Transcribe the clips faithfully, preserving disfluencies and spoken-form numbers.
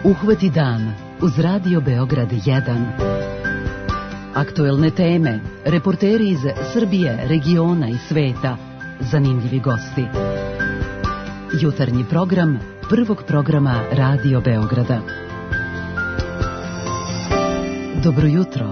Uhvati dan uz Radio Beograd jedan. Aktuelne teme, reporteri iz Srbije, regiona i sveta, zanimljivi gosti. Jutarnji program prvog programa Radio Beograda. Dobro jutro.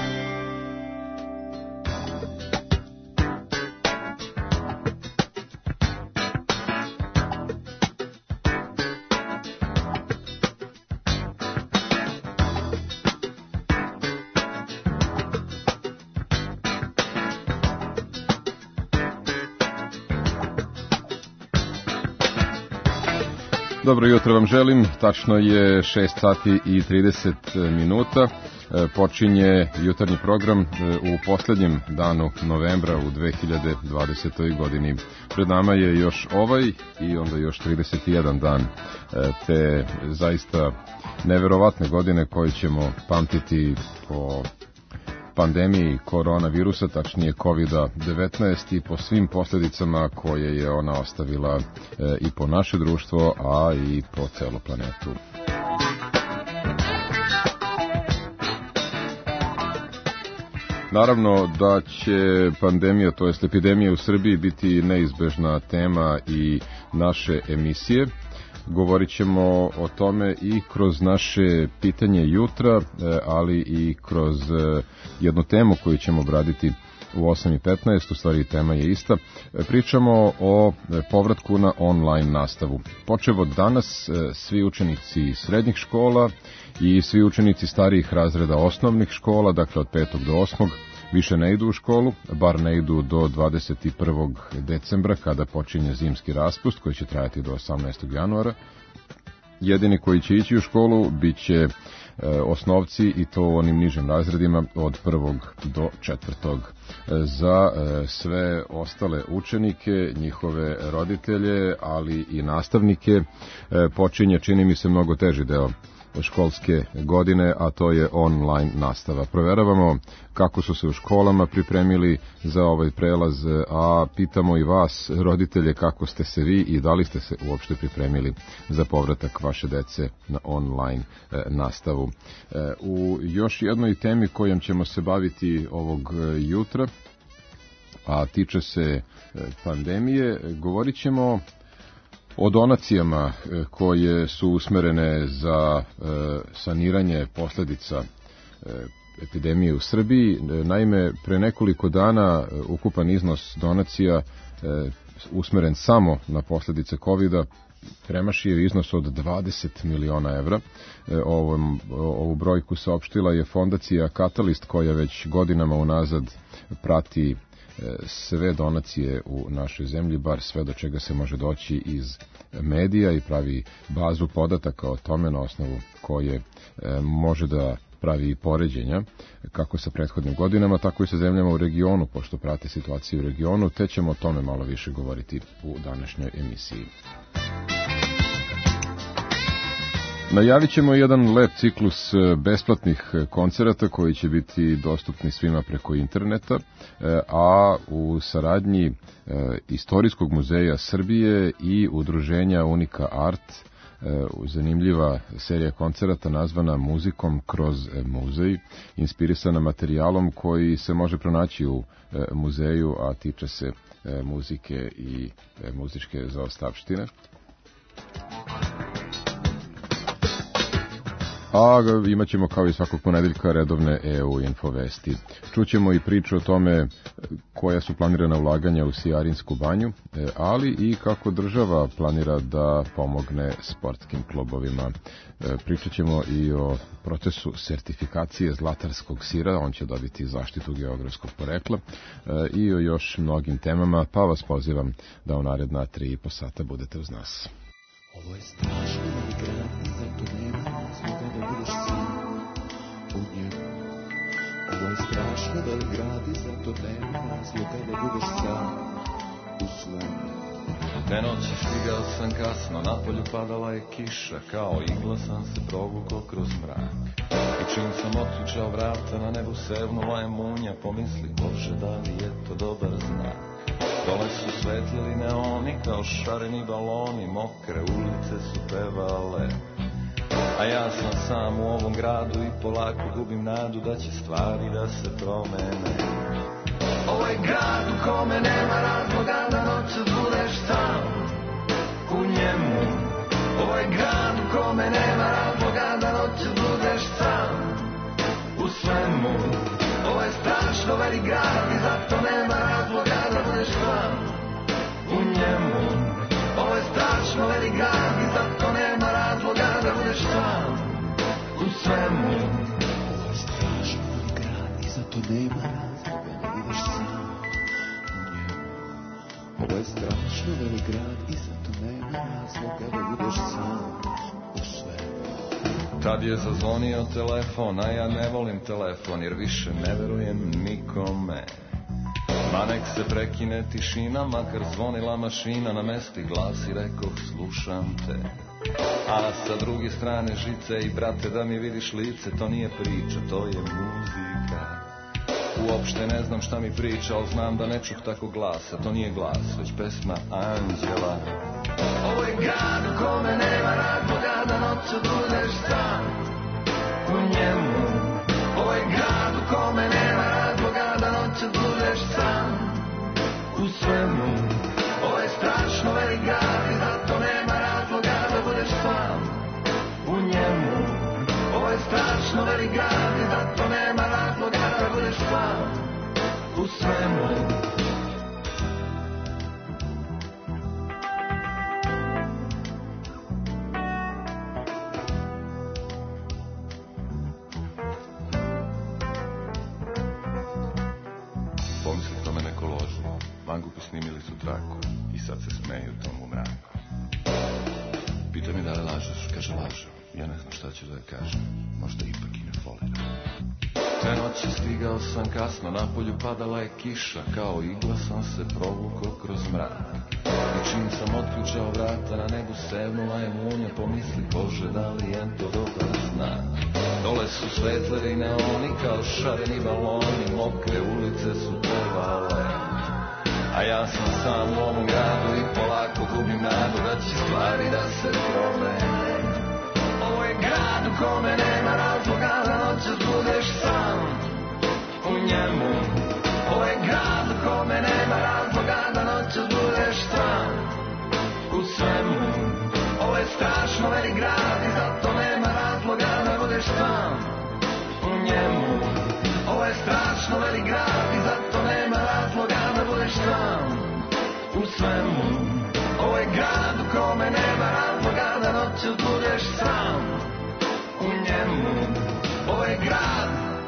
Dobro jutro vam želim, tačno je šest sati i trideset minuta, počinje jutarnji program u posljednjem danu novembra u dve hiljade dvadesetoj godini. Pred nama je još ovaj i onda još trideset jedan dan te zaista neverovatne godine koje ćemo pamtiti po pandemiji koronavirusa, tačnije kovid devetnaest i po svim posljedicama koje je ona ostavila e, i po naše društvo, a i po celu planetu. Naravno da će pandemija, to jest epidemija u Srbiji, biti neizbežna tema i naše emisije. Govorit ćemo o tome i kroz naše pitanje jutra, ali i kroz jednu temu koju ćemo obraditi u osam i petnaest, u stvari tema je ista. Pričamo o povratku na online nastavu. Počev od danas, svi učenici srednjih škola i svi učenici starijih razreda osnovnih škola, dakle od petog do osmog, više ne idu u školu, bar ne idu do dvadeset prvog decembra kada počinje zimski raspust koji će trajati do osamnaestog januara. Jedini koji će ići u školu bit će e, osnovci i to u onim nižim razredima od prvog do četvrtog. E, za e, sve ostale učenike, njihove roditelje, ali i nastavnike e, počinje, čini mi se, mnogo teži deo školske godine, a to je online nastava. Proveravamo kako su se u školama pripremili za ovaj prelaz, a pitamo i vas, roditelje, kako ste se vi i da li ste se uopšte pripremili za povratak vaše dece na online e, nastavu. E, u još jednoj temi kojom ćemo se baviti ovog jutra, a tiče se e, pandemije, govorit ćemo o donacijama koje su usmerene za saniranje posljedica epidemije u Srbiji. Naime, pre nekoliko dana ukupan iznos donacija usmeren samo na posljedice kovida premašio iznos od dvadeset miliona evra. Ovom, ovu brojku saopštila je fondacija Katalist, koja već godinama unazad prati sve donacije u našoj zemlji, bar sve do čega se može doći iz medija, i pravi bazu podataka o tome na osnovu koje e, može da pravi poređenja kako sa prethodnim godinama, tako i sa zemljama u regionu, pošto prati situaciju u regionu, te ćemo o tome malo više govoriti u današnjoj emisiji. Najavit ćemo jedan lep ciklus besplatnih koncerata koji će biti dostupni svima preko interneta, a u saradnji Istorijskog muzeja Srbije i udruženja Unika Art, zanimljiva serija koncerata nazvana Muzikom kroz muzej, inspirisana materijalom koji se može pronaći u muzeju, a tiče se muzike i muzičke zaostavštine. A imat ćemo kao i svakog ponedeljka redovne E U infovesti. Čućemo i priču o tome koja su planirana ulaganja u Sijarinsku banju, ali i kako država planira da pomogne sportskim klubovima. Pričat ćemo i o procesu sertifikacije zlatarskog sira, on će dobiti zaštitu geografskog porekla, i o još mnogim temama, pa vas pozivam da u naredna tri i po sata budete uz nas. Ovo je strašno mali grad, zato nema razloga da budeš sam u njemu. Ovo je strašno velik grad i zato nema razloga da budeš sam u svemu. Te noći stigao sam kasno, napolju padala je kiša, kao igla sam se provukao kroz mrak. I čim sam otključao vrata, na nebu sevnula je munja, pomisli, Bože, da li je to dobar znak. Dole su svetlili neoni kao šareni baloni, mokre ulice su pevale. A ja sam sam u ovom gradu i polako gubim nadu da će stvari da se promene. Ovo je grad u kome nema razloga da noću budeš sam u njemu. Ovo je grad u kome nema razloga da noću budeš sam u svemu. Ovo je strašno velik grad i zato nema razloga da budeš sam u njemu. Ovo je strašno velik grad i zato nema razloga da budeš sam u svemu. Ovo je strašno velik grad i zato nema razloga da budeš sam u njemu. Ovo je strašno velik grad i zato nema razloga da budeš sam u svemu. Tad je zazvonio telefon, a ja ne volim telefon jer više ne verujem nikome. Ma nek se prekine tišina, makar zvonila mašina, na mesti glas i rekoh slušam te. A sa druge strane žice i brate da mi vidiš lice, to nije priča, to je muzika. Uopšte ne znam šta mi priča, ali znam da ne čuh tako glasa, to nije glas, već pesma Anđela. Ovo je grad u kome nema razloga da noću budeš sam u njemu. Ovo je grad u kome nema razloga da noću budeš sam u svemu. Ovo je strašno velik grad i zato nema razloga da budeš sam u njemu. Ovo je strašno velik grad i zato nema razloga da budeš sam u svemu. Mangupi snimili su traku i sad se smeju tomu mraku. Pita mi da li lažeš, kaže lažem. Ja ne znam šta ću da je kažem, možda ipak i ne foliram. Te noći stigao sam kasno, napolju padala je kiša, kao igla sam se provukao kroz mrak. I čim sam otključao vrata, na nebu sevnula je munja, pomisli Bože da li je to dobar znak. Dole su svetle i neoni kao šareni baloni, mokre ulice su pevale. A ja sam sam u ovom gradu i polako gubim nadu da će stvari da se promene. Ovo je grad u kome nema razloga da noćas budeš sam u njemu. Ovo je grad u kome nema razloga da noćas budeš sam u svemu. Ovo je strašno velik grad i zato nema razloga da budeš sam u njemu. Ovo je strašno velik grad i zato nema razloga da budeš sam u svemu. Ovo je grad u kome nema razloga da noću budeš sam u njemu. Ovo je grad.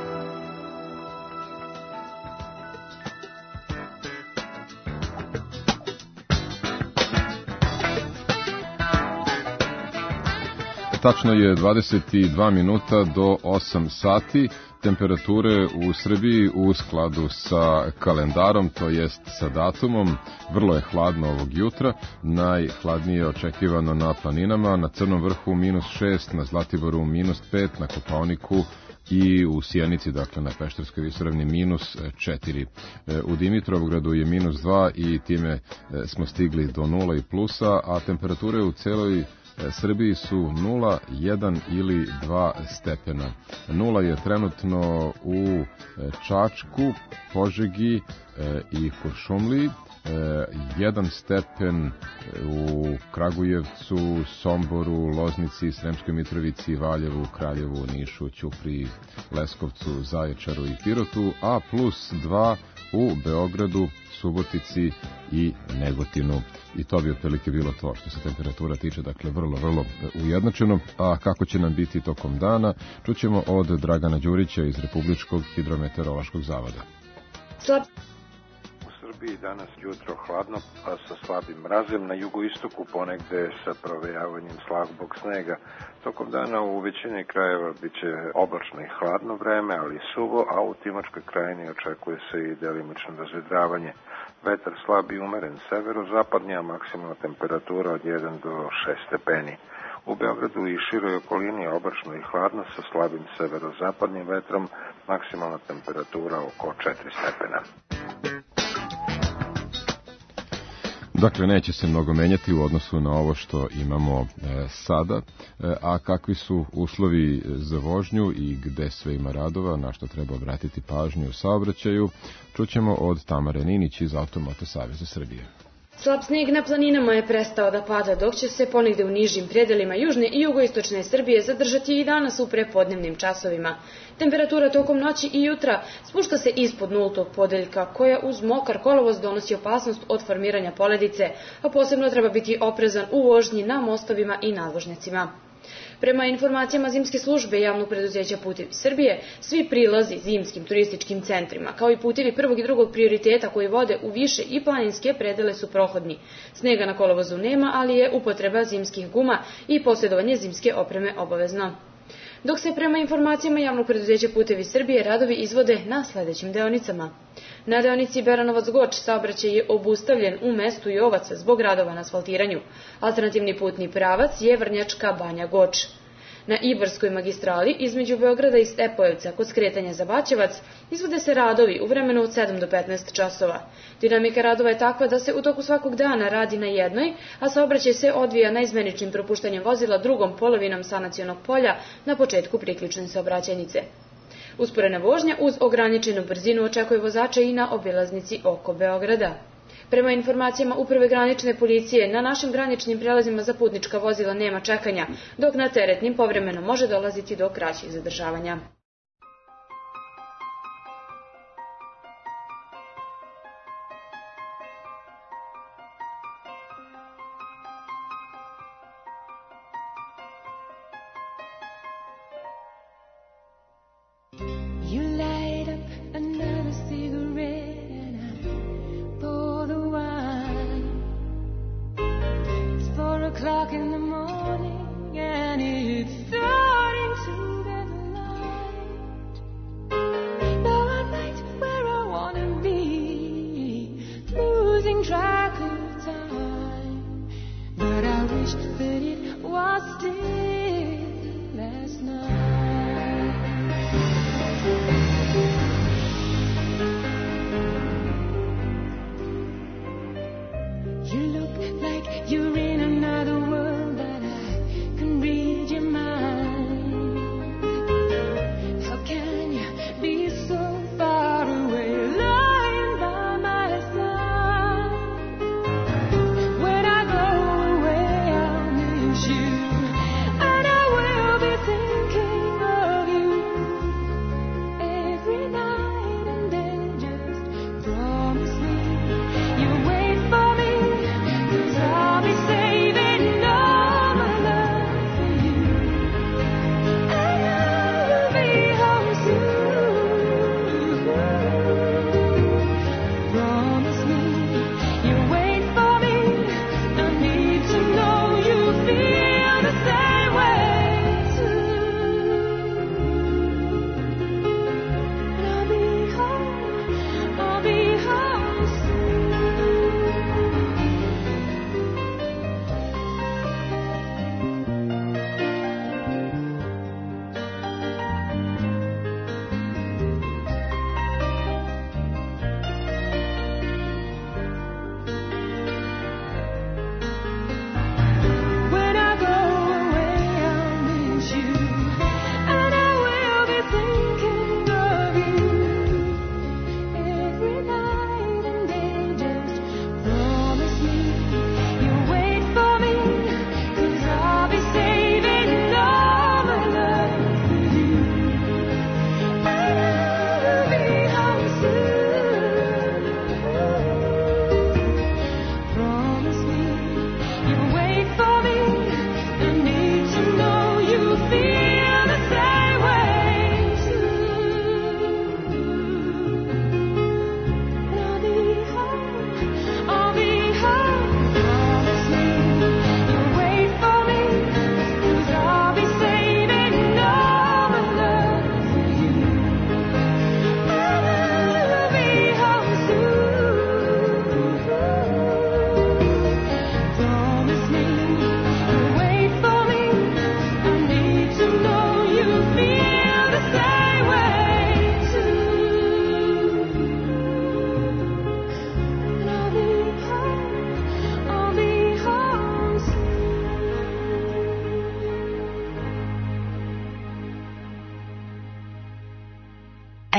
Tačno je dvadeset dva minuta do osam sati. Temperature u Srbiji u skladu sa kalendarom, to jest sa datumom. Vrlo je hladno ovog jutra, najhladnije je očekivano na planinama, na Crnom vrhu minus šest, na Zlatiboru minus pet, na Kopaoniku i u Sjenici, dakle na Pešterskoj visoravni minus četiri. U Dimitrovgradu je minus dva i time smo stigli do nula i plusa, a temperature u celoj Srbiji su nula, jedan ili dva stepena. Nula je trenutno u Čačku, Požegi i Kuršumliji, jedan stepen u Kragujevcu, Somboru, Loznici, Sremskoj Mitrovici, Valjevu, Kraljevu, Nišu, Ćupriji, Leskovcu, Zaječaru i Pirotu, a plus dva u Beogradu, Subotici i Negotinu. I to bi otprilike bilo to što se temperatura tiče, dakle vrlo, vrlo ujednačeno. A kako će nam biti tokom dana, čućemo od Dragana Đurića iz Republičkog hidrometeorološkog zavoda. Slab. U Srbiji danas jutro hladno, pa sa slabim mrazem, na jugoistoku ponegde sa provejavanjem slabog snega. Tokom dana u većini krajeva biće oblačno i hladno vreme, ali suvo, a u Timočkoj krajini očekuje se i delimično razvedravanje. Vetar slab i umeren severozapadnja, maksimalna temperatura od jedan do šest stepeni. U Beogradu i široj okolini oblačno i hladno sa slabim severozapadnim vetrom, maksimalna temperatura oko četiri stepena. Dakle, neće se mnogo menjati u odnosu na ovo što imamo e, sada, e, a kakvi su uslovi za vožnju i gde sve ima radova, na što treba obratiti pažnju u saobraćaju, čućemo od Tamare Ninić iz Automoto Saveza Srbije. Slab sneg na planinama je prestao da pada, dok će se ponegde u nižim predelima južne i jugoistočne Srbije zadržati i danas u prepodnevnim časovima. Temperatura tokom noći i jutra spušta se ispod nultog podeljka, koja uz mokar kolovoz donosi opasnost od formiranja poledice, a posebno treba biti oprezan u vožnji na mostovima i nadvožnjacima. Prema informacijama zimske službe javnog preduzeća Putevi Srbije, svi prilazi zimskim turističkim centrima, kao i putevi prvog i drugog prioriteta koji vode u više i planinske predele su prohodni. Snega na kolovozu nema, ali je upotreba zimskih guma i posjedovanje zimske opreme obavezno. Dok se prema informacijama javnog preduzeća Putevi Srbije radovi izvode na sledećim deonicama. Na deonici Beranovac-Goč saobraćaj je obustavljen u mestu Jovaca zbog radova na asfaltiranju. Alternativni putni pravac je Vrnjačka Banja-Goč. Na Ibarskoj magistrali između Beograda i Stepojevca kod skretanja za Baćevac izvode se radovi u vremenu od sedam do petnaest časova. Dinamika radova je takva da se u toku svakog dana radi na jednoj, a saobraćaj se odvija naizmeničnim propuštanjem vozila drugom polovinom sanacionog polja na početku priključne saobraćajnice. Usporena vožnja uz ograničenu brzinu očekuje vozača i na obilaznici oko Beograda. Prema informacijama Uprave granične policije, na našim graničnim prelazima za putnička vozila nema čekanja, dok na teretnim povremeno može dolaziti do kraćih zadržavanja.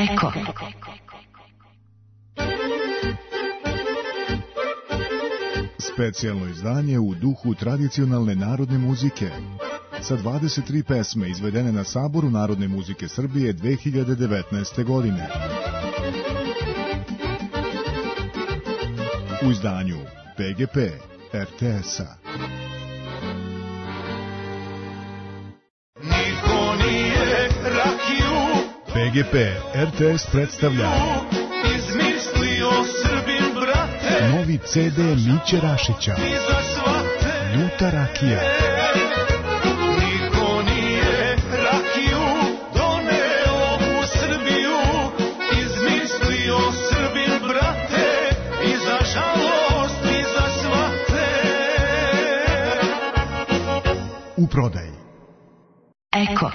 Eko. Specijalno izdanje u duhu tradicionalne narodne muzike sa dvadeset tri pesme izvedene na Saboru Narodne muzike Srbije dve hiljade devetnaeste. godine. U izdanju P G P R T S-a. Niko nije rakiju P G P R T S predstavlja izmislio Srbin, brate, novi C D Miće Rašića, i za svate. Ljuta rakija. Niko nije rakiju doneo u Srbiju, izmislio Srbin, brate, i za žalost i za svate. U prodaji. Eko.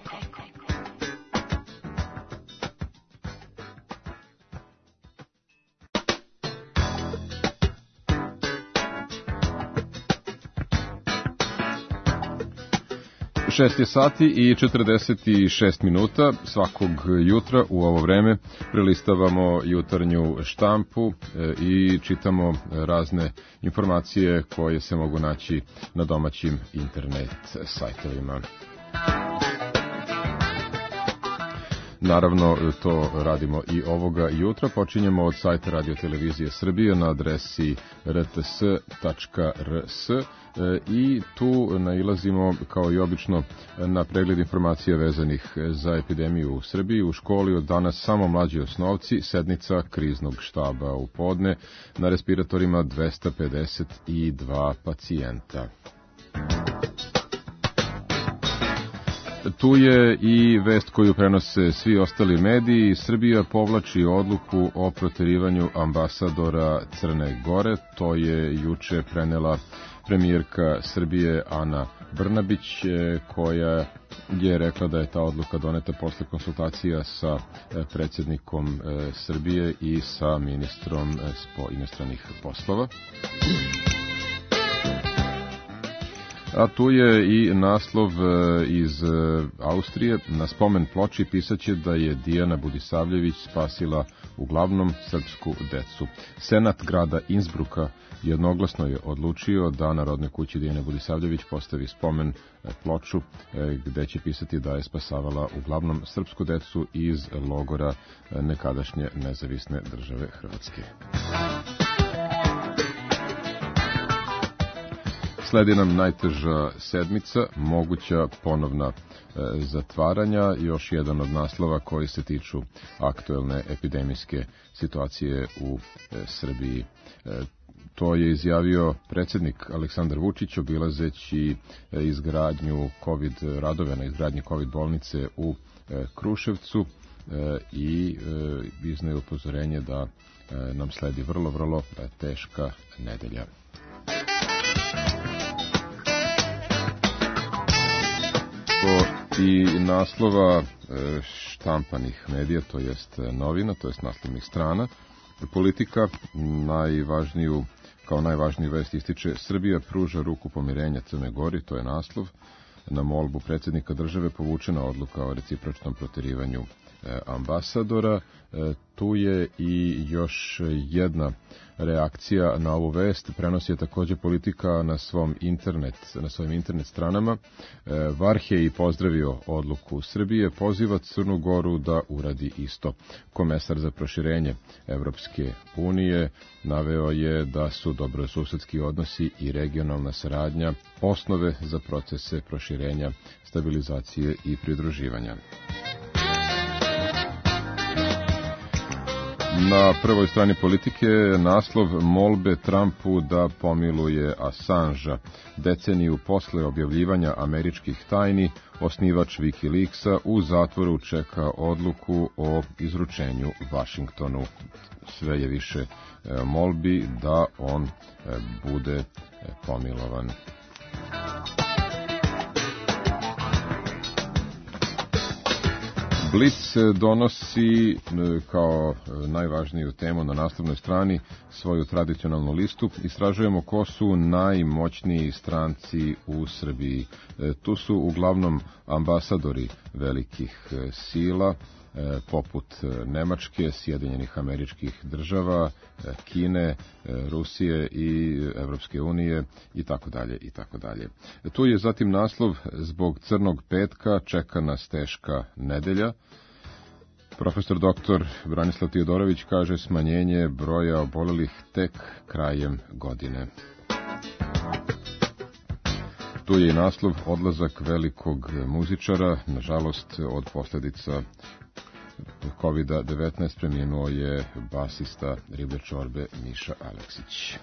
šest je sati i četrdeset šest minuta svakog jutra u ovo vreme prelistavamo jutarnju štampu i čitamo razne informacije koje se mogu naći na domaćim internet sajtovima. Naravno, to radimo i ovoga jutra. Počinjemo od sajta Radio Televizije Srbije na adresi r t s tačka r s i tu nailazimo, kao i obično, na pregled informacija vezanih za epidemiju u Srbiji. U školi od danas samo mlađi osnovci, sednica kriznog štaba u podne, na respiratorima dvesta pedeset dva pacijenta. Tu je i vest koju prenose svi ostali mediji. Srbija povlači odluku o proterivanju ambasadora Crne Gore. To je juče prenela premijerka Srbije Ana Brnabić, koja je rekla da je ta odluka doneta posle konsultacija sa predsjednikom Srbije i sa ministrom inostranih poslova. A tu je i naslov iz Austrije. Na spomen ploči pisaće da je Dijana Budisavljević spasila uglavnom srpsku decu. Senat grada Innsbrucka jednoglasno je odlučio da na rodnoj kući Dijane Budisavljević postavi spomen ploču gde će pisati da je spasavala uglavnom srpsku decu iz logora nekadašnje nezavisne države Hrvatske. Sledi nam najteža sedmica, moguća ponovna e, zatvaranja, još jedan od naslova koji se tiču aktuelne epidemijske situacije u e, Srbiji. E, to je izjavio predsjednik Aleksandar Vučić obilazeći e, izgradnju COVID radove na izgradnji COVID bolnice u e, Kruševcu e, i e, izneo upozorenje da e, nam sledi vrlo, vrlo e, teška nedelja. I naslova štampanih medija, to jest novina, to jest naslovnih strana. Politika, najvažniju, kao najvažniju vest ističe: Srbija pruža ruku pomirenja Crnoj Gori, to je naslov. Na molbu predsjednika države povučena odluka o recipročnom proterivanju ambasadora. Tu je i još jedna reakcija na ovu vest. Prenosi je također Politika na svom internet, na svojim internet stranama. Varhej pozdravio odluku Srbije, poziva Crnu Goru da uradi isto. Komesar za proširenje Evropske unije naveo je da su dobrosusedski odnosi i regionalna saradnja osnove za procese proširenja, stabilizacije i pridruživanja. Na prvoj strani Politike naslov: molbe Trumpu da pomiluje Assangea. Deceniju posle objavljivanja američkih tajni, osnivač Wikileaksa u zatvoru čeka odluku o izručenju Vašingtonu. Sve je više molbi da on bude pomilovan. Blic donosi kao najvažniju temu na naslovnoj strani svoju tradicionalnu listu. Istražujemo ko su najmoćniji stranci u Srbiji. Tu su uglavnom ambasadori velikih sila, poput Nemačke, Sjedinjenih Američkih Država, Kine, Rusije i Evropske unije i tako dalje i tako dalje. Tu je zatim naslov: zbog crnog petka čeka nas teška nedelja. Profesor doktor Branislav Tijodorović kaže smanjenje broja obolelih tek krajem godine. Tu je i naslov: odlazak velikog muzičara, nažalost od posljedica kovid devetnaest preminuo je basista Riblje čorbe Miša Aleksić.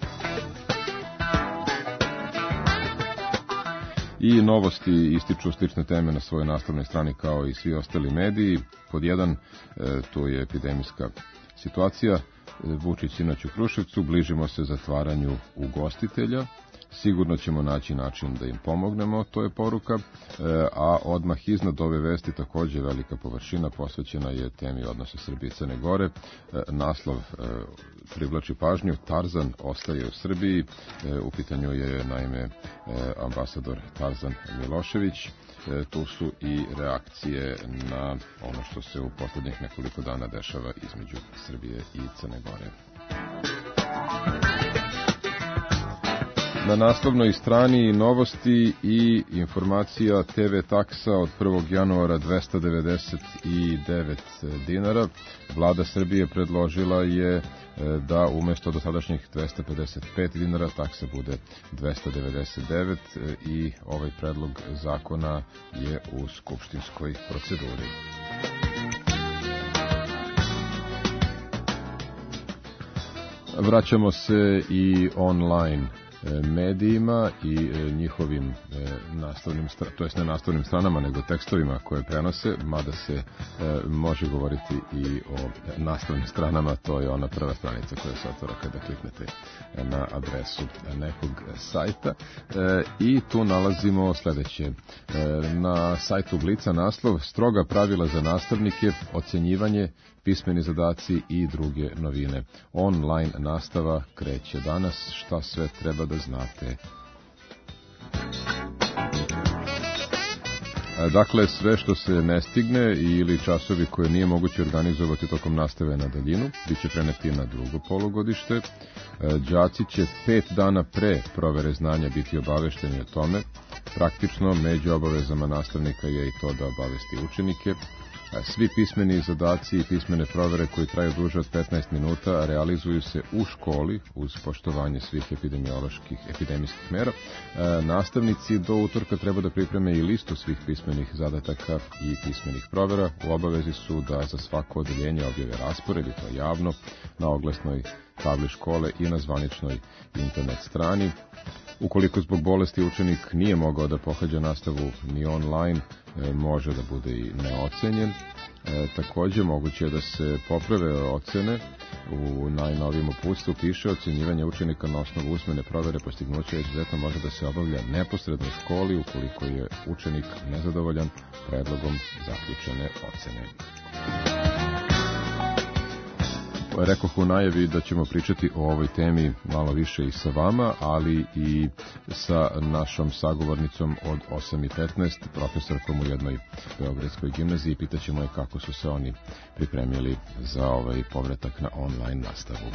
I Novosti ističu slične teme na svojoj naslovnoj strani kao i svi ostali mediji. Pod jedan, to je epidemijska situacija. Vučić sinoć u Kruševcu, bližimo se zatvaranju ugostitelja. Sigurno ćemo naći način da im pomognemo, to je poruka, a odmah iznad ove vesti također velika površina posvećena je temi odnosa Srbije i Crne Gore. Naslov privlači pažnju: Tarzan ostaje u Srbiji. U pitanju je naime ambasador Tarzan Milošević. Tu su i reakcije na ono što se u posljednjih nekoliko dana dešava između Srbije i Crne Gore. Na naslovnoj strani Novosti i informacija: te ve taksa od prvog januara dvesta devedeset devet dinara. Vlada Srbije predložila je da umjesto dosadašnjih dvesta pedeset pet dinara taksa bude dvesta devedeset devet i ovaj predlog zakona je u skupštinskoj proceduri. Vraćamo se i online medijima i njihovim naslovnim, to jest ne naslovnim stranama, nego tekstovima koje prenose, mada se može govoriti i o naslovnim stranama, to je ona prva stranica koja se otvara kada kliknete na adresu nekog sajta. I tu nalazimo sljedeće. Na sajtu Blica naslov: stroga pravila za nastavnike, ocjenjivanje, pismeni zadaci i druge novine. Online nastava kreće danas. Šta sve treba da znate? Dakle, sve što se ne stigne ili časovi koje nije moguće organizovati tokom nastave na daljinu bit će preneti na drugo polugodište. Đaci će pet dana pre provere znanja biti obavešteni o tome. Praktično, među obavezama nastavnika je i to da obavesti učenike. Svi pismeni zadaci i pismene provere koji traju duže od petnaest minuta realizuju se u školi uz poštovanje svih epidemioloških epidemijskih mera. E, nastavnici do utorka treba da pripreme i listu svih pismenih zadataka i pismenih provera. U obavezi su da za svako odeljenje objave raspored, i to javno, na oglasnoj tabli škole i na zvaničnoj internet strani. Ukoliko zbog bolesti učenik nije mogao da pohađa nastavu ni online, e, može da bude i neocenjen. E, također moguće je da se poprave ocene. U najnovijem uputstvu piše: ocjenjivanje učenika na osnovu usmene provere postignuća izuzetno može da se obavlja neposredno u školi ukoliko je učenik nezadovoljan predlogom zaključene ocene. Rekoh u najavi da ćemo pričati o ovoj temi malo više i sa vama, ali i sa našom sagovornicom od osam i petnaest, profesorkom u jednoj beogradskoj gimnaziji. Pitaćemo je kako su se oni pripremili za ovaj povratak na online nastavu.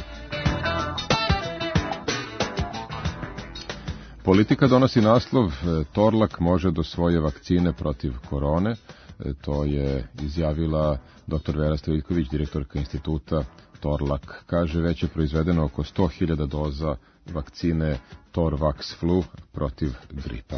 Politika donosi naslov: Torlak može do svoje vakcine protiv korone. To je izjavila doktor Vera Stojiljković, direktorka instituta Torlak. Kaže, već je proizvedeno oko sto hiljada doza vakcine Torvax Flu protiv gripa.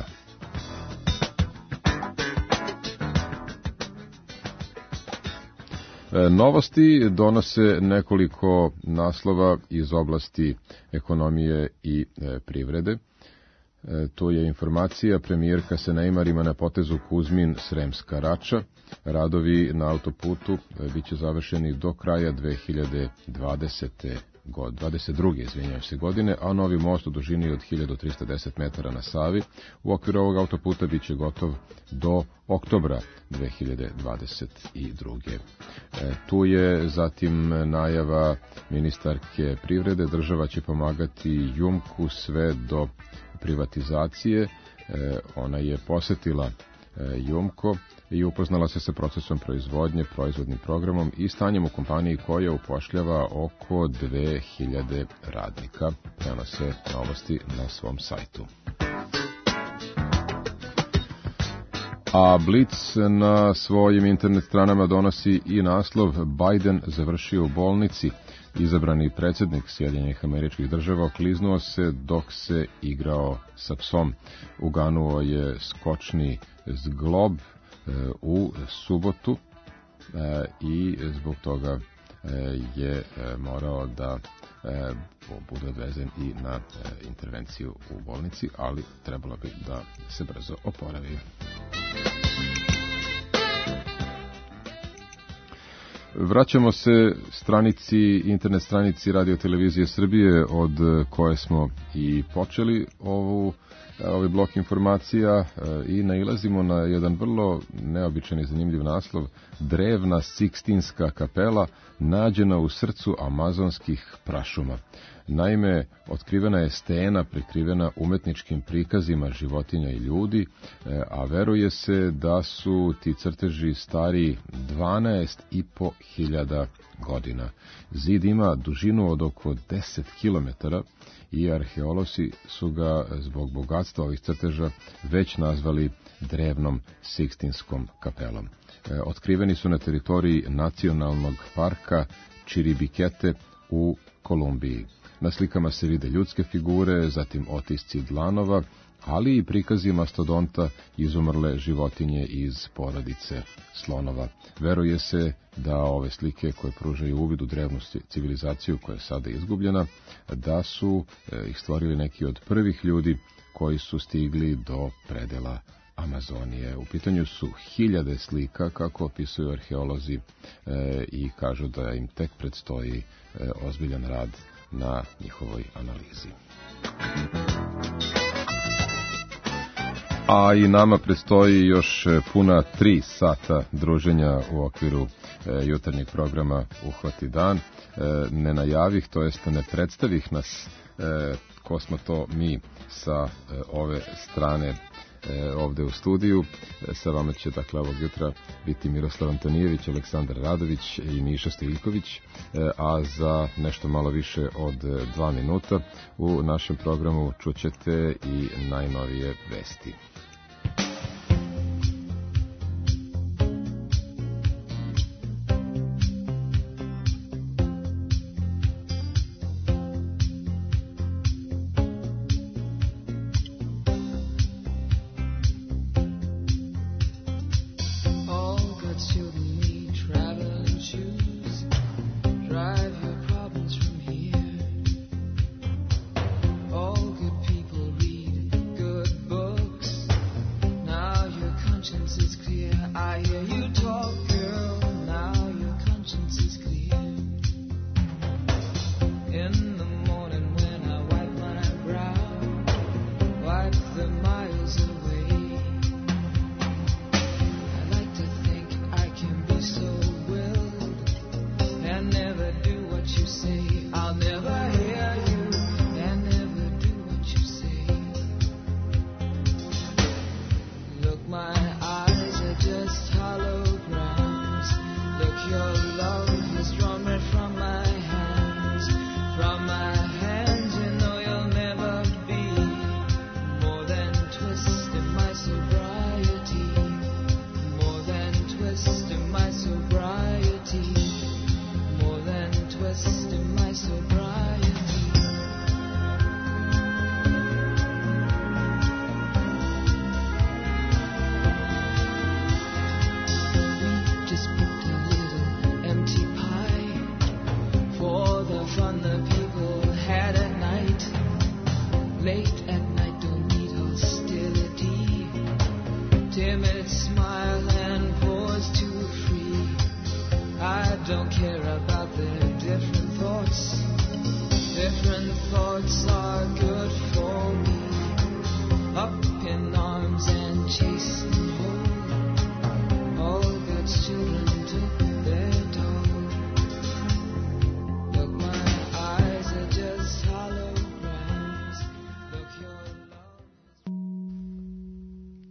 Novosti donose nekoliko naslova iz oblasti ekonomije i privrede. To je informacija: premijerka se Neymarima na potezu Kuzmin Sremska Rača. Radovi na autoputu bit će završeni do kraja dve hiljade dvadesete. dvadeset druge izvinjavam se godine, a novi most u dužini od hiljadu trista deset metara na Savi u okviru ovog autoputa bit će gotov do oktobra dve hiljade dvadeset druge. E, tu je zatim najava ministarke privrede: država će pomagati Jumku sve do privatizacije. E, ona je posjetila Jumko i upoznala se sa procesom proizvodnje, proizvodnim programom i stanjem u kompaniji koja upošljava oko dve hiljade radnika. Prenose novosti na svom sajtu. A Blitz na svojim internet stranama donosi i naslov Biden završio u bolnici. Izabrani predsjednik Sjedinjenih Američkih Država okliznuo se dok se igrao sa psom. Uganuo je skočni zglob e, u subotu e, i zbog toga e, je e, morao da e, bude odvezen i na e, intervenciju u bolnici, ali trebalo bi da se brzo oporavi. Vraćamo se stranici, internet stranici Radio Televizije Srbije od koje smo i počeli ovu, ovaj blok informacija i nailazimo na jedan vrlo neobičan i zanimljiv naslov. Drevna Sikstinska kapela nađena u srcu amazonskih prašuma. Naime, otkrivena je stena prekrivena umetničkim prikazima životinja i ljudi, a veruje se da su ti crteži stari dvanaest i po hiljada godina. Zid ima dužinu od oko deset kilometara i arheolozi su ga zbog bogatstva ovih crteža već nazvali drevnom Sikstinskom kapelom. Otkriveni su na teritoriji nacionalnog parka Čiribikete u Kolumbiji. Na slikama se vide ljudske figure, zatim otisci dlanova, ali i prikazi mastodonta, izumrle životinje iz porodice slonova. Veruje se da ove slike koje pružaju uvid u drevnu civilizaciju koja je sada izgubljena, da su ih stvorili neki od prvih ljudi koji su stigli do predela Amazonije. U pitanju su hiljade slika, kako opisuju arheolozi, e, i kažu da im tek predstoji e, ozbiljan rad na njihovoj analizi. A i nama predstoji još puna tri sata druženja u okviru e, jutarnjeg programa Uhvati dan. E, ne najavih, to jest ne predstavih nas e, ko smo to mi sa e, ove strane e, ovde u studiju. E, sa vama će dakle ovog jutra biti Miroslav Antonijević, Aleksandar Radović i Miša Stojiljković, e, a za nešto malo više od dva minuta u našem programu čućete i najnovije vesti. Twist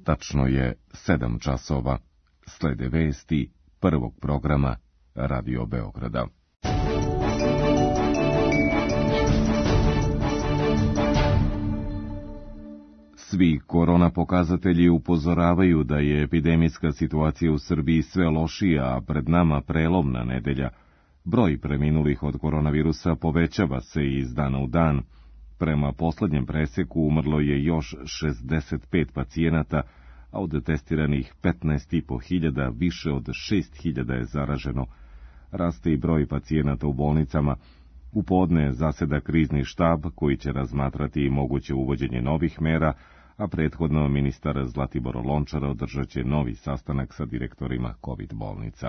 Tačno je sedam časova. Slede vesti prvog programa Radio Beograda. Svi korona pokazatelji upozoravaju da je epidemijska situacija u Srbiji sve lošija, a pred nama prelomna nedelja. Broj preminulih od koronavirusa povećava se iz dana u dan. Prema poslednjem preseku umrlo je još šezdeset pet pacijenata, a od testiranih petnaest i po hiljada više od šest hiljada je zaraženo. Raste i broj pacijenata u bolnicama. U podne zaseda krizni štab koji će razmatrati moguće uvođenje novih mera, a prethodno ministar Zlatibor Lončar održat će novi sastanak sa direktorima COVID bolnica.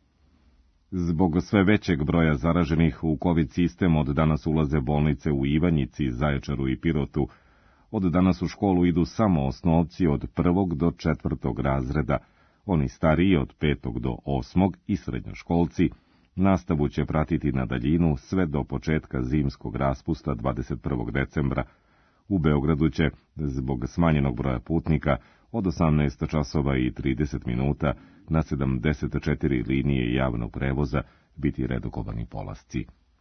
Zbog sve većeg broja zaraženih u COVID sistem od danas ulaze bolnice u Ivanjici, Zaječaru i Pirotu. Od danas u školu idu samo osnovci od prvog do četvrtog razreda, oni stariji od petog do osmog i srednjoškolci. Nastavu će pratiti na daljinu sve do početka zimskog raspusta dvadeset prvog decembra. U Beogradu će, zbog smanjenog broja putnika, od osamnaest časova i trideset minuta na sedamdeset četiri linije javnog prevoza biti redukovani polasci.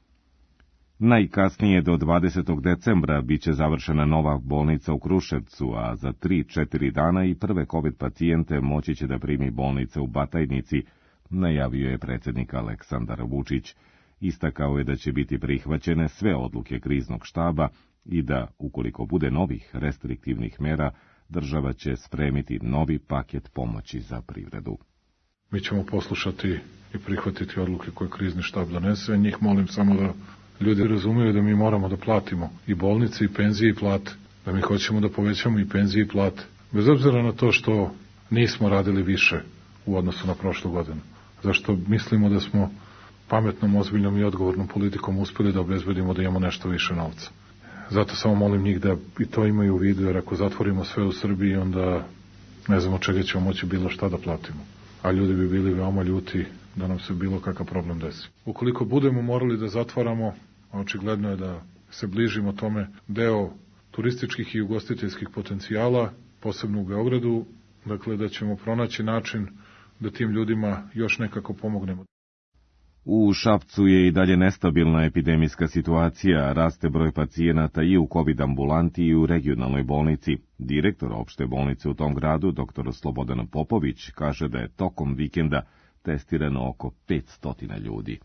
Najkasnije do dvadesetog decembra biće završena nova bolnica u Kruševcu, a za tri do četiri dana i prve COVID pacijente moći će da primi bolnica u Batajnici, najavio je predsjednik Aleksandar Vučić. Istakao je da će biti prihvaćene sve odluke kriznog štaba i da, ukoliko bude novih restriktivnih mera, država će spremiti novi paket pomoći za privredu. Mi ćemo poslušati i prihvatiti odluke koje krizni štab donese. Njih molim samo da ljudi razumiju da mi moramo da platimo i bolnice, i penzije, i plate. Da mi hoćemo da povećamo i penzije, i plate. Bez obzira na to što nismo radili više u odnosu na prošlu godinu. Zašto mislimo da smo pametnom, ozbiljnom i odgovornom politikom uspeli da obezbedimo da imamo nešto više novca. Zato samo molim njih da i to imaju u vidu, jer ako zatvorimo sve u Srbiji, onda ne znamo čega ćemo moći bilo šta da platimo. A ljudi bi bili veoma ljuti da nam se bilo kakav problem desi. Ukoliko budemo morali da zatvaramo, očigledno je da se bližimo tome, deo turističkih i ugostiteljskih potencijala, posebno u Beogradu, dakle da ćemo pronaći način da tim ljudima još nekako pomognemo. U Šapcu je i dalje nestabilna epidemijska situacija, raste broj pacijenata i u COVID ambulanti i u regionalnoj bolnici. Direktor opšte bolnice u tom gradu, doktor Slobodan Popović, kaže da je tokom vikenda testirano oko petsto ljudi.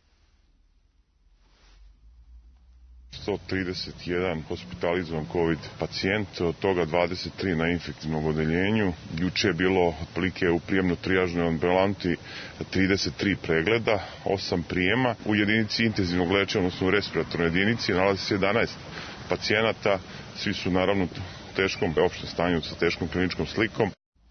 sto trideset jedan hospitalizovan COVID pacijent, od toga dvadeset tri na infektivnom odeljenju. Juče je bilo otprilike u prijemno-trijažnoj ambulanti trideset tri pregleda, osam prijema. U jedinici intenzivnog lečenja, odnosno u respiratornoj jedinici, nalazi se jedanaest pacijenata. Svi su naravno u teškom opštem stanju sa teškom kliničkom slikom.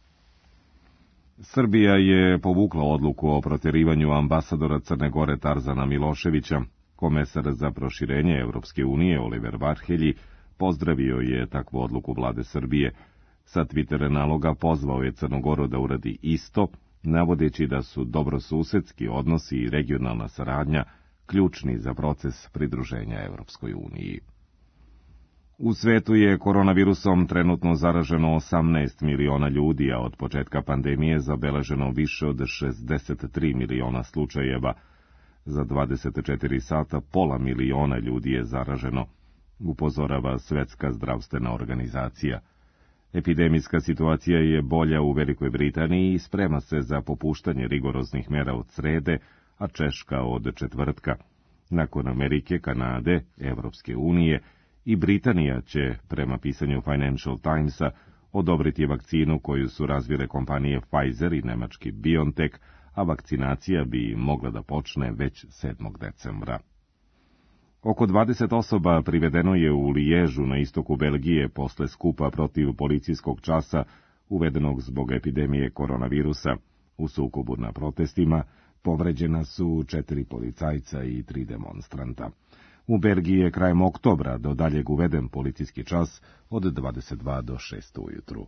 Srbija je povukla odluku o proterivanju ambasadora Crne Gore Tarzana Miloševića. Komesar za proširenje Evropske unije Oliver Varhelji pozdravio je takvu odluku vlade Srbije. Sa Twitter naloga pozvao je Crnogoru da uradi isto, navodeći da su dobrosusedski odnosi i regionalna saradnja ključni za proces pridruženja Evropskoj uniji. U svetu je koronavirusom trenutno zaraženo osamnaest miliona ljudi, a od početka pandemije zabeleženo više od šezdeset tri miliona slučajeva. Za dvadeset četiri sata pola miliona ljudi je zaraženo, upozorava Svetska zdravstvena organizacija. Epidemijska situacija je bolja u Velikoj Britaniji i sprema se za popuštanje rigoroznih mera od srede, a Češka od četvrtka. Nakon Amerike, Kanade, Evropske unije i Britanija će, prema pisanju Financial Timesa, odobriti vakcinu koju su razvile kompanije Pfizer i nemački BioNTech, a vakcinacija bi mogla da počne već sedmog decembra. Oko dvadeset osoba privedeno je u Liježu na istoku Belgije posle skupa protiv policijskog časa uvedenog zbog epidemije koronavirusa. U sukobu na protestima povređena su četiri policajca i tri demonstranta. U Belgiji je krajem oktobra do daljeg uveden policijski čas od dvadeset dva do šest ujutru.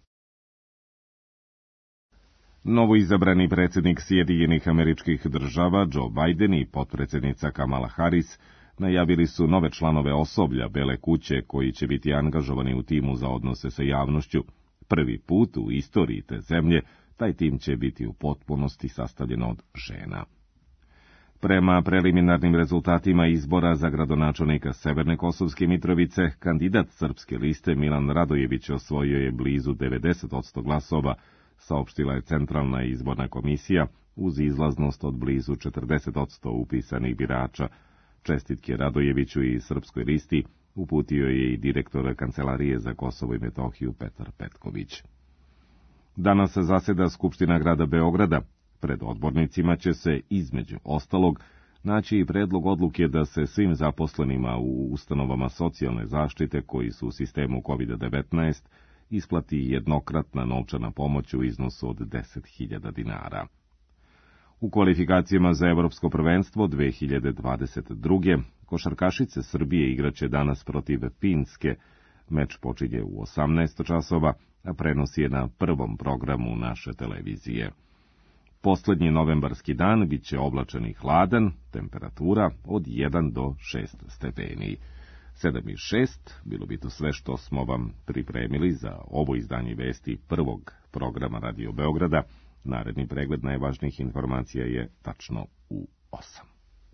Novoizabrani predsjednik Sjedinjenih Američkih Država Joe Biden i potpredsjednica Kamala Harris najavili su nove članove osoblja Bele kuće koji će biti angažovani u timu za odnose sa javnošću. Prvi put u istoriji te zemlje taj tim će biti u potpunosti sastavljen od žena. Prema preliminarnim rezultatima izbora za gradonačelnika Severne Kosovske Mitrovice, kandidat Srpske liste Milan Radojević osvojio je blizu devedeset posto glasova, saopštila je Centralna izborna komisija, uz izlaznost od blizu četrdeset posto upisanih birača. Čestitke Radojeviću i Srpskoj listi uputio je i direktor Kancelarije za Kosovo i Metohiju Petar Petković. Danas se zaseda Skupština grada Beograda. Pred odbornicima će se, između ostalog, naći i predlog odluke da se svim zaposlenima u ustanovama socijalne zaštite koji su u sistemu kovid devetnaest isplati jednokratna novčana pomoć u iznosu od deset hiljada dinara. U kvalifikacijama za Evropsko prvenstvo dve hiljade dvadeset druge. košarkašice Srbije igraće danas protiv Finske. Meč počinje u osamnaest časova, a prenos je na prvom programu naše televizije. Poslednji novembarski dan bit će oblačan i hladan, temperatura od jedan do šest stepeni. sedam i šest, bilo bi to sve što smo vam pripremili za ovo izdanje vesti prvog programa Radio Beograda. Naredni pregled najvažnijih informacija je tačno u osam.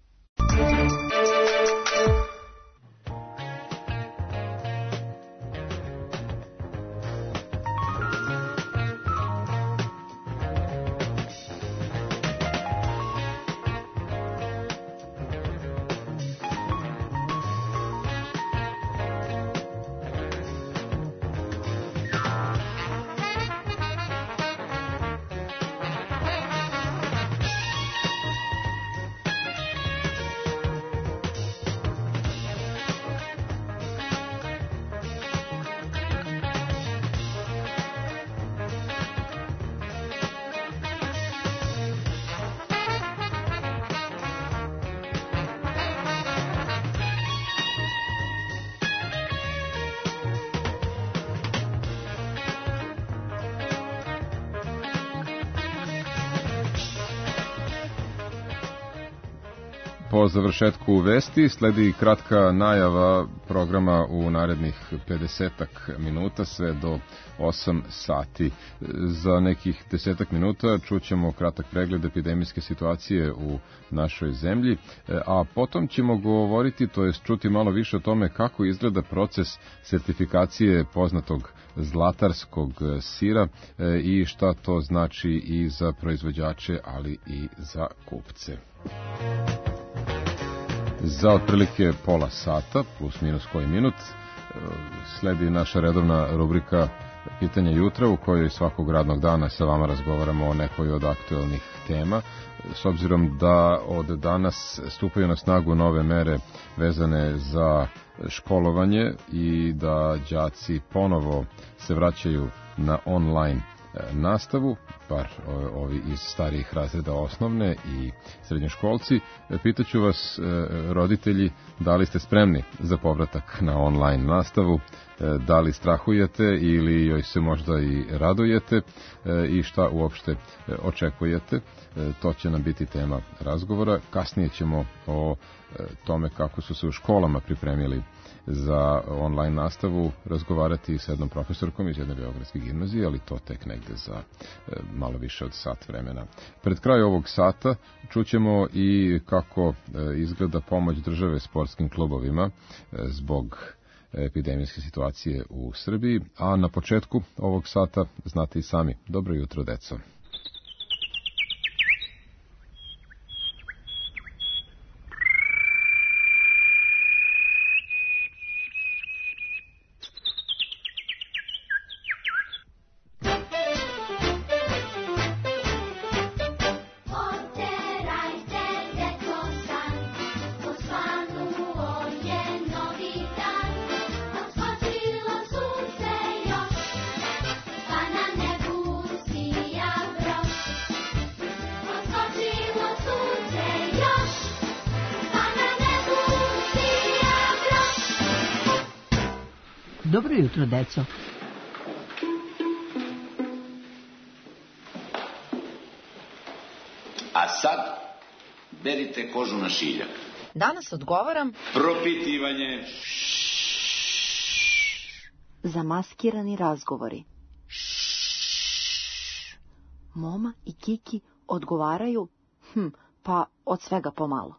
Po završetku vesti sledi kratka najava programa u narednih pedesetak minuta, sve do osam sati. Za nekih desetak minuta čućemo kratak pregled epidemijske situacije u našoj zemlji, a potom ćemo govoriti, to jest čuti malo više o tome kako izgleda proces sertifikacije poznatog zlatarskog sira i šta to znači i za proizvođače, ali i za kupce. Za otprilike pola sata, plus minus koji minut, sledi naša redovna rubrika Pitanje jutra, u kojoj svakog radnog dana sa vama razgovaramo o nekoj od aktuelnih tema. S obzirom da od danas stupaju na snagu nove mere vezane za školovanje i da đaci ponovo se vraćaju na online nastavu, par ovi iz starijih razreda osnovne i srednjoškolci, pitaću vas, roditelji, da li ste spremni za povratak na online nastavu, da li strahujete ili joj se možda i radujete i šta uopšte očekujete. To će nam biti tema razgovora. Kasnije ćemo o tome kako su se u školama pripremili za online nastavu razgovarati s jednom profesorkom iz jedne beogradske gimnazije, ali to tek negde za e, malo više od sat vremena. Pred kraj ovog sata čućemo i kako e, izgleda pomoć države sportskim klubovima e, zbog epidemijske situacije u Srbiji, a na početku ovog sata znate i sami. Dobro jutro, deco. Dobro jutro, deco. A sad, berite kožu na šiljak. Danas odgovaram... Propitivanje. Zamaskirani razgovori. Šššš. Moma i Kiki odgovaraju, hm, pa od svega pomalo.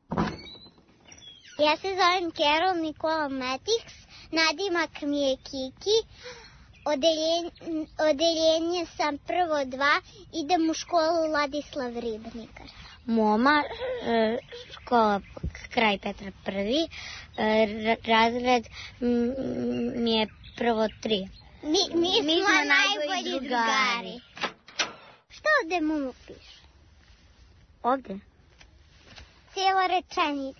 Ja se zovem Carol Nikola Metiks, nadimak mi je Kiki, odeljenje, odeljenje sam prvo dva, idem u školu Ladislav Ribnikar. Moma, škola kraj Petra prvi, razred mi je prvo tri. Mi, mi, mi smo, smo najbolji drugari. drugari. Šta ovde Momo piše? Ovde? Cijela rečenica.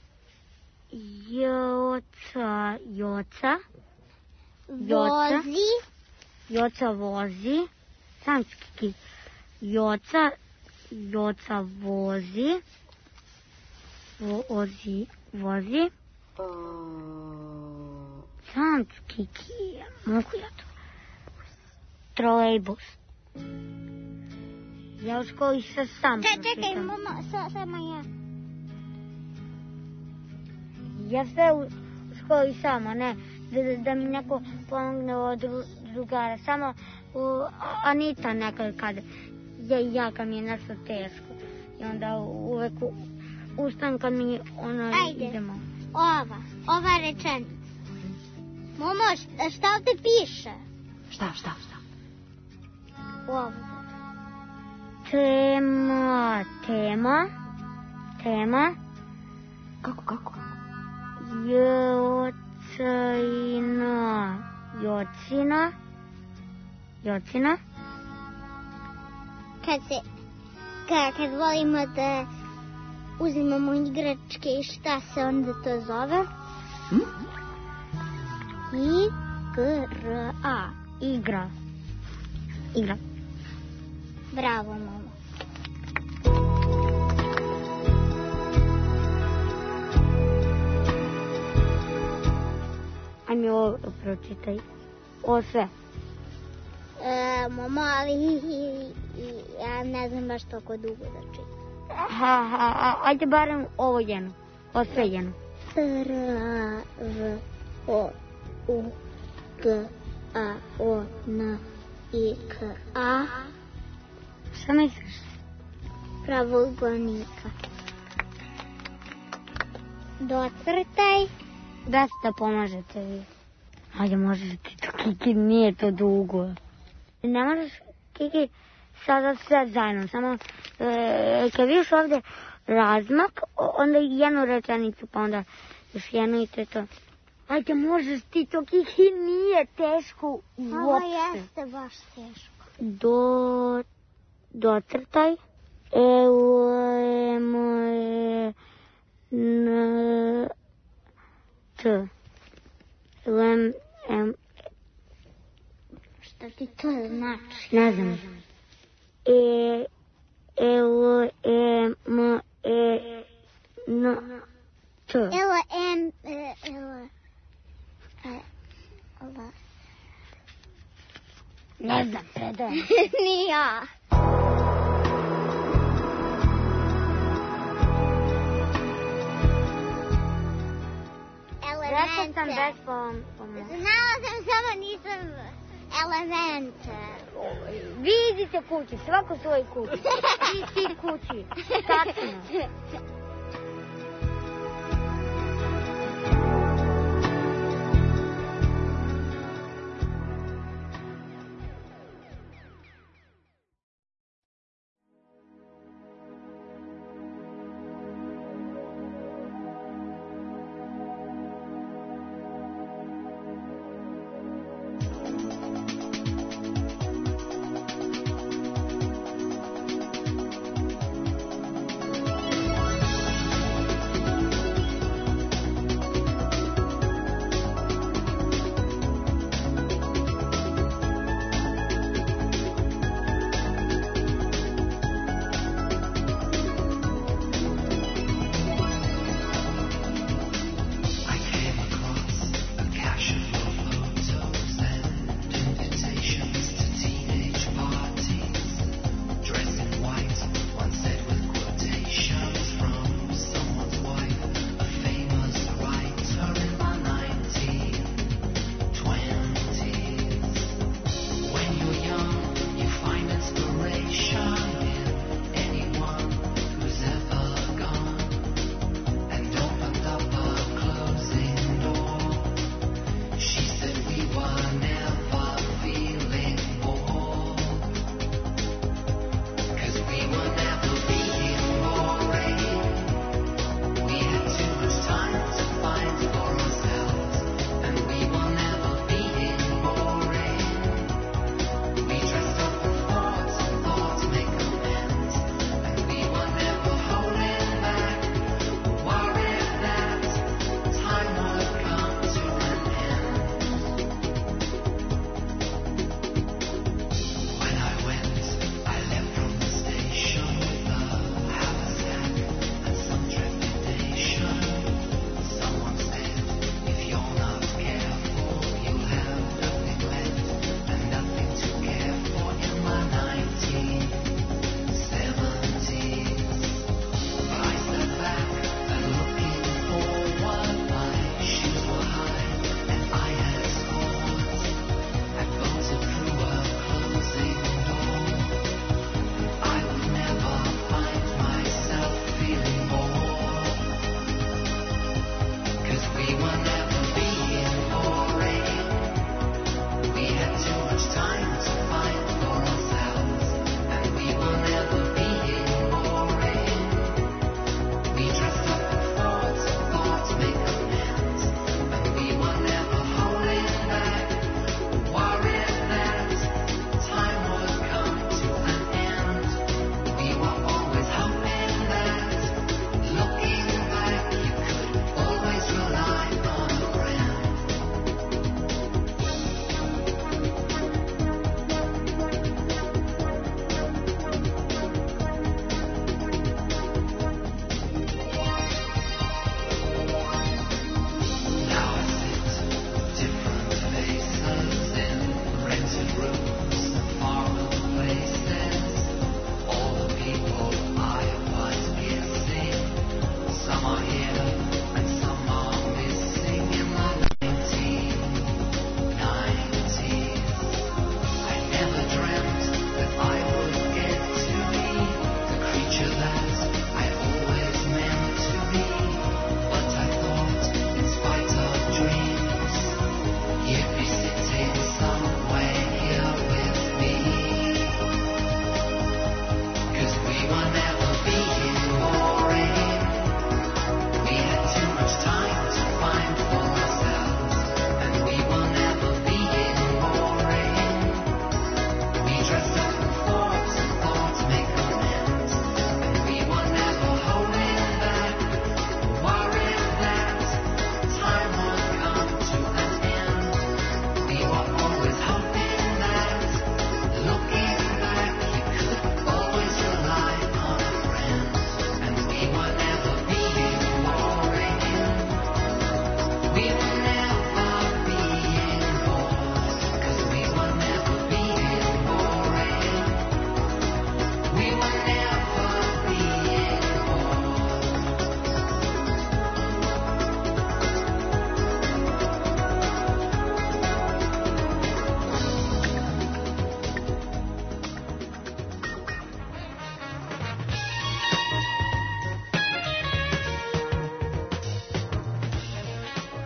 Joca, Joca. Vozi. Joca vozi. Samski. Joca, Joca vozi. Vozi, vozi. Samski, mogu ja to? Trolejbus. Ja u školi se sam Čekaj, čekaj, mama, sa, sama ja. Ja sve u školi sama, ne, da, da mi neko pomogne od drugara. Samo u, Anita nekad kad ja, ja kad mi je nešto teško. I onda uvek ustanem kad mi ono Ajde. idemo. Ova, ova rečenica. Momo, šta, šta ovde piše? Šta, šta, šta? Ovde. Tema, tema, tema. Kako, kako? Jocina, Jocina, Jocina. Kad se, kad, kad volimo da uzimamo igračke i šta se onda to zove? Hm? Igra. Igra. Igra. Bravo, mama. Ajme ovo pročitaj. Ovo sve. E, mama, ali i, i, ja ne znam baš toliko dugo da čitam. Ha, ha, ha, ajde barem ovo jedno. Ovo sve jedno. R, A, V, O, U, G, A, O, N, I, K, A. Šta misliš? Pravougonika. Docrtaj. Da se da pomažete vi. Ajde, možeš ti to, Kiki, nije to dugo. Ne možeš, Kiki, sada sve zajedno. Samo, e, kad vidiš ovde razmak, onda jednu rečenicu, pa onda još jednu i to je to. Ajde, možeš ti to, Kiki, nije teško uopšte. Ovo jeste baš teško. Do, docrtaj. E, U, M, E, N, T. L, M, Šta ti to znači? ne znam. E, L, M, E, N, T. L, M, L, L, Ne znam, predajem. Ni ja. Rekao sam bez pomoći. Znala sam, samo nisam elemente. Vi idite kući, svako svoj kući. Ti, ti kući. Tačno.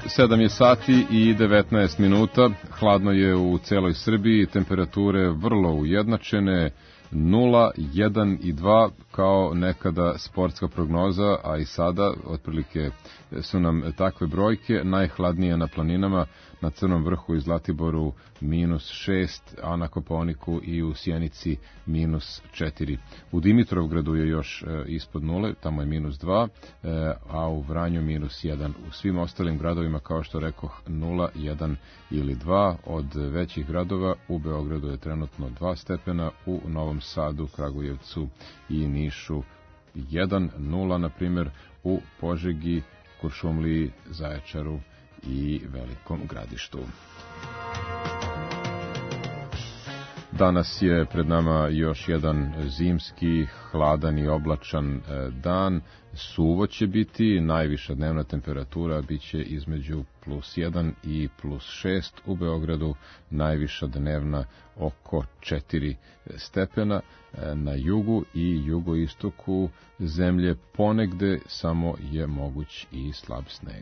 sedam je sati i devetnaest minuta, hladno je u celoj Srbiji, temperature vrlo ujednačene, nula, jedan i dva kao nekada sportska prognoza, a i sada otprilike su nam takve brojke. Najhladnije na planinama, na Crnom vrhu i Zlatiboru minus šest, a na Kopaoniku i u Sjenici minus četiri. U Dimitrovgradu je još e, ispod nule, tamo je minus dva, e, a u Vranju minus jedan. U svim ostalim gradovima, kao što rekoh, nula, jedan ili dva. Od većih gradova u Beogradu je trenutno dva stepena, u Novom Sadu, Kragujevcu i Nišu jedan, nula, na primjer, u Požegi, Kuršumliji, Zaječaru i Velikom Gradištu. Danas je pred nama još jedan zimski, hladan i oblačan dan. Suvo će biti, najviša dnevna temperatura biće između plus jedan i plus šest. U Beogradu najviša dnevna oko četiri stepena. Na jugu i jugoistoku zemlje ponegde samo je moguć i slab sneg.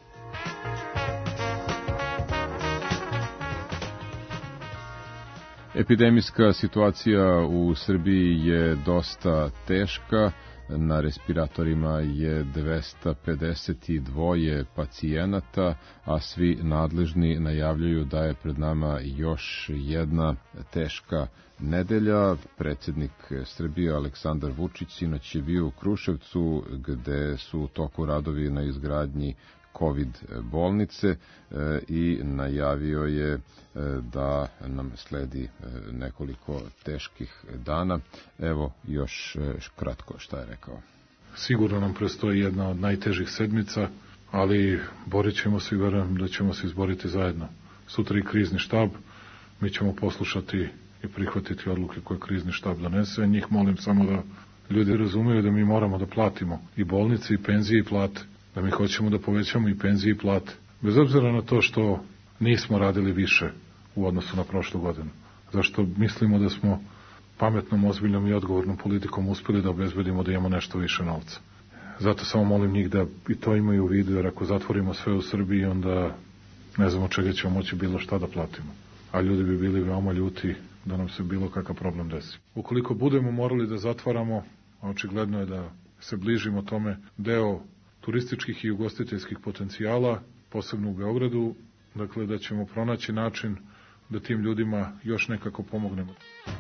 Epidemijska situacija u Srbiji je dosta teška. Na respiratorima je dvesta pedeset dva pacijenata, a svi nadležni najavljuju da je pred nama još jedna teška nedelja. Predsjednik Srbije Aleksandar Vučić sinoć je bio u Kruševcu, gde su u toku radovi na izgradnji COVID bolnice i najavio je da nam sledi nekoliko teških dana. Evo još kratko šta je rekao. Sigurno nam prestoji jedna od najtežih sedmica, ali borit ćemo se i verujem da ćemo se izboriti zajedno. Sutra i krizni štab, mi ćemo poslušati i prihvatiti odluke koje krizni štab donese. Njih molim samo da ljudi razumeju da mi moramo da platimo i bolnice i penzije i plate, da mi hoćemo da povećamo i penzije i plate. Bez obzira na to što nismo radili više u odnosu na prošlu godinu. Zašto mislimo da smo pametnom, ozbiljnom i odgovornom politikom uspeli da obezbedimo da imamo nešto više novca. Zato samo molim njih da i to imaju u vidu, jer ako zatvorimo sve u Srbiji, onda ne znamo čega ćemo moći bilo šta da platimo. A ljudi bi bili veoma ljuti da nam se bilo kakav problem desi. Ukoliko budemo morali da zatvaramo, a očigledno je da se bližimo tome, deo turističkih i ugostiteljskih potencijala, posebno u Beogradu, dakle da ćemo pronaći način da tim ljudima još nekako pomognemo.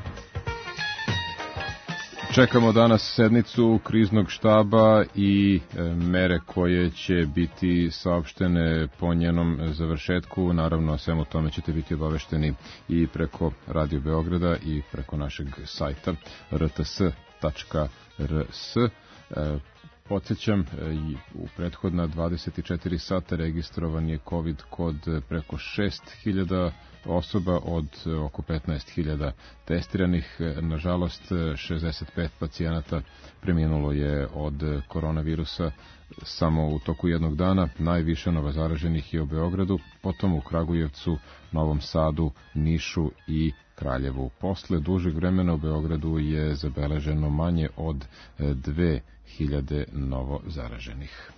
Čekamo danas sednicu kriznog štaba i mere koje će biti saopštene po njenom završetku. Naravno, o svemu tome ćete biti obavešteni i preko Radio Beograda i preko našeg sajta r t s tačka r s. Podsjećam, u prethodna dvadeset četiri sata registrovan je COVID kod preko šest hiljada osoba od oko petnaest hiljada testiranih. Nažalost, šezdeset pet pacijenata preminulo je od koronavirusa samo u toku jednog dana. Najviše novozaraženih je u Beogradu, potom u Kragujevcu, Novom Sadu, Nišu i Kraljevu. Posle dužeg vremena u Beogradu je zabeleženo manje od dve hiljade novo zaraženih.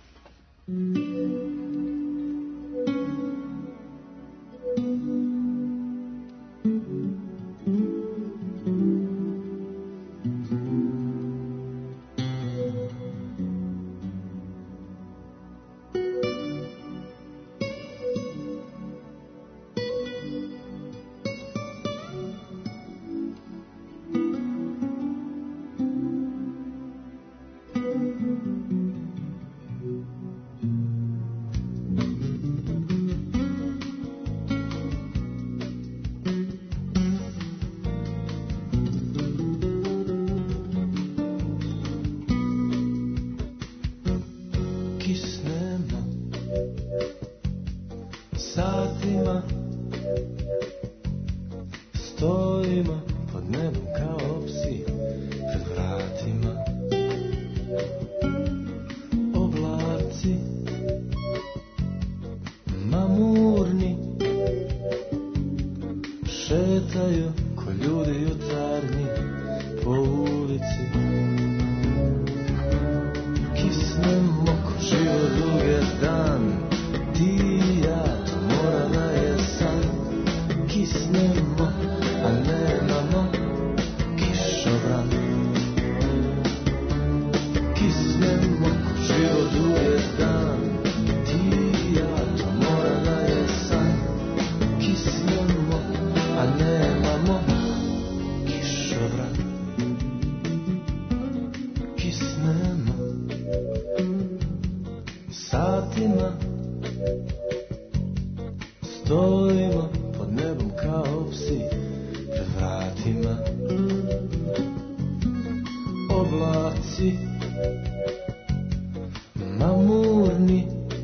Kisnem oko život duge dan, ti Stojimo pod nebom kao psi pred vratima. Oblaci mamurni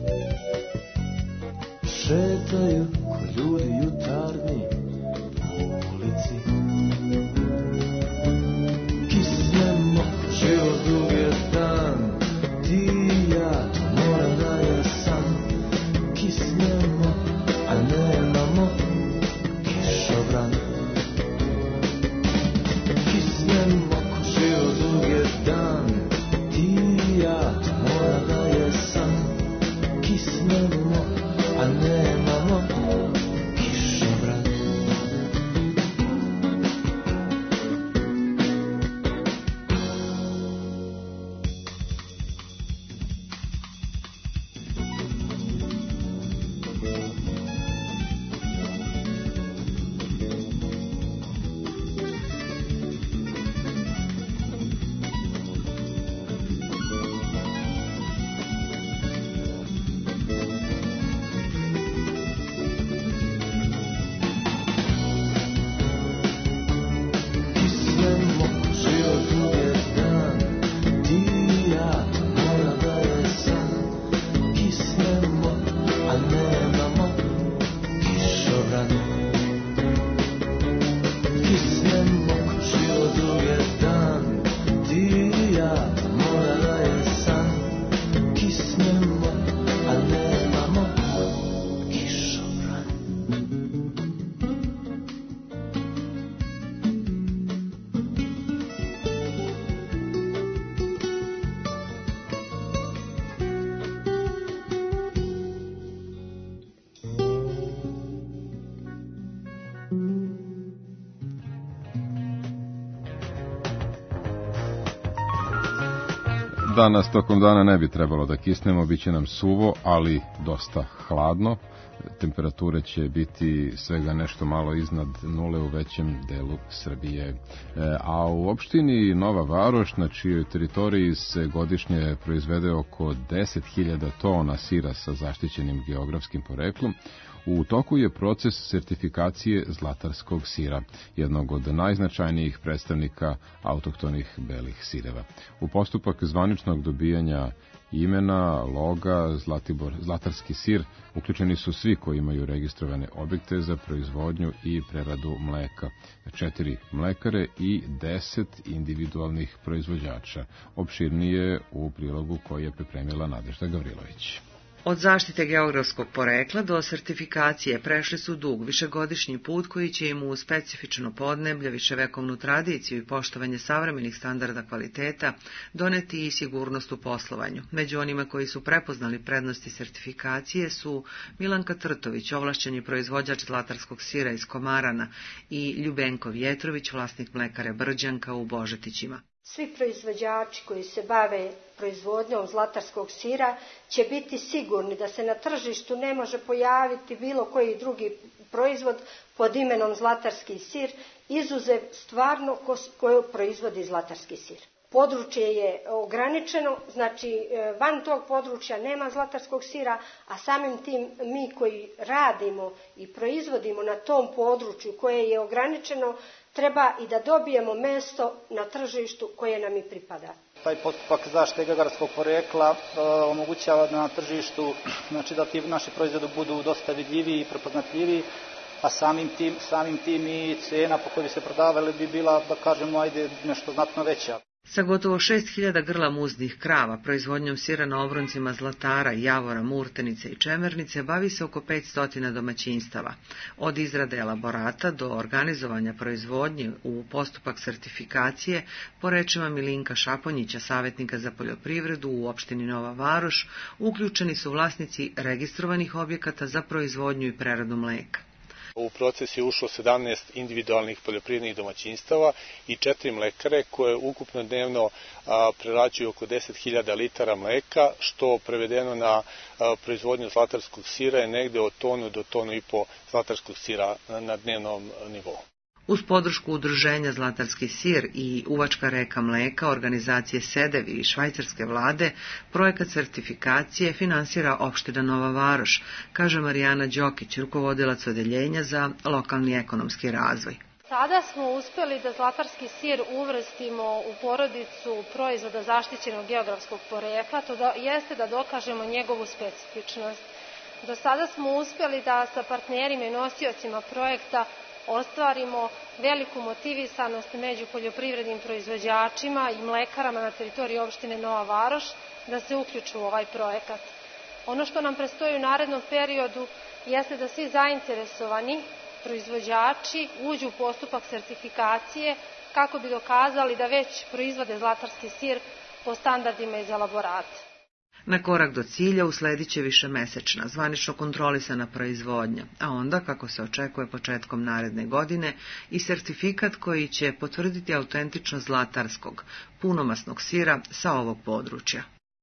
šetaju ko ljudi jutarnji po ulici. Kisnemo, život dug je dan, ti i ja, to mora da je san. Kisnemo, a nemamo kišobran. Kisnemo, ko život dug je dan, ti i ja, to mora da je san. Kisnemo, a nemamo kišobran. Danas tokom dana ne bi trebalo da kisnemo, bit će nam suvo, ali dosta hladno. Temperature će biti svega nešto malo iznad nule u većem delu Srbije. A u opštini Nova Varoš, na čijoj teritoriji se godišnje proizvede oko deset hiljada tona sira sa zaštićenim geografskim poreklom, u toku je proces sertifikacije zlatarskog sira, jednog od najznačajnijih predstavnika autohtonih belih sireva. U postupak zvaničnog dobijanja imena, loga, Zlatibor, zlatarski sir, uključeni su svi koji imaju registrovane objekte za proizvodnju i preradu mleka, četiri mlekare i deset individualnih proizvođača. Opširnije u prilogu koji je pripremila Nadežda Gavrilović. Od zaštite geografskog porekla do sertifikacije prešli su dug višegodišnji put koji će im u specifično podneblje, viševekovnu tradiciju i poštovanje savremenih standarda kvaliteta doneti i sigurnost u poslovanju. Među onima koji su prepoznali prednosti sertifikacije su Milanka Trtović, ovlašćeni proizvođač zlatarskog sira iz Komarana, i Ljubenko Vjetrović, vlasnik mlekare Brđanka u Božetićima. Svi proizvođači koji se bave proizvodnjom zlatarskog sira će biti sigurni da se na tržištu ne može pojaviti bilo koji drugi proizvod pod imenom zlatarski sir, izuzev stvarno koju proizvodi zlatarski sir. Područje je ograničeno, znači van tog područja nema zlatarskog sira, a samim tim mi koji radimo i proizvodimo na tom području koje je ograničeno, treba i da dobijemo mesto na tržištu koje nam i pripada. Taj postupak zaštite geografskog porekla e, omogućava da na tržištu, znači da ti naši proizvodi budu dosta vidljiviji i prepoznatljiviji, a samim tim, samim tim i cena po kojoj bi se prodavali bi bila, da kažemo, ajde, nešto znatno veća. Sa gotovo šest hiljada grla muznih krava, proizvodnjom sira na obroncima Zlatara, Javora, Murtenice i Čemernice bavi se oko petsto domaćinstava. Od izrade elaborata do organizovanja proizvodnje u postupak sertifikacije, po rečima Milinka Šaponjića, savjetnika za poljoprivredu u opštini Nova Varoš, uključeni su vlasnici registrovanih objekata za proizvodnju i preradu mleka. U proces je ušlo sedamnaest individualnih poljoprivrednih domaćinstava i četiri mlekare koje ukupno dnevno a, prerađuju oko deset hiljada litara mleka, što prevedeno na a, proizvodnju zlatarskog sira je negde od tonu do tonu i po zlatarskog sira na, na dnevnom nivou. Uz podršku udruženja Zlatarski sir i Uvačka reka mleka, organizacije Sedevi i švajcarske vlade, projekat sertifikacije finansira opština Nova Varoš, kaže Marijana Đokić, rukovodilac odeljenja za lokalni ekonomski razvoj. Sada smo uspeli da zlatarski sir uvrstimo u porodicu proizvoda zaštićenog geografskog porekla, to da, jeste da dokažemo njegovu specifičnost. Do sada smo uspeli da sa partnerima i nosiocima projekta ostvarimo veliku motivisanost među poljoprivrednim proizvođačima i mlekarama na teritoriji opštine Nova Varoš da se uključu u ovaj projekat. Ono što nam predstoji u narednom periodu jeste da svi zainteresovani proizvođači uđu u postupak sertifikacije kako bi dokazali da već proizvode zlatarski sir po standardima iz elaborata. Na korak do cilja usledit će višemesečna, zvanično kontrolisana proizvodnja, a onda, kako se očekuje početkom naredne godine, i sertifikat koji će potvrditi autentičnost zlatarskog, punomasnog sira sa ovog područja.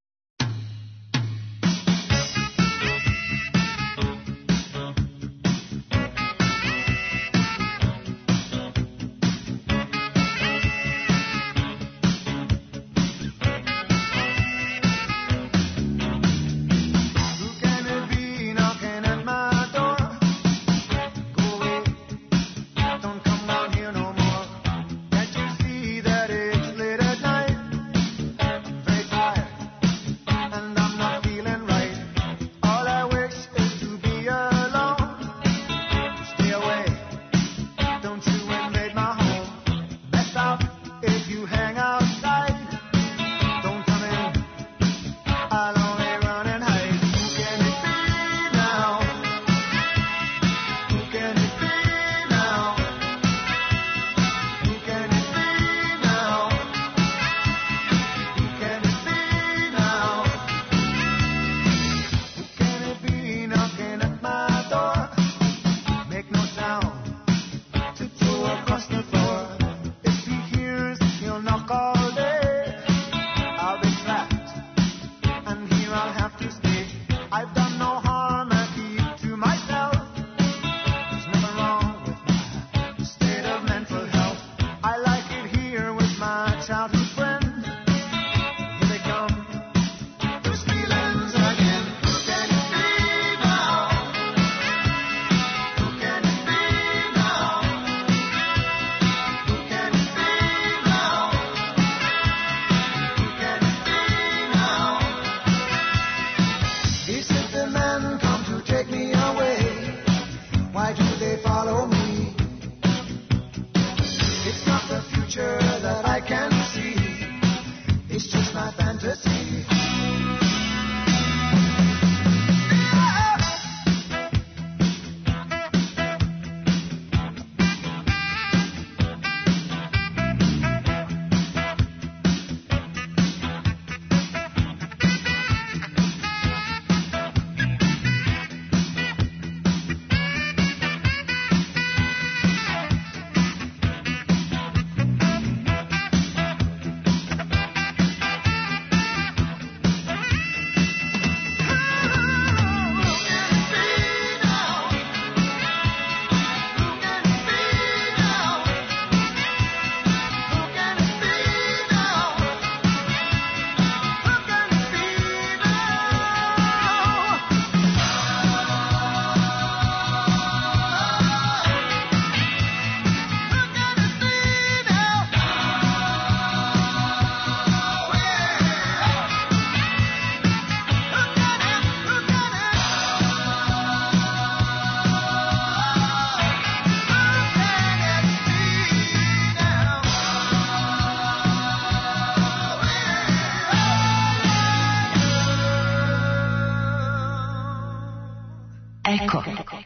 Eko.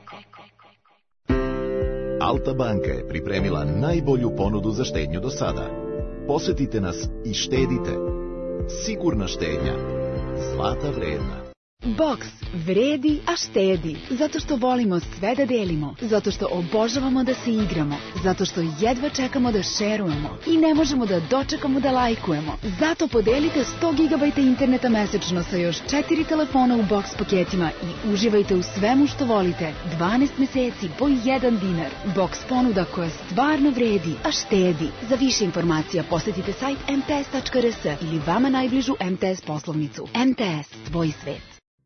Alta banka je pripremila najbolju ponudu za štednju do sada. Posetite nas i štedite. Sigurna štednja. Zlata vredna. Boks vredi, a štedi. Zato što volimo sve da delimo. Zato što obožavamo da se igramo. Zato što jedva čekamo da šerujemo. I ne možemo da dočekamo da lajkujemo. Zato podelite sto gigabajta interneta mesečno sa još četiri telefona u boks paketima i uživajte u svemu što volite. dvanaest meseci po jedan dinar. Boks ponuda koja stvarno vredi, a štedi. Za više informacija posetite sajt em te es tačka er es ili vama najbližu em te es poslovnicu. em te es, tvoj svet.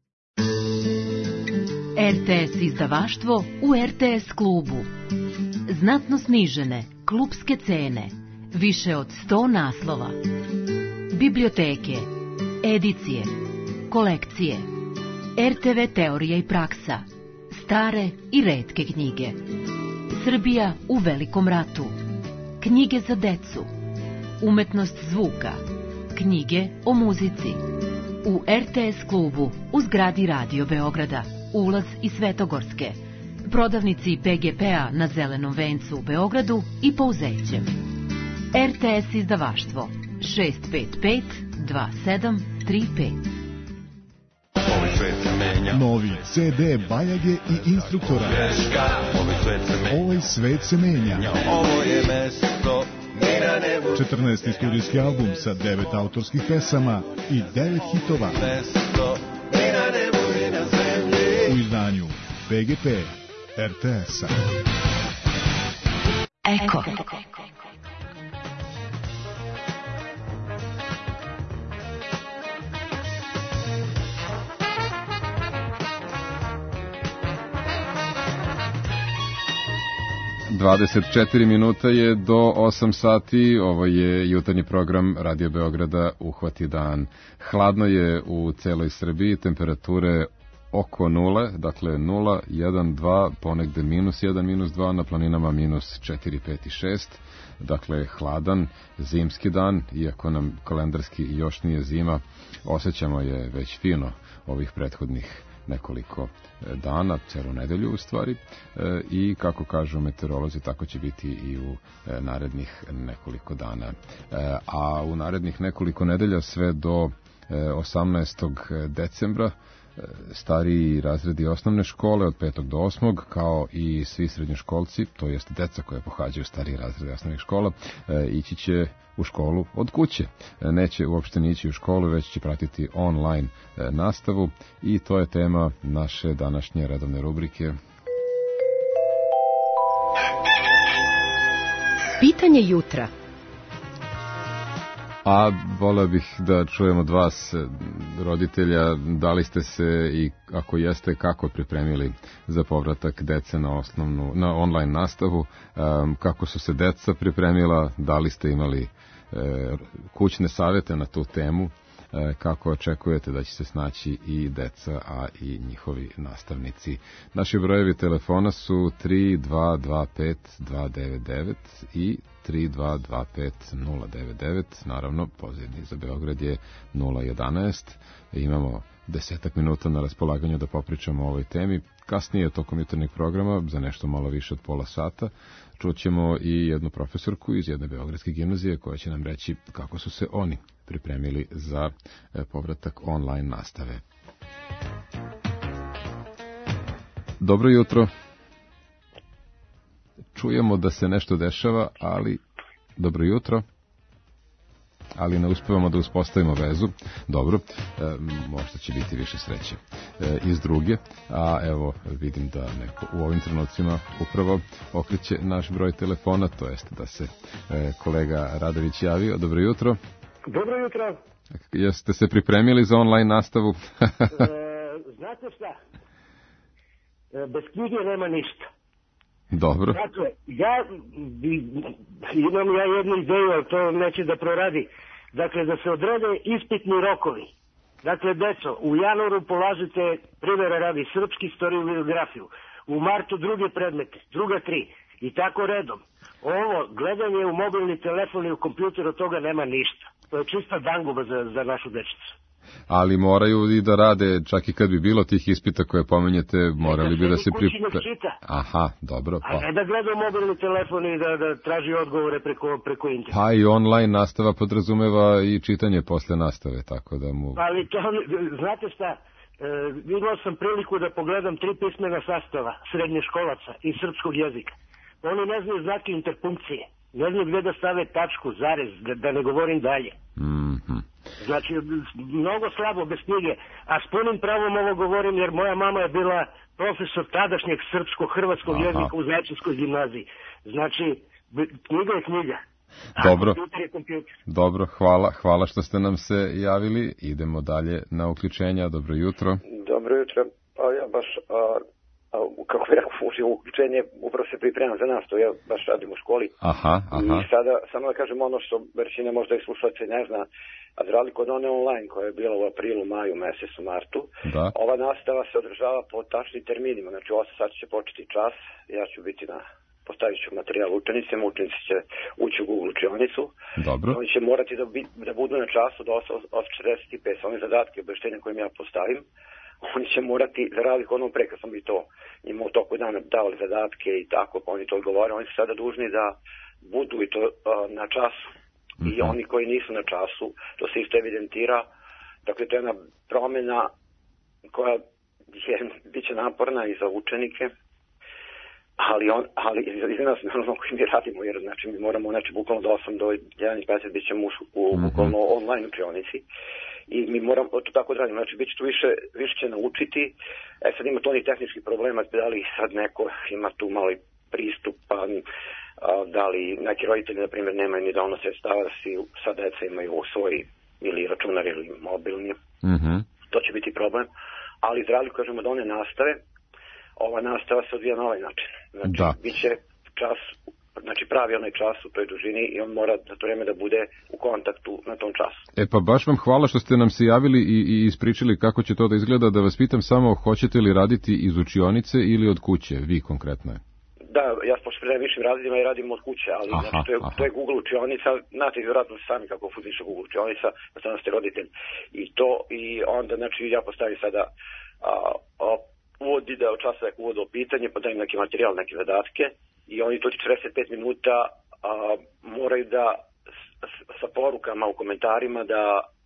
er te es izdavaštvo u er te es klubu. Znatno snižene klubske cene. Više od sto naslova. Biblioteke, edicije, kolekcije, er te ve teorija i praksa, stare i retke knjige. Srbija u velikom ratu. Knjige za decu. Umetnost zvuka. Knjige o muzici. U er te es klubu u zgradi Radio Beograda. Ulaz iz Svetogorske. Prodavnici pe ge pe-a na Zelenom vencu u Beogradu i Pouzećem. er te es izdavaštvo šest pet pet dva sedam tri pet. Novi ce de Bajage i Instruktora. Ovaj svet se menja. Ovo je mesto mira nebu. četrnaesti studijski album sa devet autorskih pesama i devet hitova. Mesto mira nebu i na zemlji. U izdanju pe ge pe er te es-a. Eko. dvadeset četiri minuta je do osam sati, ovo je jutarnji program Radio Beograda Uhvati dan. Hladno je u celoj Srbiji, temperature oko nule, dakle nula, jedan, dva, ponegde minus jedan, minus dva, na planinama minus četiri, pet i šest, dakle hladan, zimski dan, iako nam kalendarski još nije zima, osjećamo je već fino ovih prethodnih nekoliko dana, celu nedelju u stvari, i kako kažu meteorolozi, tako će biti i u narednih nekoliko dana. A u narednih nekoliko nedelja sve do osamnaestog decembra stariji razredi osnovne škole od petog do osmog, kao i svi srednjoškolci, to jest deca koja pohađaju stariji razredi osnovnih škola, ići će u školu od kuće. Neće uopšte nići u školu, već će pratiti online nastavu i to je tema naše današnje redovne rubrike. Pitanje jutra. A voleo bih da čujem od vas, roditelja, da li ste se i ako jeste, kako pripremili za povratak dece na osnovnu, na online nastavu, kako su se deca pripremila, da li ste imali kućne savjete na tu temu, kako očekujete da će se snaći i deca, a i njihovi nastavnici. Naši brojevi telefona su tri dva dva pet dva devet devet i tri dva dva pet nula devet devet, naravno pozivni za Beograd je nula jedanaest. Imamo desetak minuta na raspolaganju da popričamo o ovoj temi. Kasnije tokom jutarnjeg programa, za nešto malo više od pola sata, čućemo i jednu profesorku iz jedne beogradske gimnazije koja će nam reći kako su se oni pripremili za povratak online nastave. Dobro jutro. Čujemo da se nešto dešava, ali dobro jutro. Ali ne uspevamo da uspostavimo vezu. Dobro, e, možda će biti više sreće e, iz druge. A evo, vidim da neko u ovim trenucima upravo okreće naš broj telefona, to jest da se e, kolega Radović javio. Dobro jutro. Dobro jutro. Jeste se pripremili za online nastavu? e, znate šta? E, bez knjige nema ništa. Dobro. Dakle, ja imam ja jednu ideju, ali to neće da proradi. Dakle, da se odrede ispitni rokovi. Dakle, deco, u januaru polažite, primjera radi, srpski, istoriju i geografiju. U martu druge predmete, druga tri. I tako redom. Ovo, gledanje u mobilni telefon i u kompjuter, od toga nema ništa. To je čista danguba za, za našu dečicu. Ali moraju i da rade, čak i kad bi bilo tih ispita koje pomenjete, morali bi da se pripreme. Aha, dobro. Pa. A ne da gleda mobilni telefon i da, da traži odgovore preko, preko interneta. Pa i online nastava podrazumeva i čitanje posle nastave, tako da mu... Ali to, znate šta, imao sam priliku da pogledam tri pismena sastava srednjoškolaca iz srpskog jezika. Oni ne znaju znake interpunkcije. Ne znaju gde da stave tačku, zarez, da, da ne govorim dalje. Mm-hmm. Znači, mnogo slabo bez knjige. A s punim pravom ovo govorim jer moja mama je bila profesor tadašnjeg srpsko-hrvatskog Aha. jezika u Zaječarskoj gimnaziji. Znači, knjiga je knjiga. Dobro. Kompjuter je kompjuter. Dobro, hvala. Hvala što ste nam se javili. Idemo dalje na uključenja. Dobro jutro. Dobro jutro. Pa ja baš, a, a, kako bih rekao, uživo uključenje, upravo se pripremam za nas, to ja baš radim u školi. Aha, aha. I sada, samo da kažem ono što većina možda i slušalci ne zna, a za razliku od one online koja je bila u aprilu, maju, mesecu, martu, da. Ova nastava se održava po tačnim terminima, znači u osam sati će početi čas, ja ću biti na... postavit ću materijal učenicima, učenici će ući u Google učionicu. Dobro. Oni će morati da, bi, da budu na času do osam četrdeset pet. Oni zadatke, obaveštenja kojim ja postavim, oni će morati, za razliku onom pre, kad sam bi to njima u toku dana davali zadatke i tako, pa oni to odgovaraju, oni su sada dužni da budu i to uh, na času. Mm-hmm. I oni koji nisu na času, to se isto evidentira. Dakle, to je jedna promjena koja je, bit će naporna i za učenike, ali on, ali iz nas naravno koji mi radimo, jer znači mi moramo, znači bukvalno do osam do jedan i pedeset bit ćemo u, u mm-hmm. bukvalno online učionici i mi moramo to tako da radimo, znači bit će tu više, više će naučiti, e sad ima to onih tehničkih problema, da li sad neko ima tu mali pristup, pa da li neki roditelji, na primjer, nemaju ni dovoljno sredstava da si sad deca imaju svoj ili računar ili mobilni, mm-hmm. to će biti problem, ali za razliku, kažemo, od one nastave, ova nastava se odvija na ovaj način. Znači, da. Bit će čas, znači pravi onaj čas u toj dužini i on mora za to vreme da bude u kontaktu na tom času. E pa baš vam hvala što ste nam se javili i, i ispričali kako će to da izgleda. Da vas pitam samo, hoćete li raditi iz učionice ili od kuće, vi konkretno? Da, ja pošto predajem višim razredima i radim od kuće, ali aha, znači, to, je, to je Google učionica, znate vjerojatno sami kako funkcioniše Google učionica, da sam ste roditelj. I to, i onda, znači, ja postavim sada a, a, uvod ideo časa, uvod o pitanje, pa dajem neki materijal, neke zadatke i oni to četrdeset pet minuta a, moraju da s, sa porukama u komentarima da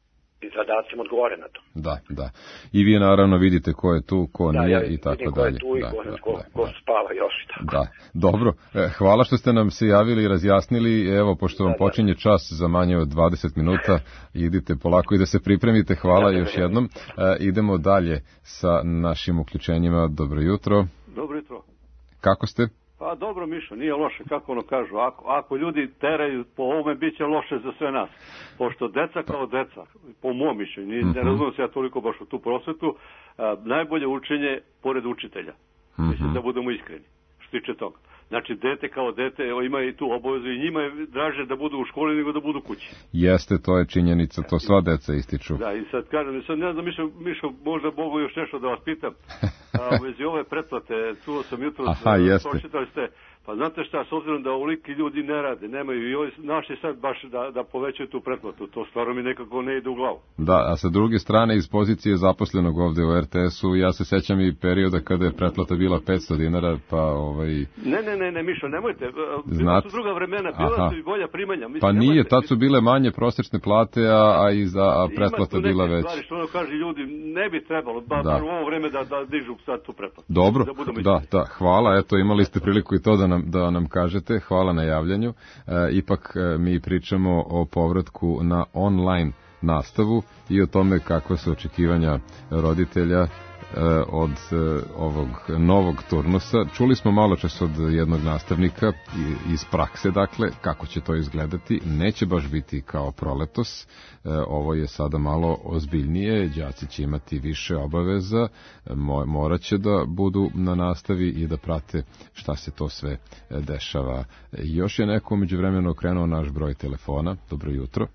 i zadacima odgovore na to. Da, da. I vi naravno vidite ko je tu, ko da, nije ja i tako ko dalje. Je tu i da, ko, da, ko, da, ko da. spava još i tako. Da, dobro. Hvala što ste nam se javili i razjasnili. Evo, pošto vam da, počinje da. čas za manje od dvadeset minuta, idite polako i da se pripremite. Hvala da, još da, jednom. Da. Idemo dalje sa našim uključenjima. Dobro jutro. Dobro jutro. Kako ste? Pa dobro, Mišo, nije loše, kako ono kažu. Ako, ako ljudi teraju po ovome, bit će loše za sve nas. Pošto deca kao deca, po mom mišljenju, mm-hmm. ne razumijem se ja toliko baš u tu prosvetu, a, najbolje učenje pored učitelja. Mm-hmm. Mislim da budemo iskreni, što tiče toga. Znači, dete kao dete ima i tu obavezu i njima je draže da budu u školi nego da budu kući. Jeste, to je činjenica, to sva deca ističu. Da, i sad kažem, sad ne znam, Mišo, Mišo možda mogu još nešto da vas pitam. A, u vezi ove pretplate, čuo sam jutro, Aha, jeste. Pročitali ste, pa znate šta, s obzirom da ovoliki ljudi ne rade, nemaju i ovi naši sad baš da, da povećaju tu pretplatu, to stvarno mi nekako ne ide u glavu. Da, a sa druge strane, iz pozicije zaposlenog ovde u er te esu, ja se sećam i perioda kada je pretplata bila petsto dinara, pa ovaj... Ne, ne, ne, ne, Mišo, nemojte, bila Znat... su druga vremena, bila Aha. su i bolja primanja. Mislim, pa nije, nemojte, tad su bile manje prosječne plate, a, a, i za, a pretplata bila veća. Ima tu neke stvari što ono kaže ljudi, ne bi trebalo, ba, da. u ovo vreme da, da dižu sad tu pretplatu. Dobro, da, da, da, hvala, eto, imali ste priliku i to da nam, da nam kažete, hvala na javljanju. E, ipak e, mi pričamo o povratku na online nastavu i o tome kakva su očekivanja roditelja od ovog novog turnusa. Čuli smo malo čas od jednog nastavnika iz prakse, dakle, kako će to izgledati. Neće baš biti kao proletos. Ovo je sada malo ozbiljnije. Đaci će imati više obaveza. Morat će da budu na nastavi i da prate šta se to sve dešava. Još je neko međuvremeno okrenuo naš broj telefona. Dobro jutro.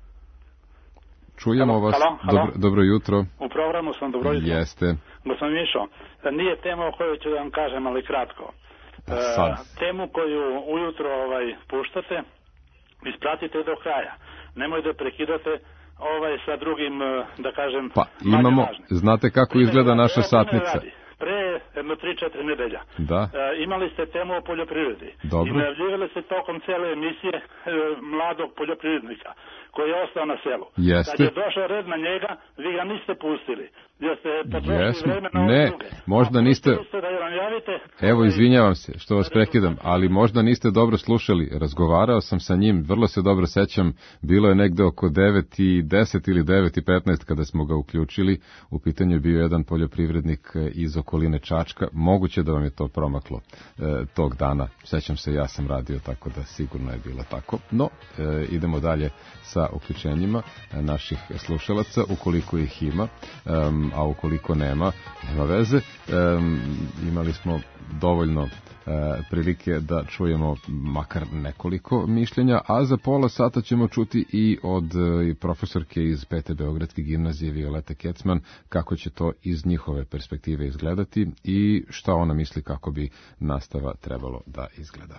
Čujemo halo, vas. Halo, halo. Dobro, dobro jutro. U programu sam, dobro jutro. Jeste. Gospodin Mišo, nije tema o kojoj ću da vam kažem, ali kratko. Sad. E, temu koju ujutro ovaj, puštate, ispratite do kraja. Nemoj da prekidate ovaj sa drugim, da kažem, pa, imamo, znate kako primjer, izgleda naša satnica. Pre jedno tri četiri nedelja da. e, imali ste temu o poljoprivredi. Dobro. I najavljivali ste tokom cele emisije e, mladog poljoprivrednika koji je ostao na selu. Jeste. Kad je došao red na njega, vi ga niste pustili. Jer ste potrošili Jesmo. vreme na Ne, druge. možda niste... Niste da nam javite. Evo, izvinjavam se što vas prekidam, ali možda niste dobro slušali. Razgovarao sam sa njim, vrlo se dobro sećam, bilo je negde oko devet i deset ili devet i petnaest kada smo ga uključili. U pitanju je bio jedan poljoprivrednik iz okoline Čačka. Moguće da vam je to promaklo e, tog dana. Sećam se, ja sam radio, tako da sigurno je bilo tako. No, e, idemo dalje sa uključenjima naših slušalaca, ukoliko ih ima, um, a ukoliko nema, nema veze. Um, imali smo dovoljno uh, prilike da čujemo makar nekoliko mišljenja, a za pola sata ćemo čuti i od uh, profesorke iz Pete Beogradske gimnazije Violete Kecman kako će to iz njihove perspektive izgledati i šta ona misli kako bi nastava trebalo da izgleda.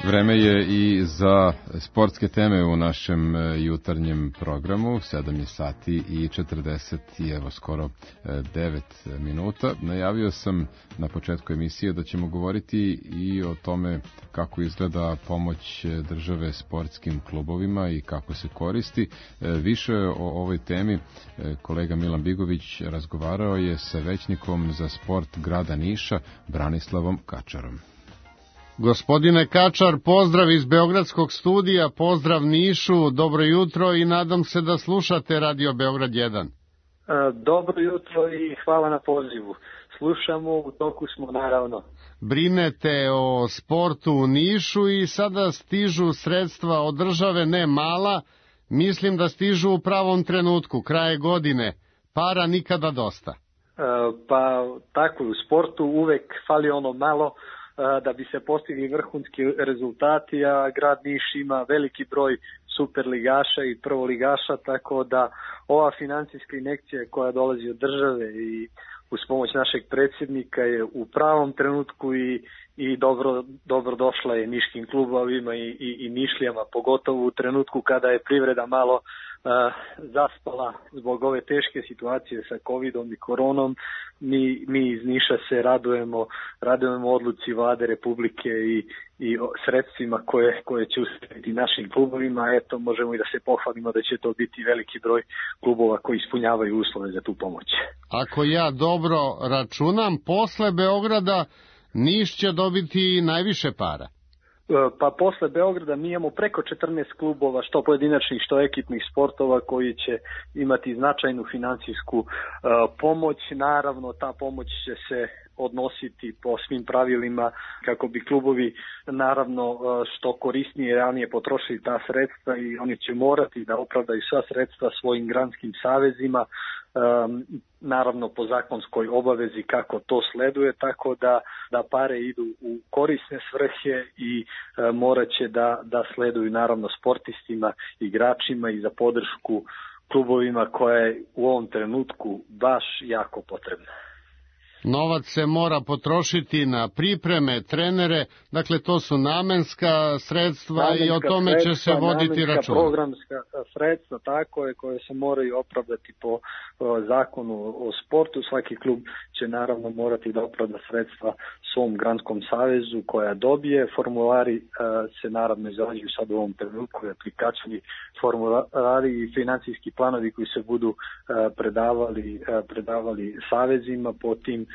Vreme je i za sportske teme u našem jutarnjem programu. sedam je sati i četrdeset i evo skoro devet minuta. Najavio sam na početku emisije da ćemo govoriti i o tome kako izgleda pomoć države sportskim klubovima i kako se koristi. Više o ovoj temi kolega Milan Bigović razgovarao je sa većnikom za sport grada Niša, Branislavom Kačarom. Gospodine Kačar, pozdrav iz Beogradskog studija, pozdrav Nišu, dobro jutro i nadam se da slušate Radio Beograd jedan. Dobro jutro i hvala na pozivu. Slušamo, u toku smo naravno. Brinete o sportu u Nišu i sada stižu sredstva od države, ne mala, mislim da stižu u pravom trenutku, kraje godine, para nikada dosta. Pa tako, u sportu uvek fali ono malo da bi se postigli vrhunski rezultati, a grad Niš ima veliki broj superligaša i prvoligaša, tako da ova financijska injekcija koja dolazi od države i uz pomoć našeg predsjednika je u pravom trenutku i, i dobro, dobro došla je niškim klubovima i, i, i Nišlijama, pogotovo u trenutku kada je privreda malo uh, zaspala zbog ove teške situacije sa covidom i koronom. Mi, mi iz Niša se radujemo, radujemo odluci Vlade Republike i, i sredstvima koje, koje će usmjeriti našim klubovima. Eto, možemo i da se pohvalimo da će to biti veliki broj klubova koji ispunjavaju uslove za tu pomoć. Ako ja dobro računam, posle Beograda Niš će dobiti najviše para. Pa posle Beograda mi imamo preko četrnaest klubova, što pojedinačnih, što ekipnih sportova, koji će imati značajnu finansijsku uh, pomoć. Naravno, ta pomoć će se odnositi po svim pravilima kako bi klubovi naravno što korisnije i realnije potrošili ta sredstva i oni će morati da opravdaju sva sredstva svojim granskim savezima, um, naravno po zakonskoj obavezi kako to sleduje, tako da, da pare idu u korisne svrhe i uh, morat će da, da sleduju naravno sportistima, igračima i za podršku klubovima koja je u ovom trenutku baš jako potrebna. Novac se mora potrošiti na pripreme, trenere, dakle to su namenska sredstva namenska i o tome sredstva, će se voditi račun. Programska sredstva, tako je, koje se moraju opravdati po o, zakonu o sportu. Svaki klub će naravno morati da opravda sredstva svom granskom savezu koja dobije. Formulari a, se naravno izrađuju sad u ovom trenutku, aplikacijni formulari i financijski planovi koji se budu a, predavali, a, predavali savezima po tim.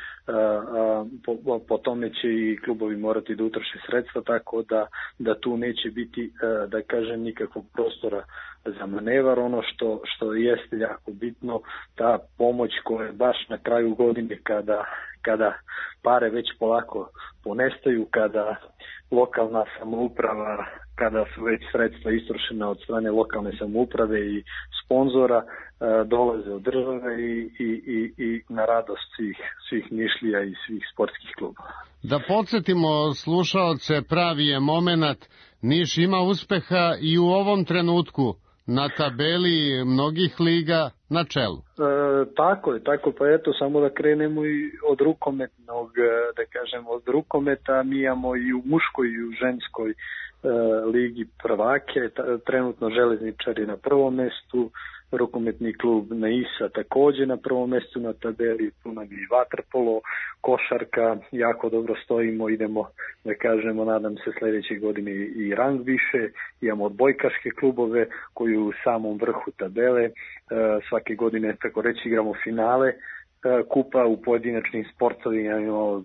Po, po tome će i klubovi morati da utroše sredstva, tako da, da tu neće biti, da kažem, nikakvog prostora za manevar. Ono što, što jeste jako bitno, ta pomoć koja je baš na kraju godine kada, kada pare već polako ponestaju, kada lokalna samouprava, kada su već sredstva istrošena od strane lokalne samouprave i sponzora, dolaze od države i, i, i, i na radost svih, svih Nišlija i svih sportskih klubova. Da podsjetimo slušaoce, pravi je moment, Niš ima uspeha i u ovom trenutku na tabeli mnogih liga na čelu. E, tako je, tako pa eto, samo da krenemo i od rukometnog, da kažem, od rukometa, mi imamo i u muškoj i u ženskoj e, ligi prvake, trenutno Železničari na prvom mestu, rukometni klub Naisa takođe na prvom mestu na tabeli, tu nam i vaterpolo, košarka, jako dobro stojimo, idemo, da kažemo, nadam se sledeće godine i rang više, imamo odbojkaške klubove koji u samom vrhu tabele, svake godine, tako reći, igramo finale kupa u pojedinačnim sportovima, imamo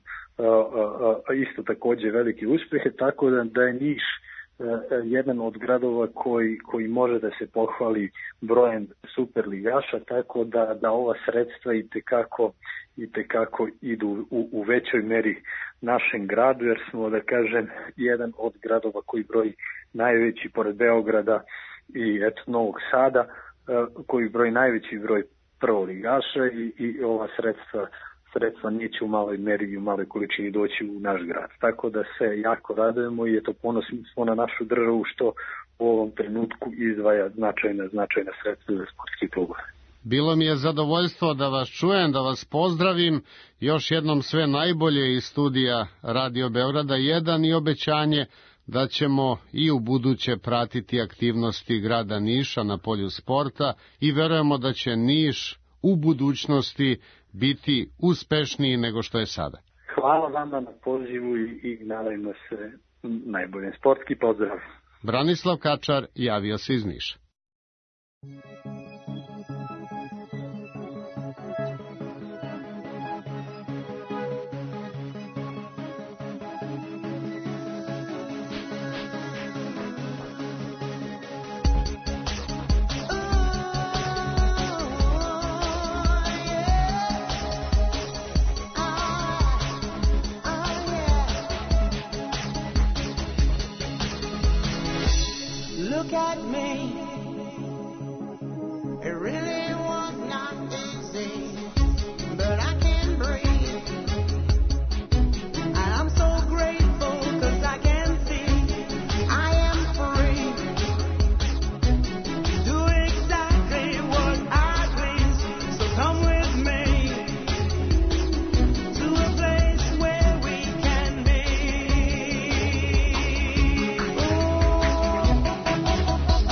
isto takođe velike uspehe, tako da, da je Niš jedan od gradova koji, koji može da se pohvali brojem superligaša, tako da, da ova sredstva i tekako, i tekako idu u, u većoj meri našem gradu, jer smo, da kažem, jedan od gradova koji broji najveći, pored Beograda i eto Novog Sada, koji broji najveći broj prvoligaša i, i ova sredstva sredstva neće u maloj meri i u maloj količini doći u naš grad. Tako da se jako radujemo i eto, ponosni smo na našu državu što u ovom trenutku izdvaja značajna, značajna sredstva za sportski klub. Bilo mi je zadovoljstvo da vas čujem, da vas pozdravim. Još jednom sve najbolje iz studija Radio Beograda jedan i obećanje da ćemo i u buduće pratiti aktivnosti grada Niša na polju sporta i verujemo da će Niš u budućnosti biti uspešniji nego što je sada. Hvala vama na pozivu i, i nadajmo se najbolje. Sportski pozdrav. Branislav Kačar javio se iz Niša. Look at me, it really was not easy, but I can breathe, and I'm so grateful cause I can see I am free, do exactly what I please, so come with me, to a place where we can be. Ooh.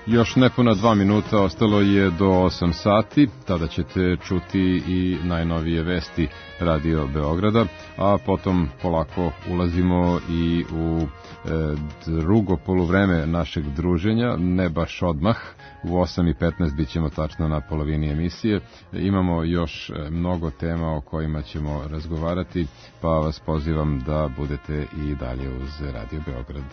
Još nepuna dva minuta, ostalo je do osam sati, tada ćete čuti i najnovije vesti Radio Beograda, a potom polako ulazimo i u e, drugo poluvreme našeg druženja, ne baš odmah, u osam i petnaest bit ćemo tačno na polovini emisije. Imamo još mnogo tema o kojima ćemo razgovarati, pa vas pozivam da budete i dalje uz Radio Beograd.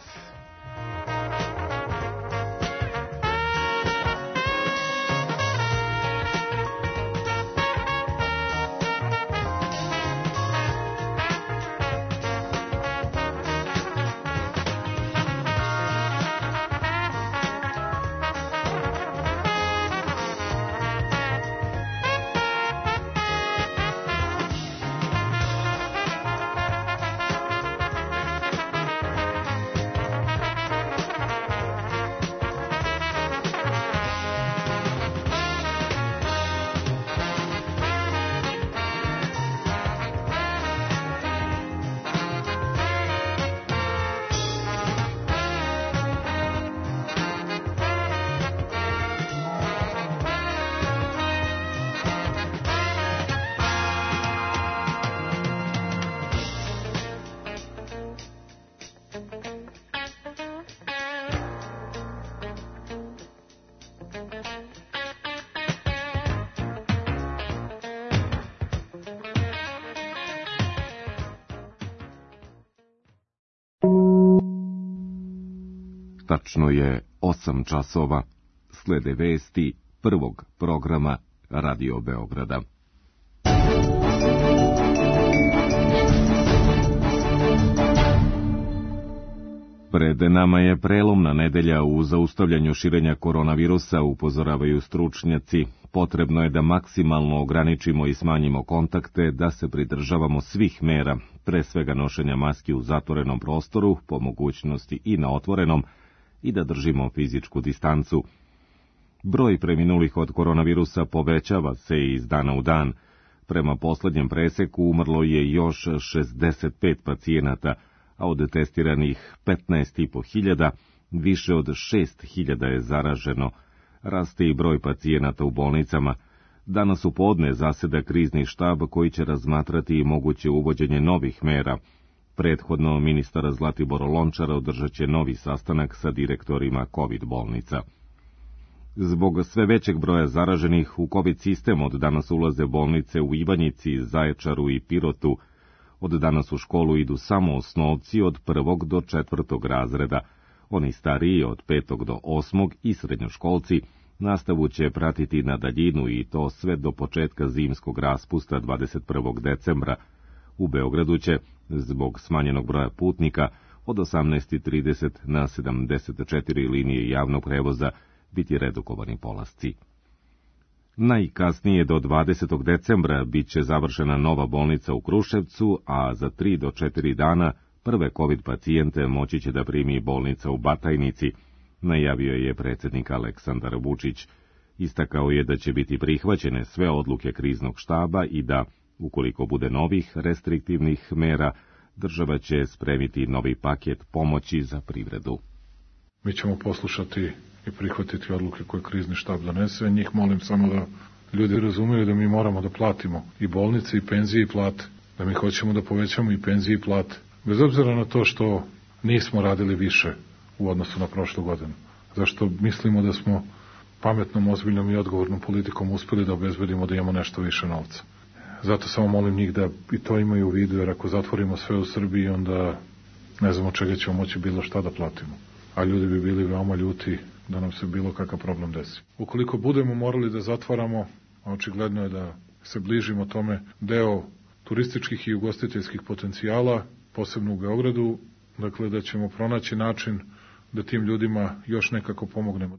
Tačno je osam časova, slede vesti prvog programa Radio Beograda. Pred nama je prelomna nedelja u zaustavljanju širenja koronavirusa, upozoravaju stručnjaci. Potrebno je da maksimalno ograničimo i smanjimo kontakte, da se pridržavamo svih mera, pre svega nošenja maski u zatvorenom prostoru, po mogućnosti i na otvorenom, i da držimo fizičku distancu. Broj preminulih od koronavirusa povećava se iz dana u dan. Prema poslednjem preseku umrlo je još šezdeset pet pacijenata, a od testiranih petnaest i po hiljada, više od šest hiljada je zaraženo. Raste i broj pacijenata u bolnicama. Danas u podne zaseda krizni štab koji će razmatrati i moguće uvođenje novih mera. Prethodno ministar Zlatibor Lončar održat će novi sastanak sa direktorima COVID bolnica. Zbog sve većeg broja zaraženih u COVID sistem od danas ulaze bolnice u Ivanjici, Zaječaru i Pirotu. Od danas u školu idu samo osnovci od prvog do četvrtog razreda. Oni stariji od petog do osmog i srednjoškolci nastavu će pratiti na daljinu i to sve do početka zimskog raspusta dvadeset prvog decembra. U Beogradu će, zbog smanjenog broja putnika, od osamnaest i trideset na sedamdeset četiri linije javnog prevoza biti redukovani polasci. Najkasnije do dvadesetog decembra bit će završena nova bolnica u Kruševcu, a za tri do četiri dana prve COVID pacijente moći će da primi bolnica u Batajnici, najavio je predsjednik Aleksandar Vučić. Istakao je da će biti prihvaćene sve odluke kriznog štaba i da, ukoliko bude novih restriktivnih mera, država će spremiti novi paket pomoći za privredu. Mi ćemo poslušati i prihvatiti odluke koje krizni štab donese. Njih molim samo da ljudi razumiju da mi moramo da platimo i bolnice, i penzije, i plate. Da mi hoćemo da povećamo i penzije, i plate. Bez obzira na to što nismo radili više u odnosu na prošlu godinu. Zašto mislimo da smo pametnom, ozbiljnom i odgovornom politikom uspeli da obezbedimo da imamo nešto više novca. Zato samo molim njih da i to imaju u vidu, jer ako zatvorimo sve u Srbiji, onda ne znamo čega ćemo moći bilo šta da platimo. A ljudi bi bili veoma ljuti da nam se bilo kakav problem desi. Ukoliko budemo morali da zatvaramo, a očigledno je da se bližimo tome, deo turističkih i ugostiteljskih potencijala, posebno u Beogradu, dakle da ćemo pronaći način da tim ljudima još nekako pomognemo.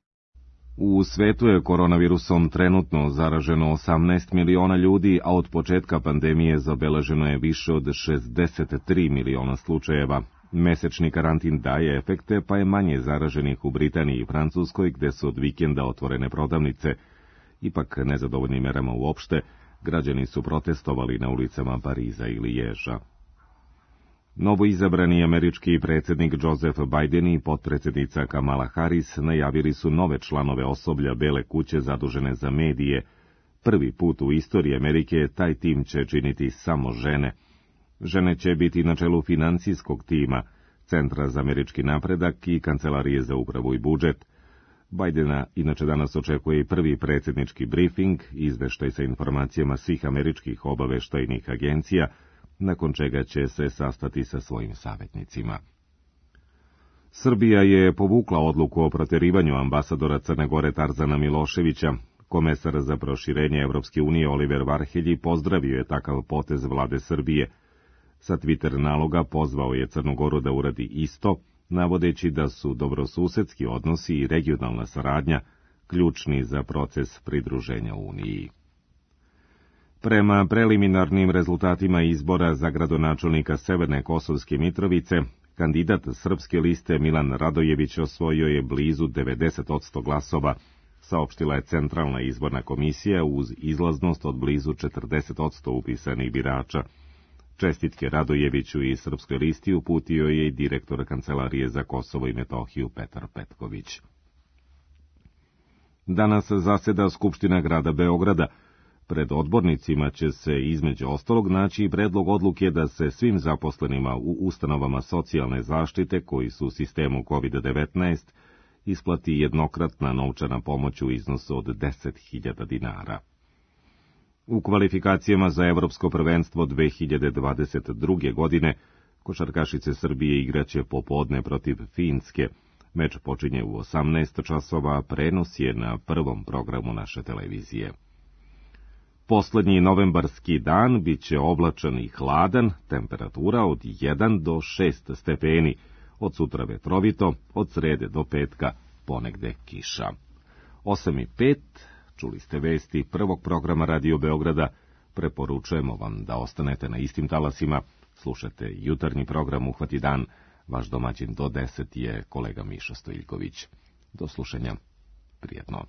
U svetu je koronavirusom trenutno zaraženo osamnaest miliona ljudi, a od početka pandemije zabeleženo je više od šezdeset tri miliona slučajeva. Mesečni karantin daje efekte, pa je manje zaraženih u Britaniji i Francuskoj, gde su od vikenda otvorene prodavnice. Ipak, nezadovoljnim merama uopšte, građani su protestovali na ulicama Pariza ili Ježa. Novoizabrani američki predsjednik Joseph Biden i potpredsjednica Kamala Harris najavili su nove članove osoblja Bele kuće zadužene za medije. Prvi put u istoriji Amerike taj tim će činiti samo žene. Žene će biti na čelu financijskog tima, Centra za američki napredak i Kancelarije za upravu i budžet. Bidena inače danas očekuje i prvi predsjednički briefing, izveštaj sa informacijama svih američkih obaveštajnih agencija, nakon čega će se sastati sa svojim savjetnicima. Srbija je povukla odluku o proterivanju ambasadora Crne Gore Tarzana Miloševića. Komesar za proširenje Evropske unije Oliver Varhelji pozdravio je takav potez vlade Srbije. Sa Twitter naloga pozvao je Crnu Goru da uradi isto, navodeći da su dobrosusedski odnosi i regionalna saradnja ključni za proces pridruženja Uniji. Prema preliminarnim rezultatima izbora za gradonačelnika Severne Kosovske Mitrovice, kandidat srpske liste Milan Radojević osvojio je blizu devedeset posto glasova, saopštila je Centralna izborna komisija uz izlaznost od blizu četrdeset posto upisanih birača. Čestitke Radojeviću i srpskoj listi uputio je i direktor Kancelarije za Kosovo i Metohiju Petar Petković. Danas zaseda Skupština grada Beograda. Pred odbornicima će se između ostalog naći i predlog odluke da se svim zaposlenima u ustanovama socijalne zaštite koji su u sistemu kovid devetnaest isplati jednokratna novčana pomoć u iznosu od deset hiljada dinara. U kvalifikacijama za Evropsko prvenstvo dve hiljade dvadeset druge. godine košarkašice Srbije igraće popodne protiv Finske. Meč počinje u osamnaest časova, prenos je na prvom programu naše televizije. Poslednji novembarski dan biće oblačan i hladan, temperatura od jedan do šest stepeni, od sutra vetrovito, od srede do petka ponegde kiša. osam i pet, čuli ste vesti prvog programa Radio Beograda, preporučujemo vam da ostanete na istim talasima, slušate jutarnji program Uhvati dan, vaš domaćin do deset je kolega Miša Stojiljković. Do slušanja, prijetno.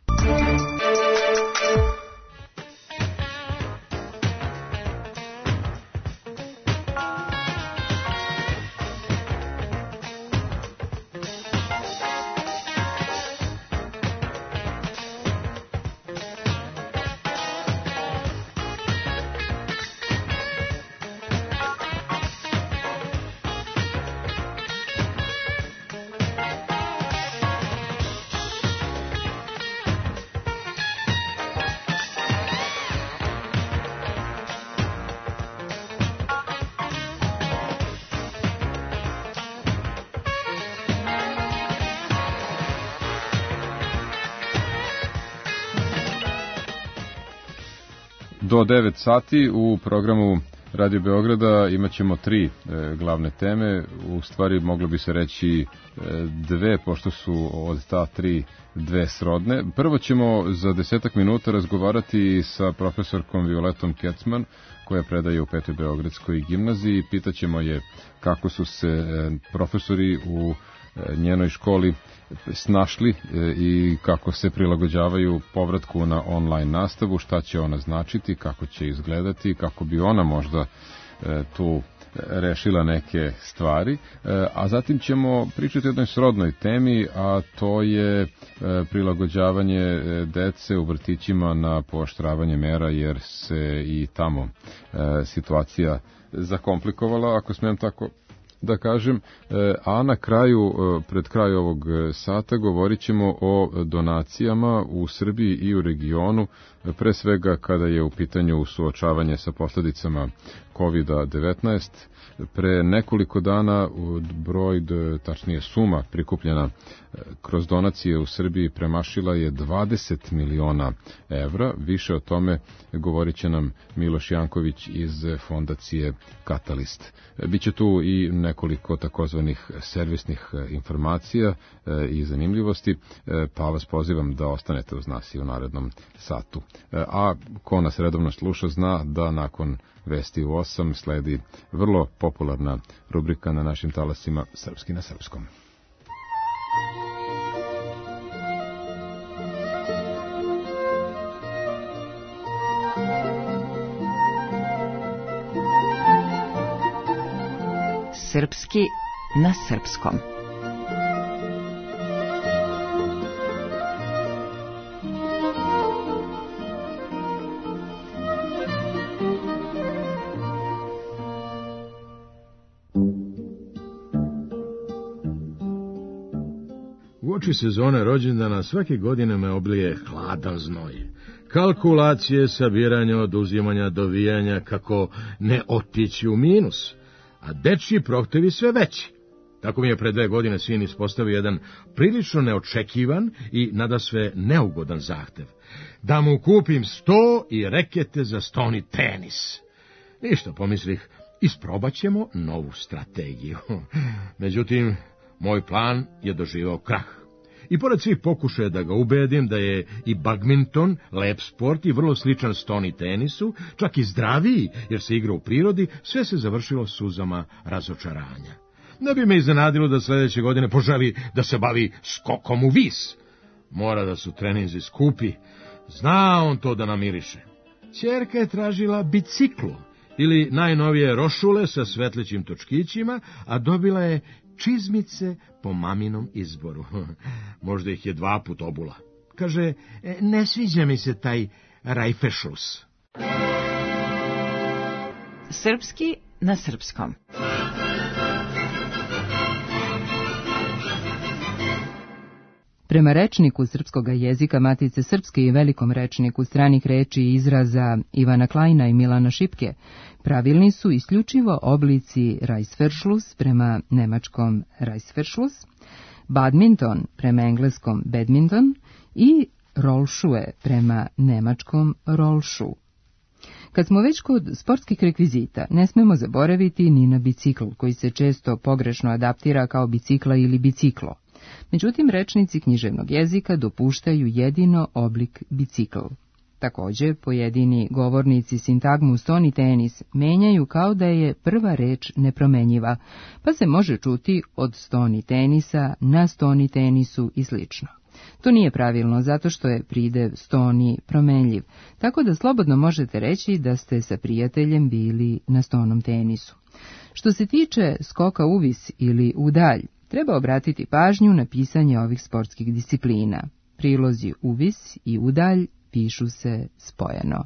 Do devet sati u programu Radio Beograda imat ćemo tri e, glavne teme, u stvari moglo bi se reći e, dve, pošto su od ta tri dve srodne. Prvo ćemo za desetak minuta razgovarati sa profesorkom Violetom Kecman, koja predaje u Petoj Beogradskoj gimnaziji. Pitaćemo je kako su se e, profesori u e, njenoj školi snašli i kako se prilagođavaju povratku na online nastavu, šta će ona značiti, kako će izgledati, kako bi ona možda tu rešila neke stvari. A zatim ćemo pričati o jednoj srodnoj temi, a to je prilagođavanje dece u vrtićima na pooštravanje mera, jer se i tamo situacija zakomplikovala, ako smijem tako da kažem, a na kraju, pred kraju ovog sata, govorit ćemo o donacijama u Srbiji i u regionu, pre svega kada je u pitanju suočavanje sa posljedicama kovid devetnaest. Pre nekoliko dana broj, tačnije suma prikupljena kroz donacije u Srbiji premašila je dvadeset miliona evra. Više o tome govorit će nam Miloš Janković iz fondacije Katalist. Biće tu i nekoliko takozvanih servisnih informacija i zanimljivosti, pa vas pozivam da ostanete uz nas i u narednom satu. A ko nas redovno sluša zna da nakon vesti u osam sledi vrlo popularna rubrika na našim talasima Srpski na srpskom. Srpski na srpskom. Uoči sezone rođendana svake godine me oblije hladan znoj. Kalkulacije, sabiranje, oduzimanja, dovijanja, kako ne otići u minus, a dečji prohtevi sve veći. Tako mi je pre dve godine sin ispostavio jedan prilično neočekivan i nadasve neugodan zahtev. Da mu kupim sto i rekete za stoni tenis. Ništa, pomislih, isprobat ćemo novu strategiju. Međutim, moj plan je doživao krah. I pored svih pokušaja da ga ubedim da je i badminton lep sport i vrlo sličan stoni tenisu, čak i zdraviji jer se igra u prirodi, sve se završilo suzama razočaranja. Ne bi me iznenadilo da sledeće godine poželi da se bavi skokom u vis. Mora da su treninzi skupi, zna on to da namiriše. Ćerka je tražila biciklu ili najnovije rošule sa svetlećim točkićima, a dobila je čizmice po maminom izboru. Možda ih je dva put obula. Kaže, ne sviđa mi se taj rajfešus. Srpski na srpskom. Prema rečniku srpskog jezika Matice Srpske i velikom rečniku stranih reči i izraza Ivana Klajna i Milana Šipke, pravilni su isključivo oblici Reißverschluss prema nemačkom Reißverschluss, badminton prema engleskom badminton i Rollschuhe prema nemačkom Rollschuh. Kad smo već kod sportskih rekvizita, ne smemo zaboraviti ni na bicikl, koji se često pogrešno adaptira kao bicikla ili biciklo. Međutim, rečnici književnog jezika dopuštaju jedino oblik bicikl. Takođe, pojedini govornici sintagmu stoni tenis menjaju kao da je prva reč nepromenjiva, pa se može čuti od stoni tenisa na stoni tenisu i slično. To nije pravilno zato što je pridev stoni promenljiv, tako da slobodno možete reći da ste sa prijateljem bili na stonom tenisu. Što se tiče skoka uvis ili udalj, treba obratiti pažnju na pisanje ovih sportskih disciplina. Prilozi uvis i udalj pišu se spojeno.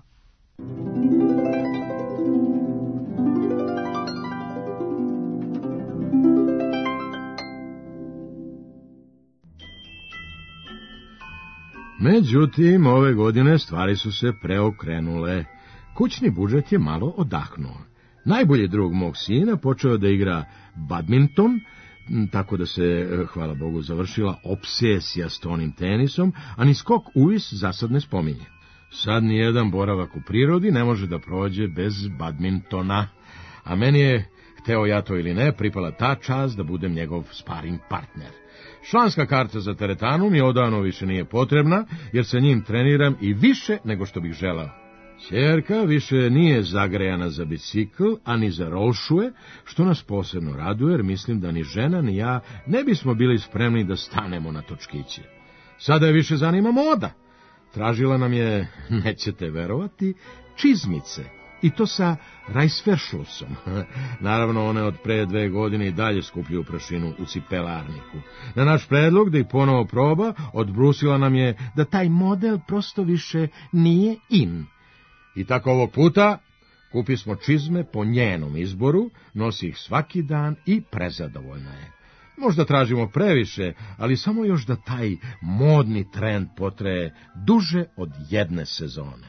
Međutim, ove godine stvari su se preokrenule. Kućni budžet je malo odahnuo. Najbolji drug mog sina počeo da igra badminton, tako da se, hvala Bogu, završila obsesija s tonim tenisom, a ni skok uvis zasad ne spominje. Sad nijedan boravak u prirodi ne može da prođe bez badmintona, a meni je, hteo ja to ili ne, pripala ta čast da budem njegov sparing partner. Članska karta za teretanu mi odavno više nije potrebna, jer sa njim treniram i više nego što bih želao. Ćerka više nije zagrejana za bicikl, a ni za rolšuje, što nas posebno raduje, jer mislim da ni žena ni ja ne bismo bili spremni da stanemo na točkiće. Sada je više zanima moda. Tražila nam je, nećete verovati, čizmice, i to sa Reißverschlussom. Naravno, one od pre dve godine i dalje skupljuju prašinu u cipelarniku. Na naš predlog da ih ponovo proba, odbrusila nam je da taj model prosto više nije in. I tako ovog puta kupi smo čizme po njenom izboru, nosi ih svaki dan i prezadovoljna je. Možda tražimo previše, ali samo još da taj modni trend potraje duže od jedne sezone.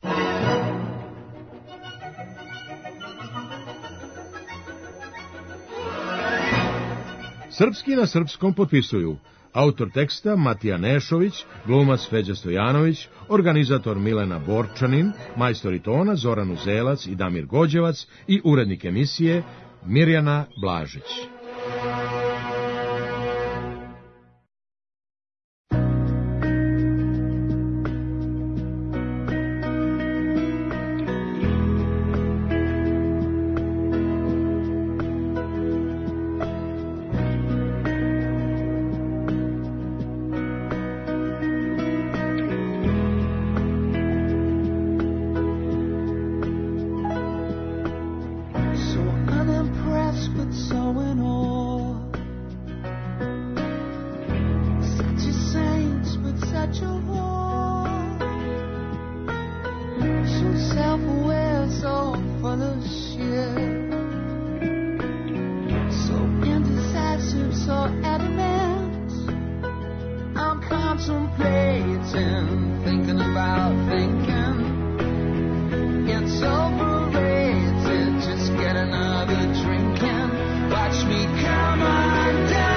Srpski na srpskom potpisuju autor teksta Matija Nešović, glumac Feđa Stojanović, organizator Milena Borčanin, majstori tona Zoran Uzelac i Damir Gođevac i urednik emisije Mirjana Blažić. So unimpressed but so in contemplating, thinking about thinking. It's overrated, just get another drink and watch me come undone.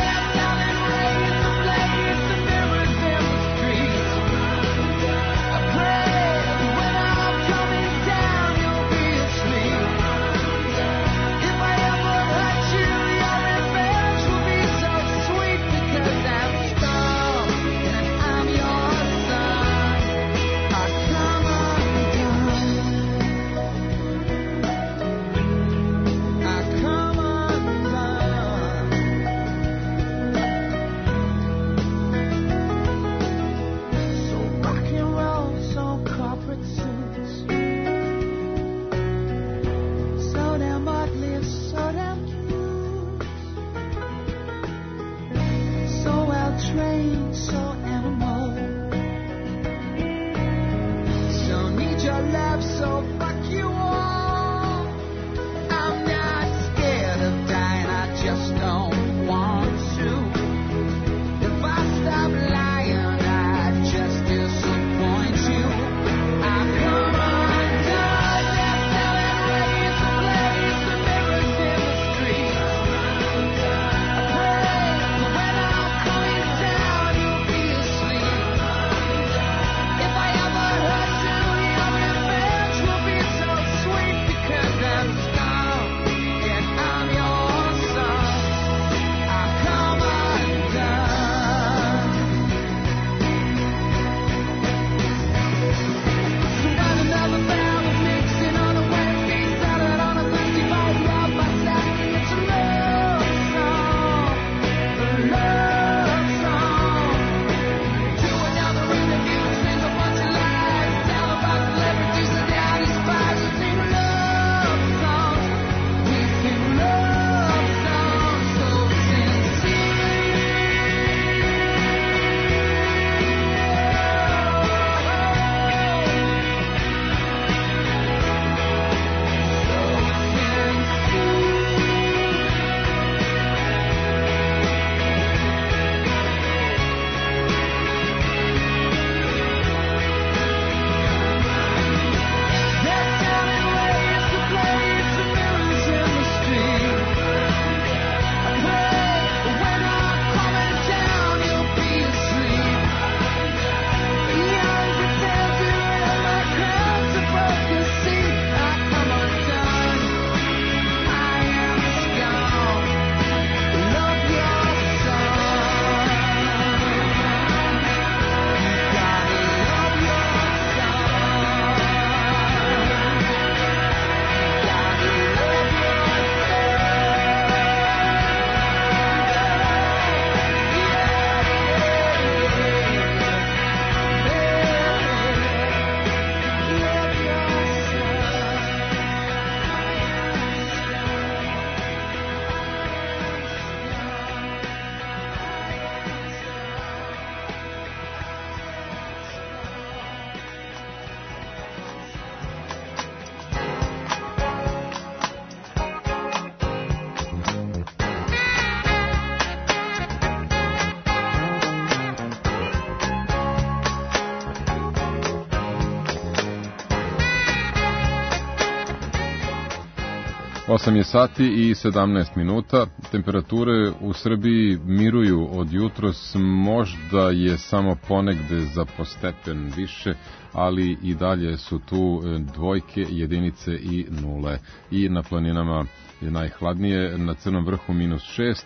osam je sati i sedamnaest minuta. Temperature u Srbiji miruju od jutros, možda je samo ponegde za postepen više, ali i dalje su tu dvojke, jedinice i nule. I na planinama je najhladnije, na Crnom vrhu minus šest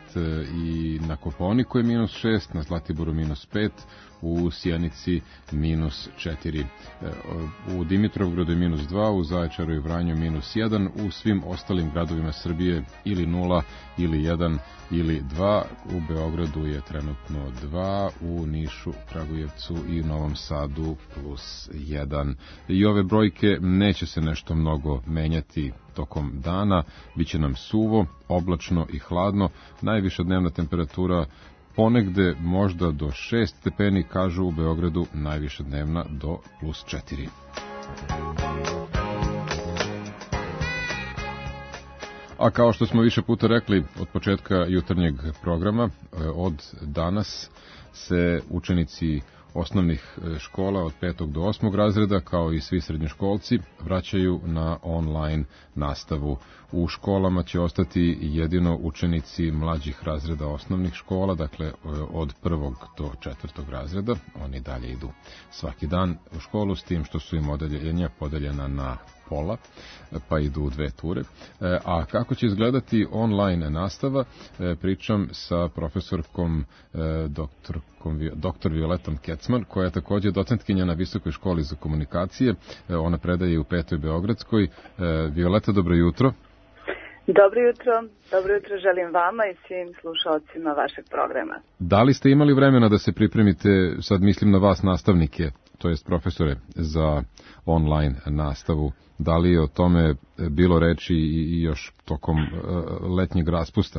i na Kopaoniku je minus šest, na Zlatiboru minus pet, u Sjenici minus četiri. U Dimitrovgradu je minus dva, u Zaječaru i Vranju minus jedan, u svim ostalim gradovima Srbije ili nula, ili jedan, ili dva. U Beogradu je trenutno dva, u Nišu, Kragujevcu i Novom Sadu plus jedan. I ove brojke neće se nešto mnogo menjati tokom dana, biće nam suvo, oblačno i hladno, najviša dnevna temperatura ponegde možda do šest stepeni, kažu u Beogradu najviša dnevna do plus četiri. A kao što smo više puta rekli od početka jutarnjeg programa, od danas se učenici osnovnih škola od petog do osmog razreda, kao i svi srednjoškolci, vraćaju na online nastavu. U školama će ostati jedino učenici mlađih razreda osnovnih škola, dakle od prvog do četvrtog razreda. Oni dalje idu svaki dan u školu, s tim što su im odeljenja podeljena na pola, pa idu u dve ture. A kako će izgledati online nastava, pričam sa profesorkom doktorkom, doktor Violetom Kecman, koja je također docentkinja na Visokoj školi za komunikacije. Ona predaje u Petoj Beogradskoj. Violeta, dobro jutro. Dobro jutro, dobro jutro želim vama i svim slušalcima vašeg programa. Da li ste imali vremena da se pripremite, sad mislim na vas nastavnike, to jest profesore, za online nastavu? Da li je o tome bilo reči i još tokom letnjeg raspusta?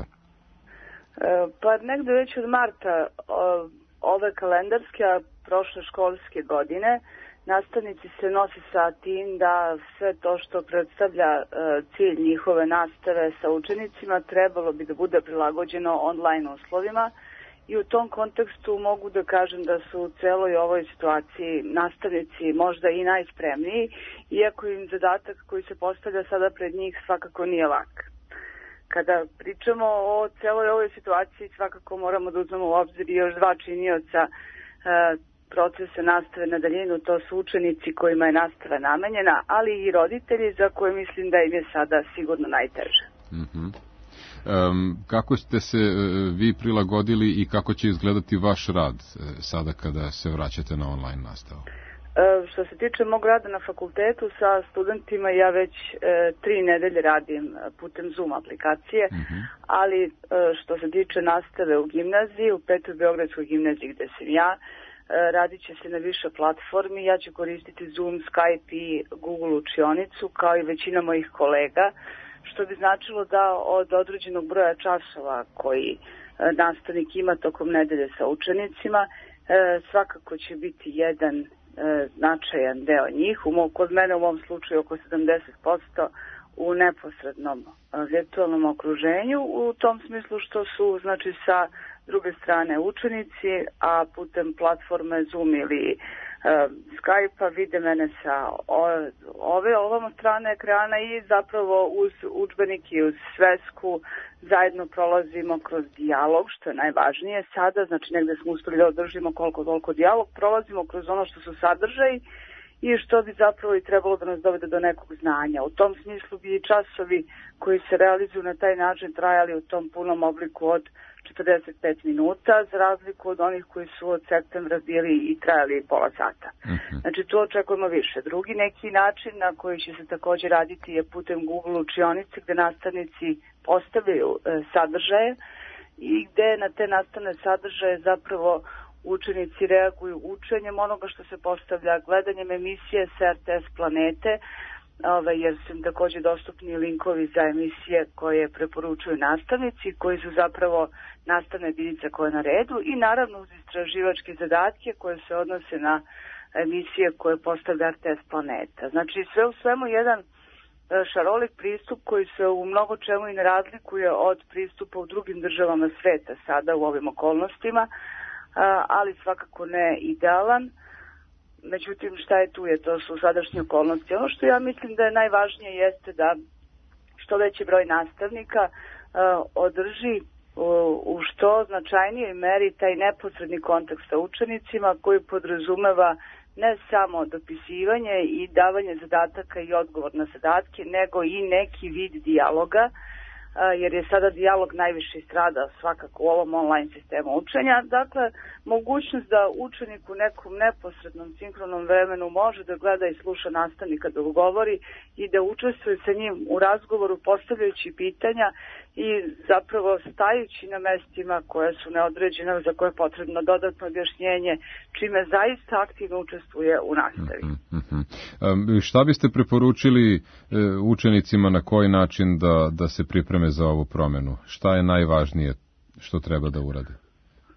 Pa negde već od marta ove kalendarske, a prošle školske godine, nastavnici se nose sa tim da sve to što predstavlja cilj njihove nastave sa učenicima trebalo bi da bude prilagođeno online uslovima. I u tom kontekstu mogu da kažem da su u celoj ovoj situaciji nastavnici možda i najspremniji, iako im zadatak koji se postavlja sada pred njih svakako nije lak. Kada pričamo o celoj ovoj situaciji, svakako moramo da uzmemo u obzir još dva činioca e, procesa nastave na daljinu, to su učenici kojima je nastava namenjena, ali i roditelji za koje mislim da im je sada sigurno najteže. Mhm. Um, kako ste se uh, vi prilagodili i kako će izgledati vaš rad uh, sada kada se vraćate na online nastavu? Uh, što se tiče mog rada na fakultetu sa studentima, ja već uh, tri nedelje radim putem Zoom aplikacije, uh-huh. ali uh, što se tiče nastave u gimnaziji, u Petoj Beogradskoj gimnaziji gde sam ja, uh, radit će se na više platformi. Ja ću koristiti Zoom, Skype i Google učionicu kao i većina mojih kolega, što bi značilo da od određenog broja časova koji e, nastavnik ima tokom nedelje sa učenicima, e, svakako će biti jedan e, značajan deo njih. U, kod mene u mom slučaju oko sedamdeset posto u neposrednom e, virtualnom okruženju, u tom smislu što su znači sa druge strane učenici, a putem platforme Zoom ili Skype-a vide mene sa ove ovom strane ekrana i zapravo uz udžbenik i uz svesku zajedno prolazimo kroz dijalog, što je najvažnije sada, znači negde smo uspeli da održimo koliko toliko dijalog, prolazimo kroz ono što su sadržaji i što bi zapravo i trebalo da nas dovede do nekog znanja. U tom smislu bi i časovi koji se realizuju na taj način trajali u tom punom obliku od četrdeset pet minuta, za razliku od onih koji su od septembra bili i trajali pola sata. Uh-huh. Znači, tu očekujemo više. Drugi neki način na koji će se također raditi je putem Google učionice, gde nastavnici postavljaju e, sadržaje i gde na te nastavne sadržaje zapravo učenici reaguju učenjem onoga što se postavlja, gledanjem emisije sa R T S Planete, Ove, jer su im također dostupni linkovi za emisije koje preporučuju nastavnici, koji su zapravo nastavne jedinice koje je na redu i naravno uz istraživačke zadatke koje se odnose na emisije koje postavlja R T S Planeta. Znači sve u svemu jedan šarolik pristup koji se u mnogo čemu i ne razlikuje od pristupa u drugim državama sveta sada u ovim okolnostima, ali svakako ne idealan. Međutim, šta je tu je, to su sadašnje okolnosti. Ono što ja mislim da je najvažnije jeste da što veći broj nastavnika uh, održi uh, u što značajnijoj meri taj neposredni kontakt sa učenicima koji podrazumeva ne samo dopisivanje i davanje zadataka i odgovor na zadatke, nego i neki vid dijaloga, jer je sada dijalog najviše strada svakako u ovom online sistemu učenja. Dakle, mogućnost da učenik u nekom neposrednom sinhronom vremenu može da gleda i sluša nastavnika dok govori i da učestvuje sa njim u razgovoru postavljajući pitanja i zapravo stajući na mestima koja su neodređena, za koje je potrebno dodatno objašnjenje, čime zaista aktivno učestvuje u nastavi. Mm-hmm. Um, šta biste preporučili e, učenicima na koji način da, da se pripreme za ovu promjenu? Šta je najvažnije što treba da urade? E,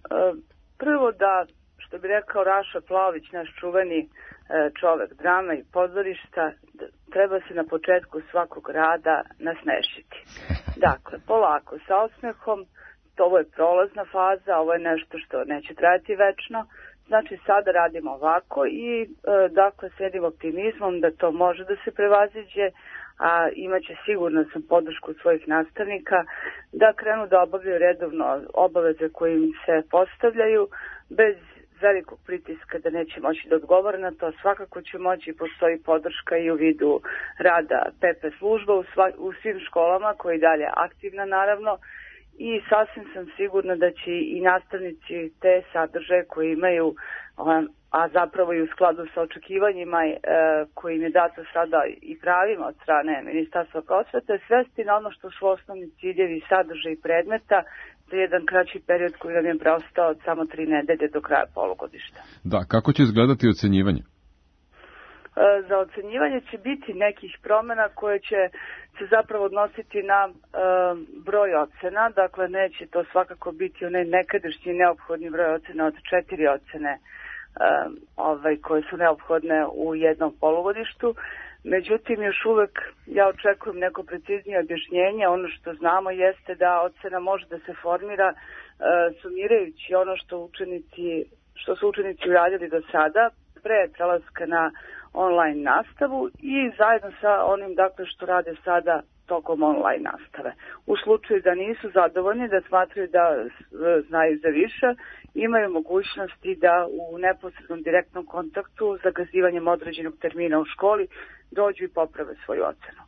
prvo da, što bi rekao Raša Plaović, naš čuveni e, čovek drama i pozorišta, treba se na početku svakog rada nasmešiti. Dakle, polako, sa osmehom, ovo je prolazna faza, ovo je nešto što neće trajati večno. Znači sada radimo ovako i e, dakle slijedim optimizmom da to može da se prevaziđe, a imaće sigurno sam podršku svojih nastavnika da krenu da obavljaju redovno obaveze koje im se postavljaju bez velikog pritiska da neće moći da odgovore na to. Svakako će moći, postoji podrška i u vidu rada P P služba u, sva, u svim školama koja je dalje aktivna naravno i sasvim sam sigurna da će i nastavnici te sadržaje koje imaju, a zapravo i u skladu sa očekivanjima e, koji im je dato sada i pravima od strane Ministarstva prosvete, svesti na ono što su osnovni ciljevi, sadržaj i predmeta za jedan kraći period koji nam je preostao od samo tri nedelje do kraja polugodišta. Da, kako će izgledati ocenjivanje? E, za ocenjivanje će biti nekih promjena koje će se zapravo odnositi na e, broj ocena, dakle neće to svakako biti onaj nekadašnji neophodni broj ocena od četiri ocene e, ovaj, koje su neophodne u jednom polugodištu. Međutim, još uvek ja očekujem neko preciznije objašnjenje. Ono što znamo jeste da ocena može da se formira e, sumirajući ono što učenici, što su učenici uradili do sada pre prelaska na online nastavu i zajedno sa onim dakle što rade sada tokom online nastave. U slučaju da nisu zadovoljni, da smatraju da znaju za više, imaju mogućnosti da u neposrednom direktnom kontaktu s zagazivanjem određenog termina u školi dođu i poprave svoju ocenu.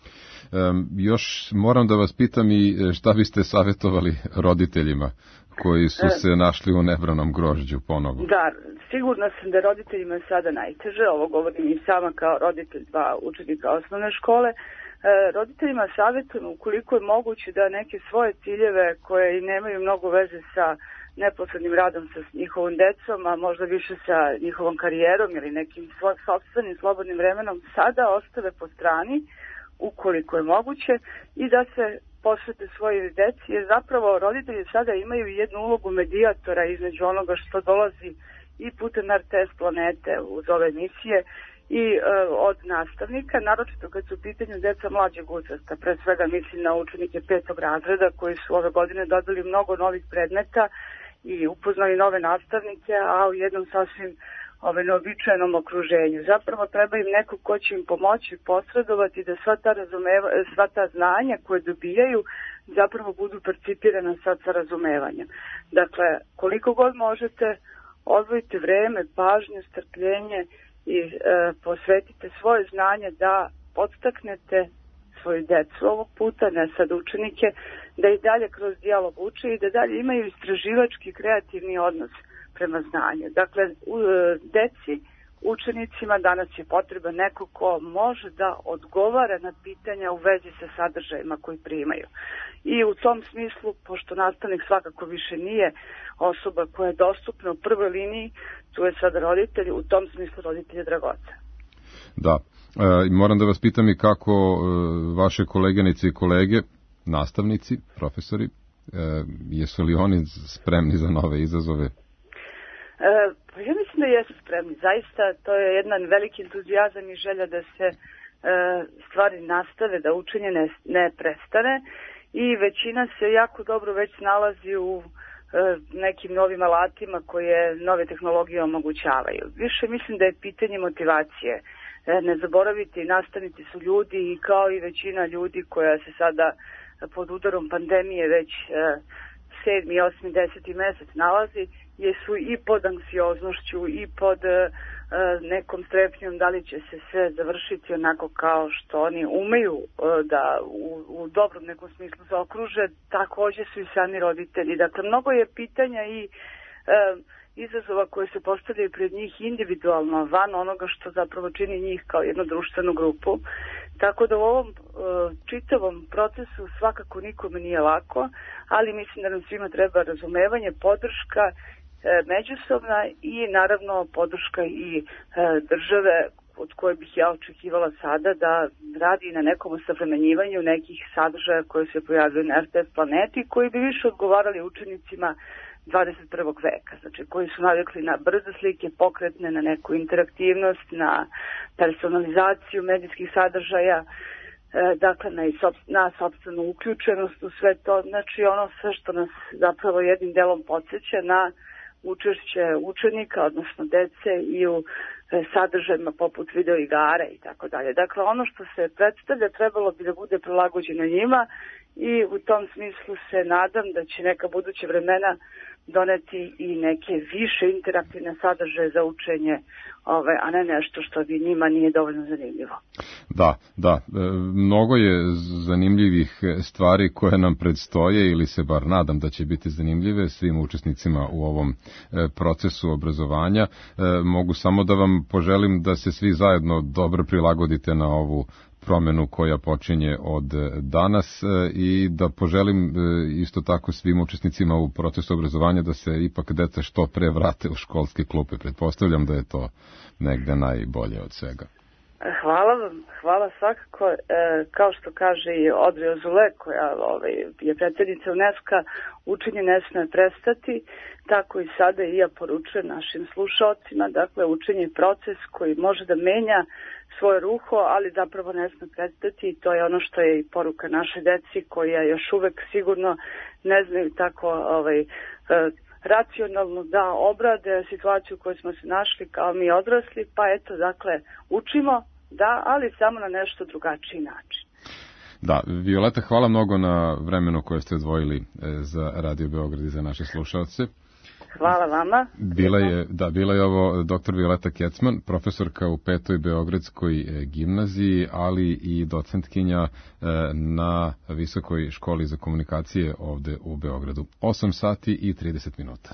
Um, još moram da vas pitam i šta biste savjetovali roditeljima koji su se našli u nebranom grožđu ponovo? Da, sigurno sam da roditeljima je sada najteže, ovo govorim i sama kao roditelj dva učenika osnovne škole. E, roditeljima savjetujem ukoliko je moguće da neke svoje ciljeve koje nemaju mnogo veze sa neposrednim radom sa njihovom decom, a možda više sa njihovom karijerom ili nekim svojim sopstvenim slobodnim vremenom, sada ostave po strani ukoliko je moguće i da se posvete svojoj deci, jer zapravo roditelji sada imaju jednu ulogu medijatora između onoga što dolazi i putem R T S planete uz ove emisije i e, od nastavnika, naročito kad su u pitanju deca mlađeg uzrasta. Pre svega mislim na učenike petog razreda koji su ove godine dobili mnogo novih predmeta i upoznali nove nastavnike, a u jednom sasvim ove neobičajenom okruženju. Zapravo treba im neko ko će im pomoći, posredovati da sva ta, razumeva, sva ta znanja koje dobijaju zapravo budu percipirana sad sa razumevanjem. Dakle, koliko god možete, odvojite vreme, pažnju, strpljenje i e, posvetite svoje znanje da podstaknete svoju decu ovog puta, ne sad učenike, da i dalje kroz dijalog uče i da dalje imaju istraživački kreativni odnos prema znanju. Dakle, u, deci, učenicima danas je potreba neko ko može da odgovara na pitanja u vezi sa sadržajima koji primaju. I u tom smislu, pošto nastavnik svakako više nije osoba koja je dostupna u prvoj liniji, tu je sad roditelj, u tom smislu roditelj je dragocen. Da, e, moram da vas pitam i kako e, vaše kolegenice i kolege, nastavnici, profesori, e, jesu li oni spremni za nove izazove? E, pa ja mislim da jesu spremni. Zaista to je jedan veliki entuzijazam i želja da se e, stvari nastave, da učenje ne, ne prestane i većina se jako dobro već nalazi u e, nekim novim alatima koje nove tehnologije omogućavaju. Više mislim da je pitanje motivacije. E, ne zaboravite, nastavnici su ljudi i kao i većina ljudi koja se sada pod udarom pandemije već e, sedmi, osmi, deseti mesec nalazi, jesu i pod anksioznošću i pod e, nekom strepnjom da li će se sve završiti onako kao što oni umeju e, da u, u dobrom nekom smislu zaokruže, takođe su i sami roditelji. Dakle, mnogo je pitanja i e, izazova koje se postavljaju pred njih individualno, van onoga što zapravo čini njih kao jednu društvenu grupu. Tako da u ovom e, čitavom procesu svakako nikome nije lako, ali mislim da nam svima treba razumevanje, podrška e, međusobna i naravno podrška i e, države od koje bih ja očekivala sada da radi na nekom osavremenjivanju nekih sadržaja koje se pojavljaju na R T S planeti koji bi više odgovarali učenicima dvadeset prvog veka, znači koji su navikli na brze slike, pokretne, na neku interaktivnost, na personalizaciju medijskih sadržaja. dakle na, na sopstvenu uključenost u sve to, znači ono sve što nas zapravo jednim delom podsjeća na učešće učenika, odnosno dece i u sadržajima poput videoigara i tako dalje. Dakle, ono što se predstavlja trebalo bi da bude prilagođeno njima i u tom smislu se nadam da će neka buduća vremena doneti i neke više interaktivne sadržaje za učenje, ove, a ne nešto što bi njima nije dovoljno zanimljivo. Da, da, mnogo je zanimljivih stvari koje nam predstoje ili se bar nadam da će biti zanimljive svim učesnicima u ovom procesu obrazovanja. Mogu samo da vam poželim da se svi zajedno dobro prilagodite na ovu promenu koja počinje od danas i da poželim isto tako svim učesnicima u procesu obrazovanja da se ipak deca što pre vrate u školske klupe. Pretpostavljam da je to negde najbolje od svega. Hvala vam, hvala svakako. E, kao što kaže i Audrey Azoulay, koja ovaj, je predsjednica UNESCO-a, učenje ne sme prestati, tako i sada i ja poručujem našim slušalcima, dakle učenje je proces koji može da menja svoje ruho, ali zapravo ne sme prestati i to je ono što je i poruka našoj deci koja još uvek sigurno ne znaju tako ovaj, e, racionalno da obrade situaciju u kojoj smo se našli kao mi odrasli, pa eto, dakle, učimo, da, ali samo na nešto drugačiji način. Da, Violeta, hvala mnogo na vremenu koje ste odvojili za Radio Beograd i za naše slušalce. Hvala vama. Bila je, da, bila je ovo doktor Violeta Kecman, profesorka u petoj Beogradskoj gimnaziji, ali i docentkinja na Visokoj školi za komunikacije ovde u Beogradu. osam sati i trideset minuta.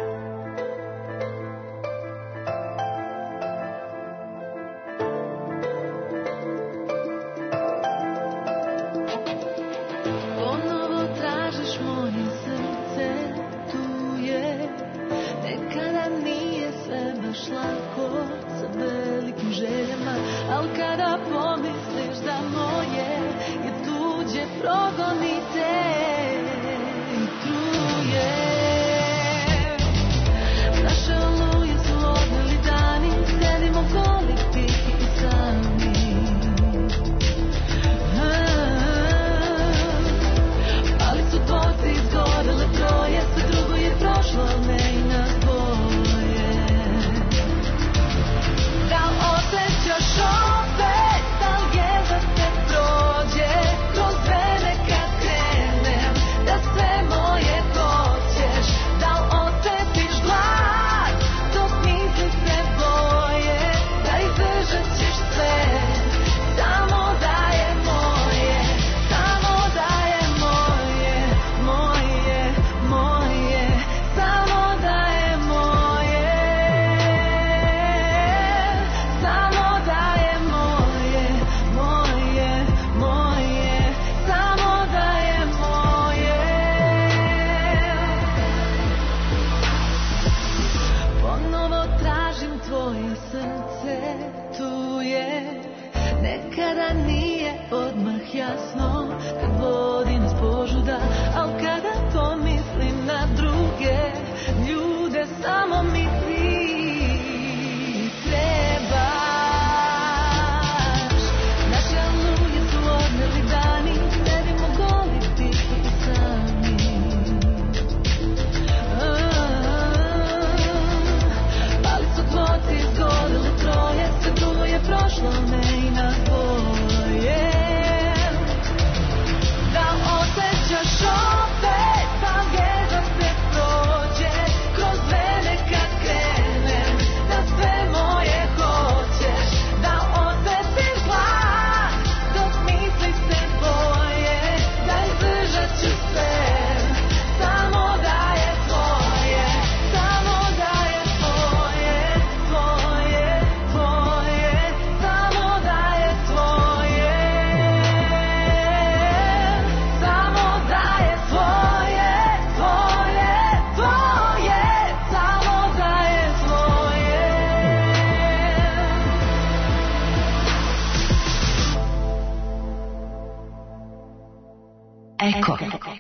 Eko.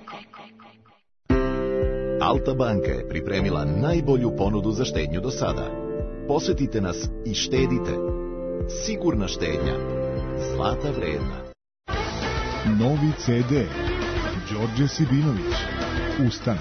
Alta banka je pripremila najbolju ponudu za štednju do sada. Posetite nas i štedite. Sigurna štednja. Zlata vredna. Novi ce de. Đorđe Sibinović. Ustanak.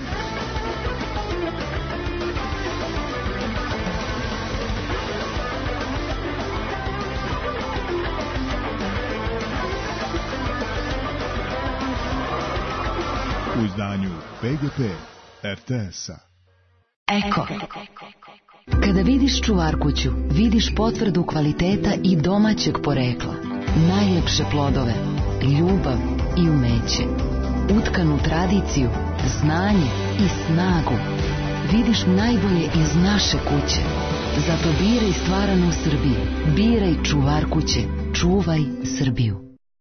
U izdanju P G P R T S-a. Eko. Kada vidiš čuvarkuću, vidiš potvrdu kvaliteta i domaćeg porekla. Najlepše plodove, ljubav i umeće. Utkanu tradiciju, znanje i snagu. Vidiš najbolje iz naše kuće. Zato biraj stvarano u Srbiji. Biraj čuvarkuće. Čuvaj Srbiju.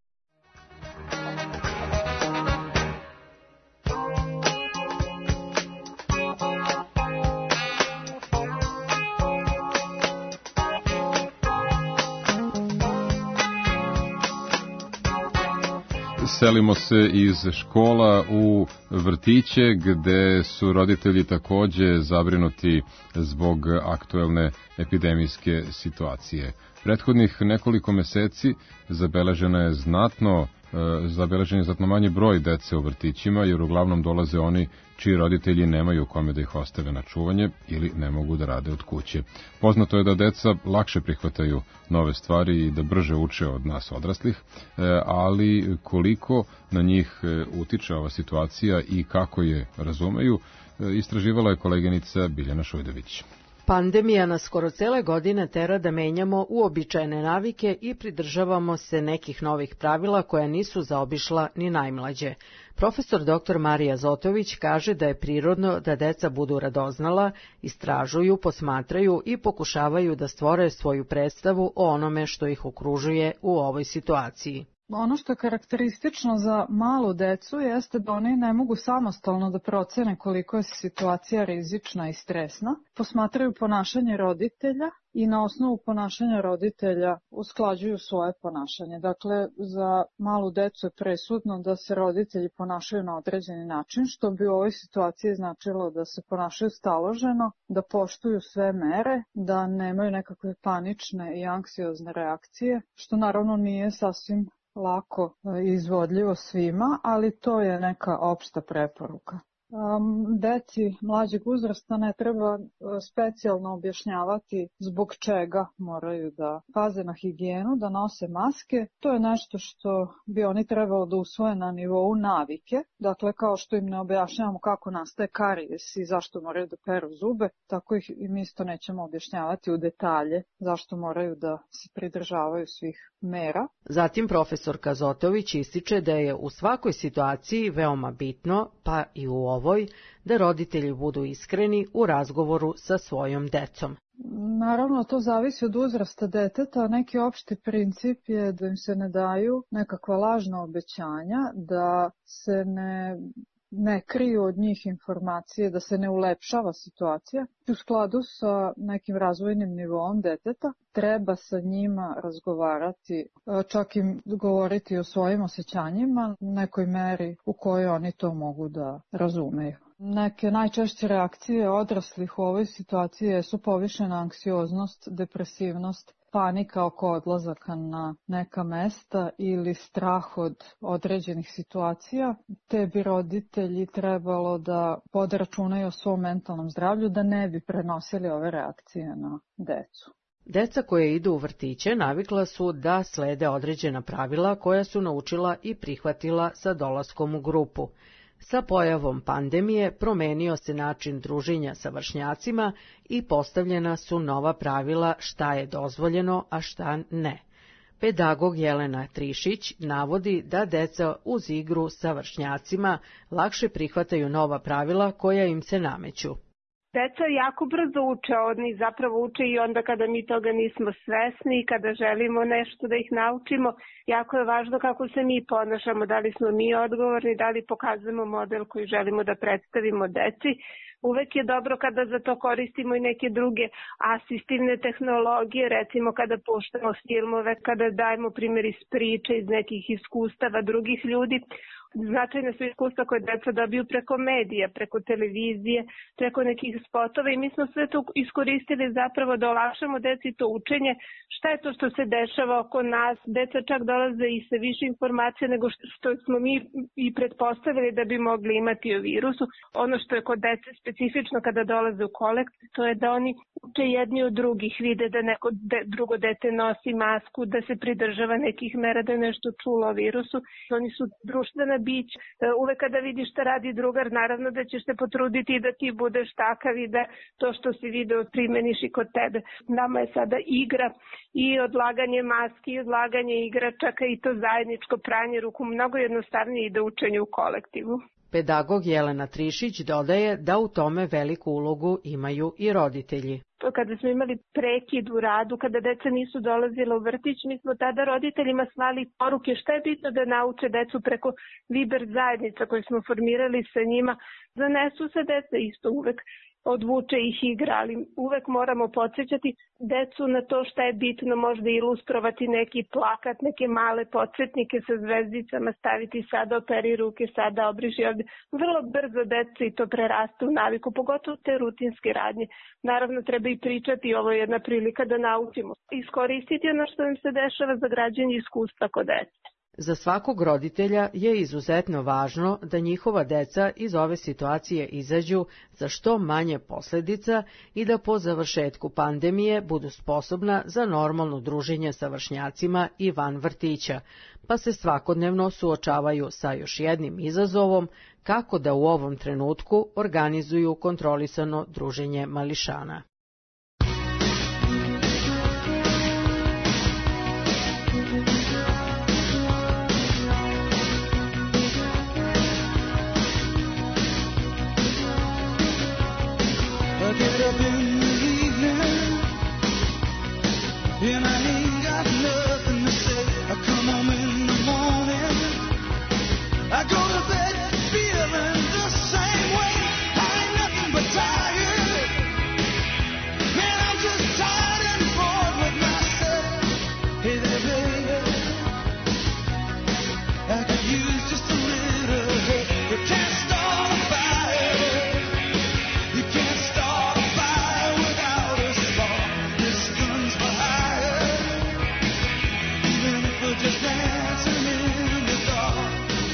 Selimo se iz škola u vrtiće gde su roditelji takođe zabrinuti zbog aktuelne epidemijske situacije. Prethodnih nekoliko meseci zabeleženo je znatno zabeležen je znatno manji broj dece u vrtićima, jer uglavnom dolaze oni čiji roditelji nemaju kome da ih ostave na čuvanje ili ne mogu da rade od kuće. Poznato je da deca lakše prihvataju nove stvari i da brže uče od nas odraslih, ali koliko na njih utiče ova situacija i kako je razumeju, istraživala je koleginica Biljana Šujdović. Pandemija nas skoro cele godine tera da menjamo uobičajene navike i pridržavamo se nekih novih pravila koja nisu zaobišla ni najmlađe. Profesor doktor Marija Zotović kaže da je prirodno da deca budu radoznala, istražuju, posmatraju i pokušavaju da stvore svoju predstavu o onome što ih okružuje u ovoj situaciji. Ono što je karakteristično za malu decu jeste da oni ne mogu samostalno da procene koliko je situacija rizična i stresna. Posmatraju ponašanje roditelja i na osnovu ponašanja roditelja usklađuju svoje ponašanje. Dakle, za malu decu je presudno da se roditelji ponašaju na određeni način, što bi u ovoj situaciji značilo da se ponašaju staloženo, da poštuju sve mere, da nemaju nekakve panične i anksiozne reakcije, što naravno nije sasvim lako izvodljivo svima, ali to je neka opšta preporuka. Deci mlađeg uzrasta ne treba specijalno objašnjavati zbog čega moraju da paze na higijenu, da nose maske. To je nešto što bi oni trebalo da usvoje na nivou navike. Dakle, kao što im ne objašnjavamo kako nastaje karijes i zašto moraju da peru zube, tako ih im isto nećemo objašnjavati u detalje zašto moraju da se pridržavaju svih mera. Zatim profesorka Zotović ističe da je u svakoj situaciji veoma bitno, pa i u ovoj, da roditelji budu iskreni u razgovoru sa svojom decom. Naravno, to zavisi od uzrasta deteta. Neki opšti princip je da im se ne daju nekakva lažna obećanja, da se ne... ne kriju od njih informacije, da se ne ulepšava situacija. U skladu sa nekim razvojnim nivoom deteta treba sa njima razgovarati, čak im govoriti o svojim osjećanjima, nekoj meri u kojoj oni to mogu da razumeju. Neke najčešće reakcije odraslih u ovoj situaciji su povišena anksioznost, depresivnost, panika oko odlazaka na neka mesta ili strah od određenih situacija, te bi roditelji trebalo da vode računa o svom mentalnom zdravlju, da ne bi prenosili ove reakcije na decu. Deca koje idu u vrtiće navikla su da slede određena pravila koja su naučila i prihvatila sa dolaskom u grupu. Sa pojavom pandemije promenio se način druženja sa vršnjacima i postavljena su nova pravila šta je dozvoljeno, a šta ne. Pedagog Jelena Trišić navodi da deca uz igru sa vršnjacima lakše prihvataju nova pravila koja im se nameću. Deca jako brzo uče, oni zapravo uče i onda kada mi toga nismo svesni i kada želimo nešto da ih naučimo, jako je važno kako se mi ponašamo, da li smo mi odgovorni, da li pokazujemo model koji želimo da predstavimo deci. Uvek je dobro kada za to koristimo i neke druge asistivne tehnologije, recimo kada puštamo filmove, kada dajemo primjer iz priče, iz nekih iskustava drugih ljudi. Značajne su iskustva koje deca dobiju preko medija, preko televizije, preko nekih spotova i mi smo sve to iskoristili zapravo da olakšamo deci to učenje. Šta je to što se dešava oko nas? Deca čak dolaze i sa više informacija nego što smo mi i pretpostavili da bi mogli imati o virusu. Ono što je kod dece specifično kada dolaze u kolekt, to je da oni uče jedni od drugih, vide da neko de, drugo dete nosi masku, da se pridržava nekih mera, da je nešto čulo o virusu. Oni su društvena bića. Uvek kada vidiš šta radi drugar, naravno da ćeš se potruditi da ti budeš takav i da to što si video primeniš i kod tebe. Nama je sada igra i odlaganje maski, i odlaganje igračaka i to zajedničko pranje ruku mnogo jednostavnije ide učenje u kolektivu. Pedagog Jelena Trišić dodaje da u tome veliku ulogu imaju i roditelji. Kada smo imali prekid u radu, kada deca nisu dolazila u vrtić, mi smo tada roditeljima slali poruke šta je bitno da nauče decu preko Viber zajednica koje smo formirali sa njima. Zanesu se deca isto uvek, odvuče ih igra, ali uvek moramo podsjećati decu na to šta je bitno, možda ilustrovati neki plakat, neke male podsjetnike sa zvezdicama, staviti sada operi ruke, sada obriši ovde. Vrlo brzo deca i to preraste u naviku, pogotovo te rutinske radnje. Naravno treba i pričati, ovo je jedna prilika da naučimo. Iskoristiti ono što im se dešava za građenje iskustva kod dece. Za svakog roditelja je izuzetno važno da njihova deca iz ove situacije izađu za što manje posljedica i da po završetku pandemije budu sposobna za normalno druženje sa vršnjacima i van vrtića, pa se svakodnevno suočavaju sa još jednim izazovom kako da u ovom trenutku organizuju kontrolisano druženje mališana. I get up in the evening and I ain't got nothing to say. I come home in the morning, I go to bed feeling the same way. I ain't nothing but tired, man, I'm just tired and bored with myself. Hey there, baby, I could use just a little help. You can't start a fire, you can't start a fire without a spark. This gun's for hire, even if we're just dancing in the dark.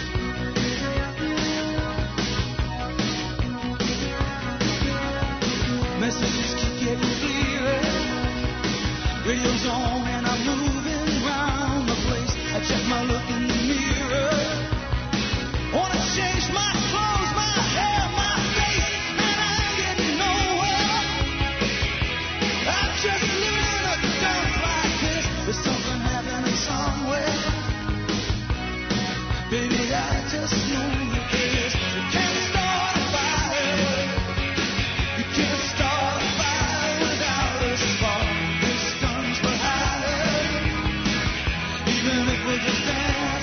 Messages keep getting clearer, radio's on and I'm moving around the place. I check my look in the mirror, wanna change my clothes, my hair, my face, and I ain't getting nowhere. I'm just living a dance like this. There's something happening somewhere, baby, I just know it is. You can't start a fire, you can't start a fire without a spark. This gun's for hire, even if we're just dancing.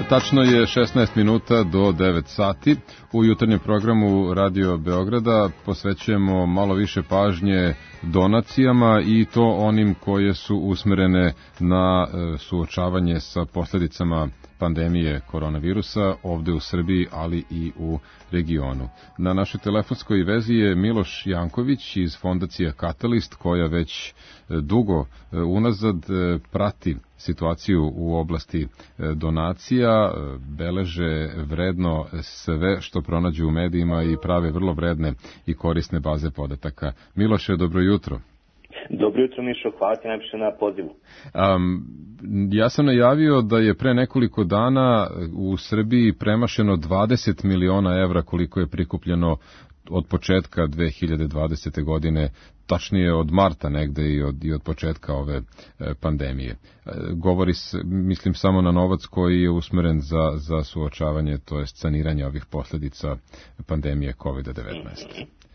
Tačno je šesnaest minuta do devet sati. U jutarnjem programu Radio Beograda posvećujemo malo više pažnje donacijama i to onim koje su usmerene na suočavanje sa posljedicama pandemije koronavirusa ovde u Srbiji, ali i u regionu. Na našoj telefonskoj vezi je Miloš Janković iz fondacije Katalist, koja već dugo unazad prati situaciju u oblasti donacija, beleže vredno sve što pronađu u medijima i prave vrlo vredne i korisne baze podataka. Miloše, dobro jutro. Dobro jutro, Mišo, hvala ti najviše na pozivu. Um, ja sam najavio da je pre nekoliko dana u Srbiji premašeno dvadeset miliona evra koliko je prikupljeno od početka dve hiljade dvadesete. godine, tačnije od marta negde i od, i od početka ove e, pandemije. E, govori se, mislim, samo na novac koji je usmeren za, za suočavanje, to jest saniranje ovih posljedica pandemije kovid devetnaest.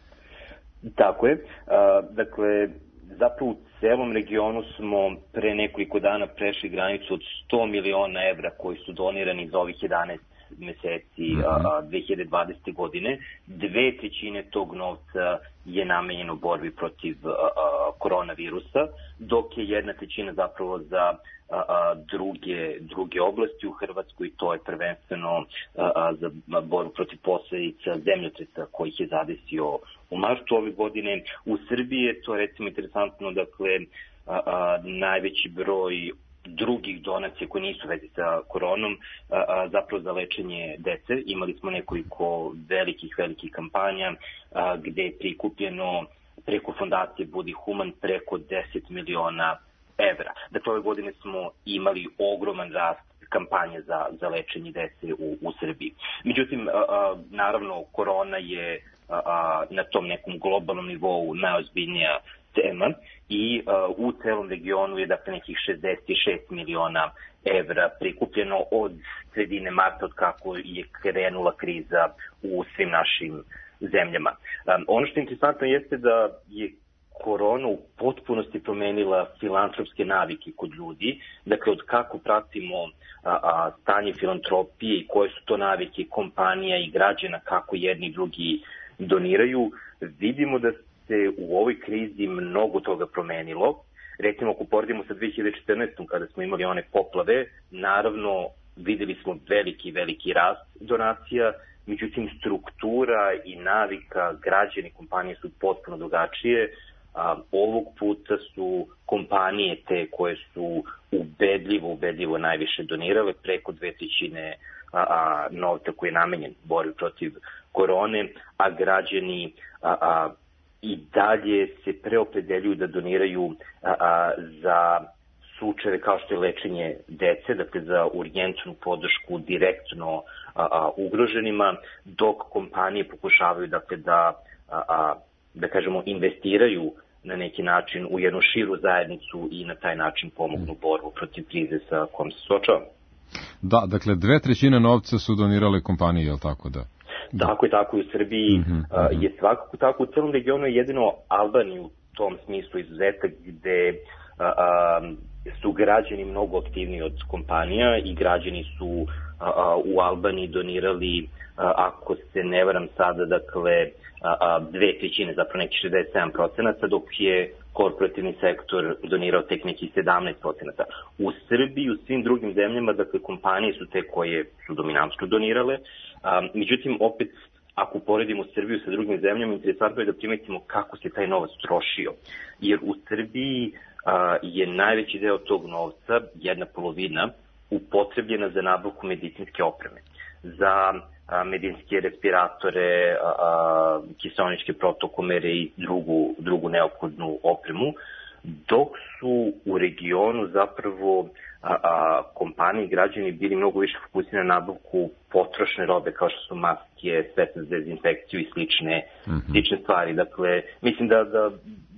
Tako je. A, dakle, zapravo u celom regionu smo pre nekoliko dana prešli granicu od sto miliona evra koji su donirani za ovih jedanaest meseci a, dve hiljade dvadesete. godine. Dve trećine tog novca je namenjeno borbi protiv a, a, koronavirusa, dok je jedna trećina zapravo za a, a, druge, druge oblasti u Hrvatskoj, to je prvenstveno a, a, za borbu protiv posledica zemljotresa kojih je zadesio u martu ove godine. U Srbiji je to recimo interesantno, dakle, a, a, najveći broj drugih donacija koje nisu vezi sa koronom, a, a, zapravo za lečenje dece. Imali smo nekoliko velikih, velikih kampanja a, gde je prikupljeno preko fondacije Budi Human preko deset miliona evra. Dakle, ove godine smo imali ogroman rast kampanje za, za lečenje dece u, u Srbiji. Međutim, a, a, naravno, korona je a, a, na tom nekom globalnom nivou najozbiljnija tema i uh, u celom regionu je dakle nekih šezdeset šest miliona evra prikupljeno od sredine marta, od kako je krenula kriza u svim našim zemljama. Um, ono što je interesantno jeste da je korona u potpunosti promenila filantropske navike kod ljudi, dakle od kako pratimo a, a, stanje filantropije i koje su to navike kompanija i građana, kako jedni i drugi doniraju, vidimo da se u ovoj krizi mnogo toga promenilo. Recimo, ako poredimo sa dve hiljade četrnaestom. kada smo imali one poplave, naravno videli smo veliki, veliki rast donacija, međutim struktura i navika građana i kompanije su potpuno drugačije. A, ovog puta su kompanije te koje su ubedljivo, ubedljivo najviše donirale, preko dve trećine a, a, novca koji je namenjen borbi protiv korone, a građani a, a, i dalje se preopredeljuju da doniraju a, a, za slučajeve kao što je lečenje dece, dakle za urgentnu podršku direktno a, a, ugroženima, dok kompanije pokušavaju dakle da, a, a, da kažemo, investiraju na neki način u jednu širu zajednicu i na taj način pomognu borbu protiv krize sa kojom se suočavamo. Da, dakle dve trećine novca su donirale kompanije, je li tako da? Tako je, tako i u Srbiji mm-hmm, uh, je svakako tako. U celom regionu je jedino Albanija u tom smislu izuzetak gde uh, uh, su građani mnogo aktivniji od kompanija i građani su uh, uh, u Albaniji donirali, uh, ako se ne varam sada, dakle, uh, uh, dve trećine, zapravo neki šezdeset sedam procenata, dok je korporativni sektor donirao tek neki sedamnaest procenata. U Srbiji i u svim drugim zemljama, dakle, kompanije su te koje su dominantno donirale. Um, međutim, opet, ako poredimo Srbiju sa drugim zemljama, interesantno je da primetimo kako se taj novac trošio. Jer u Srbiji uh, je najveći deo tog novca, jedna polovina, upotrebljena za nabavku medicinske opreme. Za uh, medicinske respiratore, uh, kiseoničke protokomere i drugu, drugu neophodnu opremu, dok su u regionu zapravo a, a, kompanije i građani bili mnogo više fokusirani na nabavku potrošne robe kao što su maske, sredstva za dezinfekciju i slične, mm-hmm. slične stvari. Dakle, mislim da, da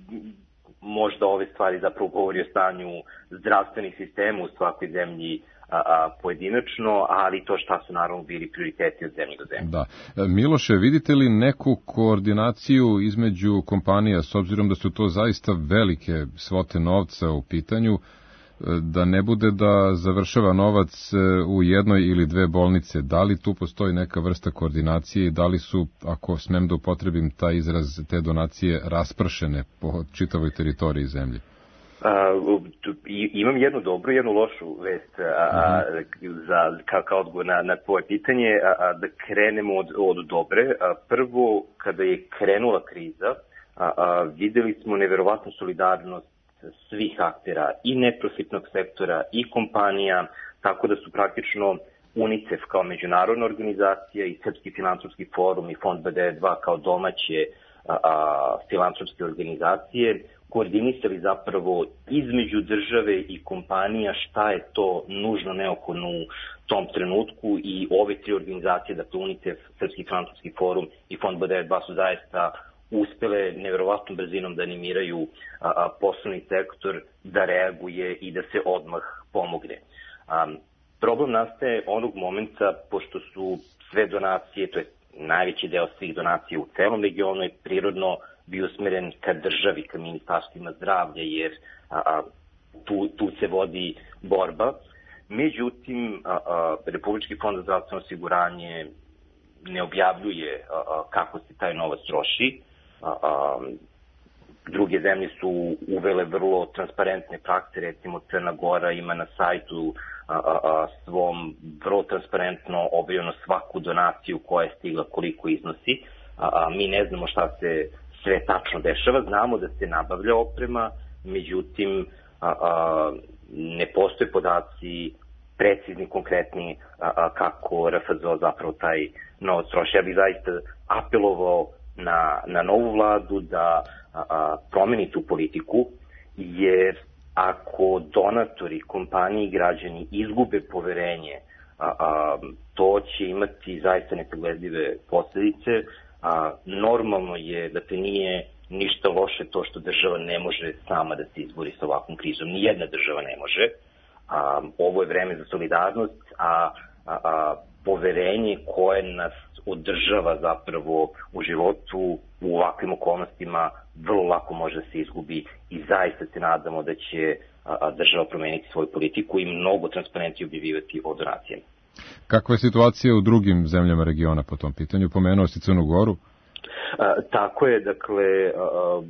možda ove stvari zapravo govori o stanju zdravstvenih sistema u svakoj zemlji a, a, pojedinačno, ali to šta su naravno bili prioriteti od zemlje do zemlje. Da. Miloše, vidite li neku koordinaciju između kompanija, s obzirom da su to zaista velike svote novca u pitanju, da ne bude da završava novac u jednoj ili dve bolnice. Da li tu postoji neka vrsta koordinacije i da li su, ako smem da upotrebim taj izraz, te donacije raspršene po čitavoj teritoriji zemlje? Uh, imam jednu dobru i jednu lošu vest a, za, kao, kao odgovor na, na tvoje pitanje, a, a, da krenemo od, od dobre. A, prvo, kada je krenula kriza, a, a, videli smo neverovatnu solidarnost svih aktera, i neprofitnog sektora, i kompanija, tako da su praktično UNICEF kao međunarodna organizacija i Srpski filantropski forum i Fond B D dva kao domaće a, a, filantropske organizacije koordinisali zapravo između države i kompanija šta je to nužno neophodno u tom trenutku, i ove tri organizacije, dakle UNICEF, Srpski filantropski forum i Fond B D dva su zaista uspele neverovatnom brzinom da animiraju a, a, poslovni sektor da reaguje i da se odmah pomogne. A, problem nastaje onog momenta, pošto su sve donacije, to je najveći deo svih donacija u celom regionu, je prirodno bio usmeren ka državi, ka ministarstvima zdravlja, jer a, a, tu, tu se vodi borba. Međutim, a, a, Republički fond za zdravstveno osiguranje ne objavljuje a, a, kako se taj novac troši. A, a, druge zemlje su uvele vrlo transparentne prakse, recimo Crna Gora ima na sajtu a, a, a, svom vrlo transparentno objavljeno svaku donaciju koja je stigla, koliko iznosi. A, a, mi ne znamo šta se sve tačno dešava, znamo da se nabavlja oprema, međutim a, a, ne postoje podaci precizni, konkretni a, a, kako R F Z O zapravo taj novac troši. Ja bih zaista apelovao na, na novu vladu da a, a, promeni tu politiku, jer ako donatori, kompaniji i građani izgube poverenje, a, a, to će imati zaista nepregledljive posledice. A, normalno je da te nije ništa loše to što država ne može sama da se izbori sa ovakvom krizom. Nijedna država ne može. A, ovo je vreme za solidarnost, a, a, a poverenje koje nas održava zapravo u životu u ovakvim okolnostima vrlo lako može da se izgubi, i zaista se nadamo da će a, a, država promeniti svoju politiku i mnogo transparentnije objavljivati o donacijama. Kakva je situacija u drugim zemljama regiona po tom pitanju? Pomenuo si Crnu Goru? A, tako je, dakle, a,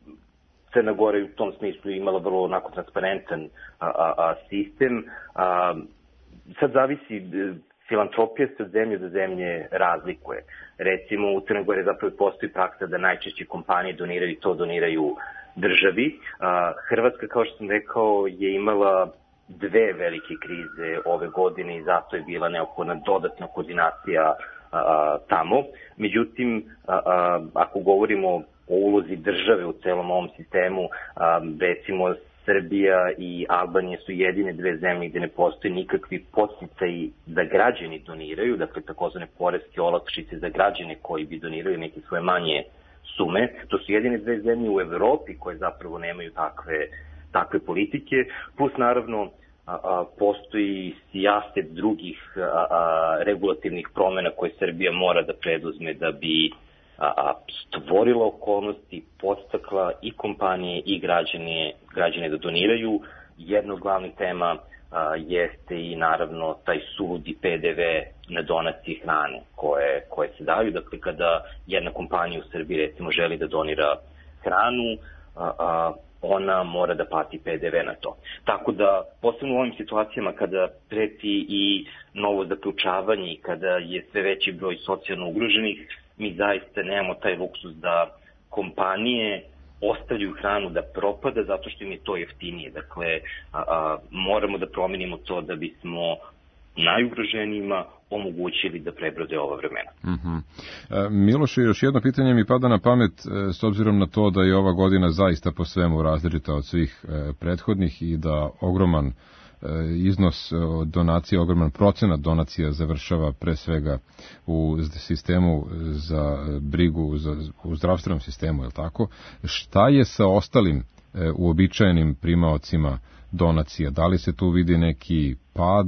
Crna Gora je u tom smislu imala vrlo onako transparentan a, a, a, sistem. A, sad zavisi, filantropija se od zemlje do zemlje razlikuje. Recimo, u Crnoj Gori zapravo postoji praksa da najčešće kompanije doniraju i to doniraju državi. A, Hrvatska, kao što sam rekao, je imala dve velike krize ove godine i zato je bila neophodna dodatna koordinacija a, tamo. Međutim, a, a, ako govorimo o ulozi države u celom ovom sistemu, a, recimo Srbija i Albanija su jedine dve zemlje gde ne postoji nikakvi podsticaji da građani doniraju, dakle takozvane poreske olakšice za građane koji bi donirali neke svoje manje sume. To su jedine dve zemlje u Evropi koje zapravo nemaju takve takve politike, plus naravno a, a, postoji sijaset drugih a, a, regulativnih promena koje Srbija mora da preduzme da bi a, a, stvorila okolnosti, podstakla i kompanije i građane, građane da doniraju. Jedna od glavnih tema a, jeste i naravno taj suludi P D V na donacije hrane koje, koje se daju. Dakle, kada jedna kompanija u Srbiji recimo želi da donira hranu, a, a, ona mora da plati P D V na to. Tako da, posebno u ovim situacijama kada preti i novo zaključavanje i kada je sve veći broj socijalno ugroženih, mi zaista nemamo taj luksus da kompanije ostavljaju hranu da propada zato što im je to jeftinije. Dakle, a, a, moramo da promenimo to da bismo najugroženijima omogućili da prebrode ova vremena. Mm-hmm. E, Miloše, još jedno pitanje mi pada na pamet, e, s obzirom na to da je ova godina zaista po svemu različita od svih e, prethodnih i da ogroman e, iznos donacija, ogroman procenat donacija završava pre svega u sistemu za brigu, za, u zdravstvenom sistemu, je li tako? Šta je sa ostalim e, uobičajenim primaocima donacija? Da li se tu vidi neki pad?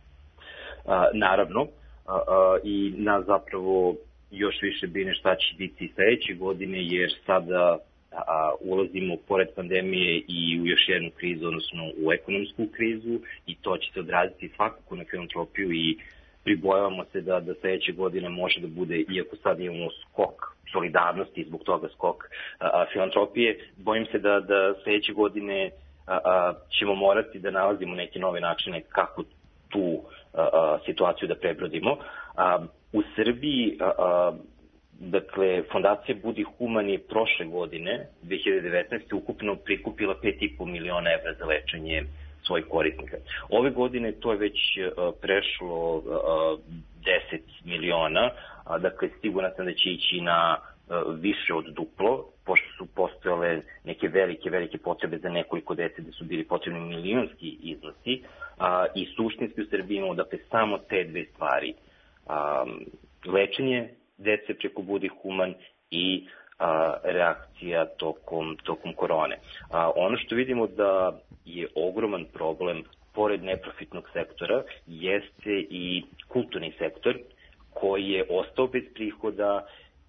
A, naravno, a, a, i nas zapravo još više brine šta će biti sledeće godine, jer sada a, ulazimo pored pandemije i u još jednu krizu, odnosno u ekonomsku krizu, i to će se odraziti svakako na filantropiju i pribojavamo se da, da sledeće godine može da bude, iako sad imamo skok solidarnosti, zbog toga skok a, filantropije, bojim se da, da sledeće godine a, a, ćemo morati da nalazimo neke nove načine kako tu a, a, situaciju da prebrodimo. A, u Srbiji, a, a, dakle, Fondacija Budi Human je prošle godine, dve hiljade devetnaeste. ukupno prikupila pet i po miliona evra za lečenje svojih korisnika. Ove godine to je već uh, prešlo uh, deset miliona, a, dakle, siguran sam da će ići na uh, više od duplo, pošto su postojale neke velike, velike potrebe za nekoliko dece, da su bili potrebni milionski iznosi, a, i suštinski u Srbiji imamo, dakle, samo te dve stvari. A, lečenje dece preko Budi Human i a, reakcija tokom, tokom korone. A, ono što vidimo da je ogroman problem, pored neprofitnog sektora, jeste i kulturni sektor, koji je ostao bez prihoda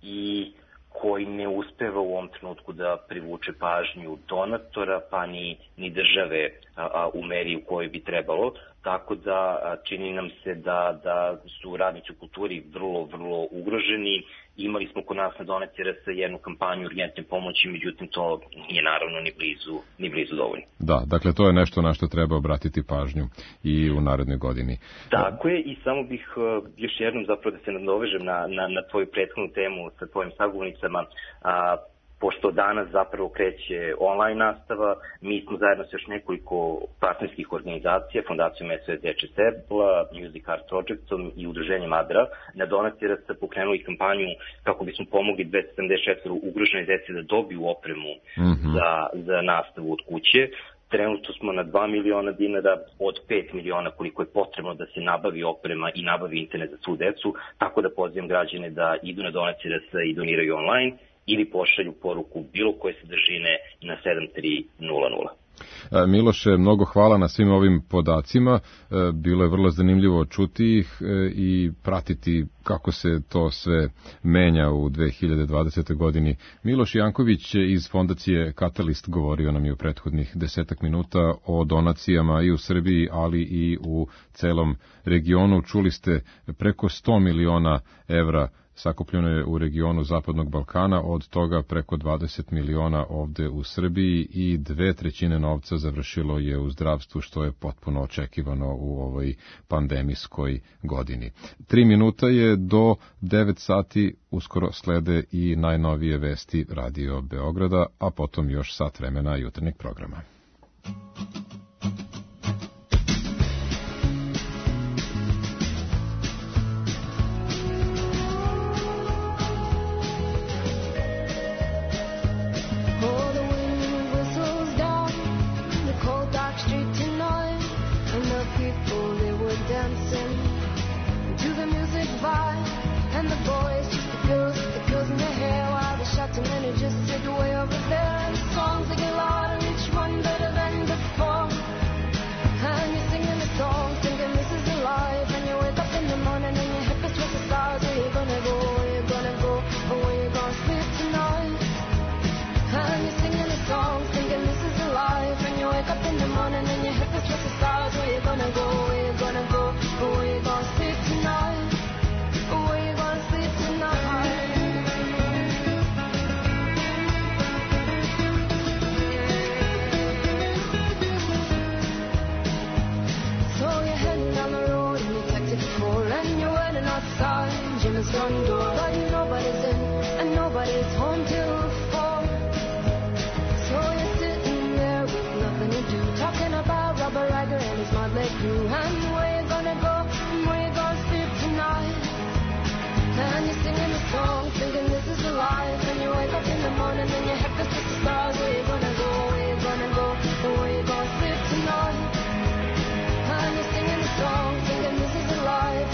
i koji ne uspeva u ovom trenutku da privuče pažnju donatora, pa ni, ni države a, a, u meri u kojoj bi trebalo. Tako da a, čini nam se da, da su radnici u kulturi vrlo, vrlo ugroženi. Imali smo kod nas na Donacija R S jednu kampanju urgentne pomoći, međutim to nije naravno ni blizu, ni blizu dovoljno. Da, dakle to je nešto na što treba obratiti pažnju i u narednoj godini. Tako je, i samo bih uh, još jednom zapravo da se nadovežem na, na, na tvoju prethodnu temu sa tvojim sagovornicama. A, pošto danas zapravo kreće online nastava, mi smo zajedno sa još nekoliko partnerskih organizacija, Fondacijom S O S Dečje Sebla, Music Art Projectom i Udruženjem Adra, na Donacija R S pokrenuli kampanju kako bismo pomogli dvesta sedamdeset četiri ugrožene dece da dobiju opremu mm-hmm. za, za nastavu od kuće. Trenutno smo na dva miliona dinara od pet miliona koliko je potrebno da se nabavi oprema i nabavi internet za svu decu, tako da pozivam građane da idu na Donacija R S i doniraju online ili pošalju poruku bilo koje sadržine na sedam tri nula nula. Miloše, mnogo hvala na svim ovim podacima. Bilo je vrlo zanimljivo čuti ih i pratiti kako se to sve menja u dve hiljade dvadesete. godini. Miloš Janković iz Fondacije Katalist govorio nam je u prethodnih desetak minuta o donacijama i u Srbiji, ali i u celom regionu. Čuli ste preko sto miliona evra sakupljeno je u regionu Zapadnog Balkana, od toga preko dvadeset miliona ovde u Srbiji i dve trećine novca završilo je u zdravstvu, što je potpuno očekivano u ovoj pandemijskoj godini. Tri minuta je do devet sati, uskoro slede i najnovije vesti Radio Beograda, a potom još sat vremena jutarnjeg programa.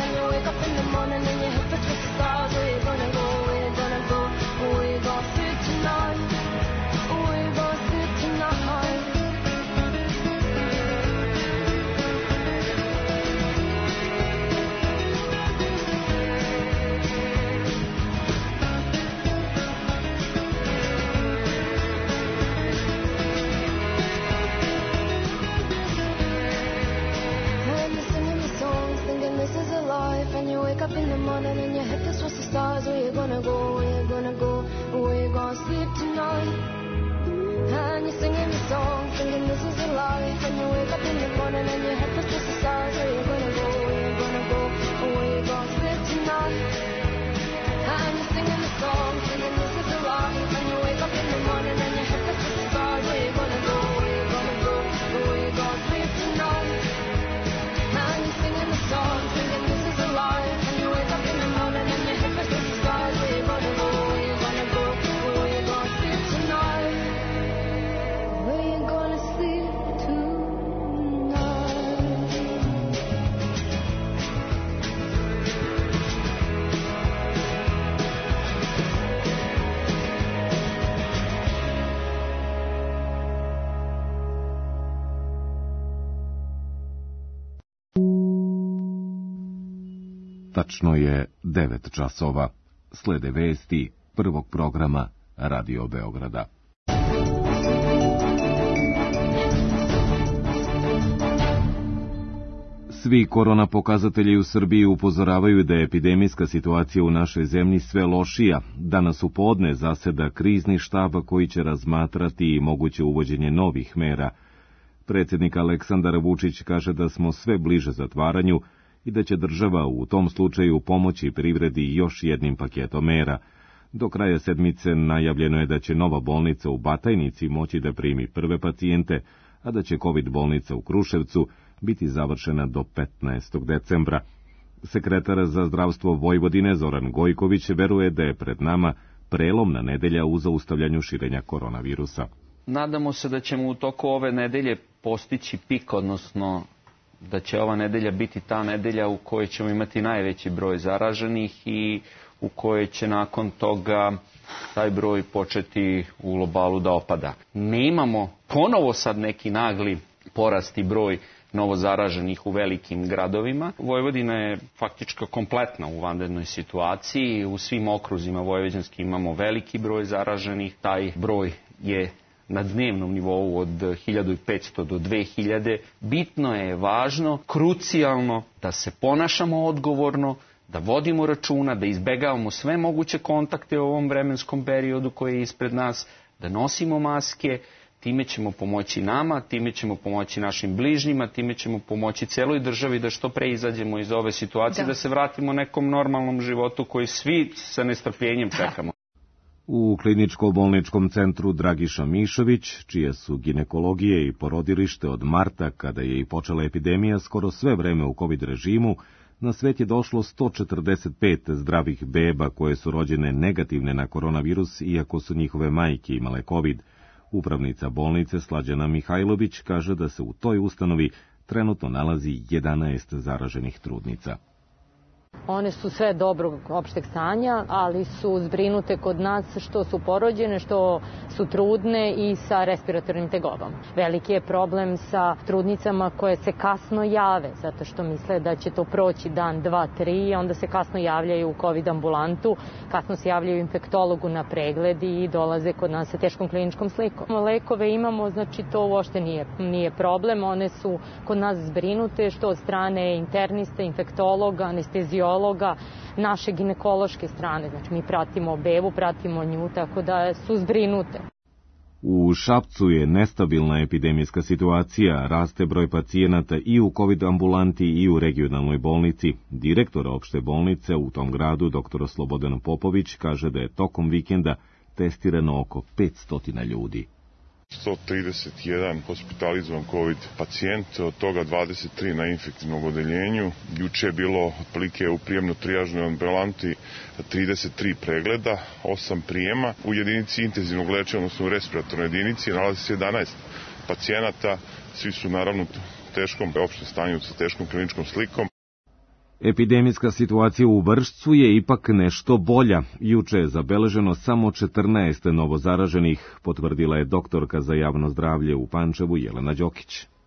Morning and your head fits with the stars. Where you gonna go? Where you gonna go? Where you gonna sleep tonight? stars. Where you gonna go, where you gonna go, where you gonna sleep tonight? And you're singing the song, thinking this is a life. And you wake up in the morning and your head feels just the stars. Where you gonna go, where you gonna go, where you gonna sleep tonight? And you're singing the song, thinking this is a life. And you wake up in the morning and your head feels just the stars. Where you gonna go, where you gonna go, where you gonna sleep tonight? And you're singing the song, thinking this is a life. And you wake up in the morning and your head feels just the stars. Where you gonna go, where you gonna go, where you gonna sleep tonight? Where you gonna sleep tonight? Tačno je devet časova. Slede vesti prvog programa Radio Beograda. Svi korona pokazatelji u Srbiji upozoravaju da je epidemijska situacija u našoj zemlji sve lošija. Danas u podne zaseda krizni štab koji će razmatrati i moguće uvođenje novih mera. Predsjednik Aleksandar Vučić kaže da smo sve bliže zatvaranju i da će država u tom slučaju pomoći privredi još jednim paketom mera. Do kraja sedmice najavljeno je da će nova bolnica u Batajnici moći da primi prve pacijente, a da će COVID bolnica u Kruševcu biti završena do petnaestog decembra. Sekretar za zdravstvo Vojvodine Zoran Gojković veruje da je pred nama prelomna nedelja u zaustavljanju širenja koronavirusa. Nadamo se da ćemo u toku ove nedelje postići pik, odnosno da će ova nedelja biti ta nedelja u kojoj ćemo imati najveći broj zaraženih i u kojoj će nakon toga taj broj početi u globalu da opada. Ne imamo ponovo sad neki nagli porast i broj novozaraženih u velikim gradovima. Vojvodina je faktički kompletna u vanrednoj situaciji. U svim okruzima vojvođanskim imamo veliki broj zaraženih. Taj broj je na dnevnom nivou od hiljadu petsto do dve hiljade. Bitno je, važno, krucijalno da se ponašamo odgovorno, da vodimo računa, da izbegavamo sve moguće kontakte u ovom vremenskom periodu koji je ispred nas, da nosimo maske. Time ćemo pomoći nama, time ćemo pomoći našim bližnjima, time ćemo pomoći celoj državi da što pre izađemo iz ove situacije, da, da se vratimo nekom normalnom životu koji svi sa nestrpljenjem čekamo. U kliničko-bolničkom centru Dragiša Mišović, čije su ginekologije i porodilište od marta, kada je i počela epidemija, skoro sve vreme u COVID režimu, na svet je došlo sto četrdeset pet zdravih beba koje su rođene negativne na koronavirus, iako su njihove majke imale COVID. Upravnica bolnice Slađana Mihajlović kaže da se u toj ustanovi trenutno nalazi jedanaest zaraženih trudnica. One su sve dobrog opšteg stanja, ali su zbrinute kod nas što su porođene, što su trudne i sa respiratornim tegobom. Veliki je problem sa trudnicama koje se kasno jave, zato što misle da će to proći dan, dva, tri, onda se kasno javljaju u COVID ambulantu, kasno se javljaju infektologu na pregled i dolaze kod nas sa teškom kliničkom slikom. Lekove imamo, znači to uopšte nije, nije problem, one su kod nas zbrinute što od strane interniste, infektologa, anesteziologa, naše ginekološke strane. Znači mi pratimo bebu, pratimo nju, tako da su zbrinute. U Šapcu je nestabilna epidemijska situacija, raste broj pacijenata i u COVID ambulanti i u regionalnoj bolnici. Direktor opšte bolnice u tom gradu, doktor Slobodan Popović, kaže da je tokom vikenda testirano oko petsto ljudi. sto trideset jedan hospitalizovan COVID pacijent, od toga dvadeset tri na infektivnom odeljenju. Juče je bilo otprilike u prijemno-trijažnoj ambulanti trideset tri pregleda, osam prijema. U jedinici intenzivnog lečenja, odnosno u respiratornoj jedinici, nalazi se jedanaest pacijenata. Svi su naravno u teškom opštem stanju sa teškom kliničkom slikom. Epidemijska situacija u Vršcu je ipak nešto bolja. Juče je zabeleženo samo četrnaest novozaraženih, potvrdila je doktorka za javno zdravlje u Pančevu Jelena Đokić.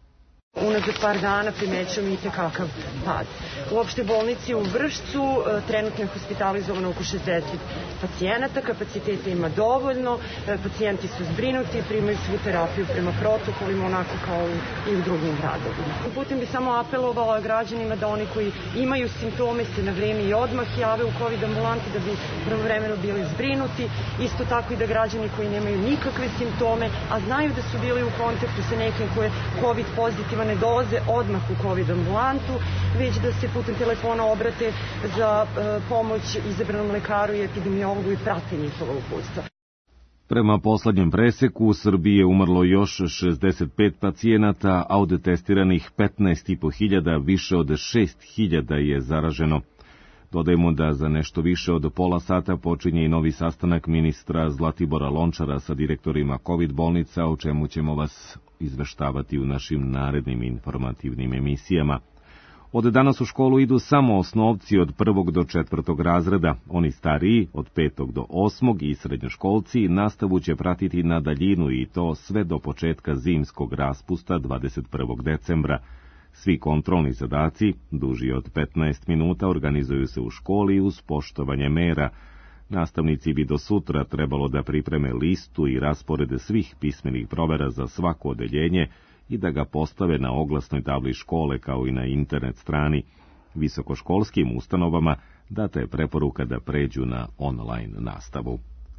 Unazad par dana primećujemo i tekakav pad. U opštoj bolnici u Vršcu trenutno je hospitalizovano oko šezdeset pacijenata, kapaciteta ima dovoljno, pacijenti su zbrinuti, primaju svu terapiju prema protokolima, onako kao i u drugim gradovima. Putem bi samo apelovala građanima da oni koji imaju simptome se na vreme i odmah jave u COVID ambulanti da bi pravovremeno bili zbrinuti. Isto tako i da građani koji nemaju nikakve simptome, a znaju da su bili u kontaktu sa nekim koje COVID pozitiva ne dolaze odmah u COVID ambulantu, već da se putem telefona obrate za e, pomoć izabranom lekaru i epidemiologu i prate njihova uputstva. Prema poslednjem preseku u Srbiji je umrlo još šezdeset pet pacijenata, a od testiranih petnaest i po hiljada više od šest hiljada je zaraženo. Dodajmo da za nešto više od pola sata počinje i novi sastanak ministra Zlatibora Lončara sa direktorima COVID bolnica, o čemu ćemo vas izveštavati u našim narednim informativnim emisijama. Od danas u školu idu samo osnovci od prvog do četvrtog razreda, oni stariji od petog do osmog i srednjoškolci nastavu će pratiti na daljinu i to sve do početka zimskog raspusta dvadeset prvog decembra. Svi kontrolni zadaci, duži od petnaest minuta, organizuju se u školi uz poštovanje mera. Nastavnici bi do sutra trebalo da pripreme listu i rasporede svih pismenih provera za svako odeljenje i da ga postave na oglasnoj tabli škole kao i na internet strani. Visokoškolskim ustanovama data je preporuka da pređu na online nastavu.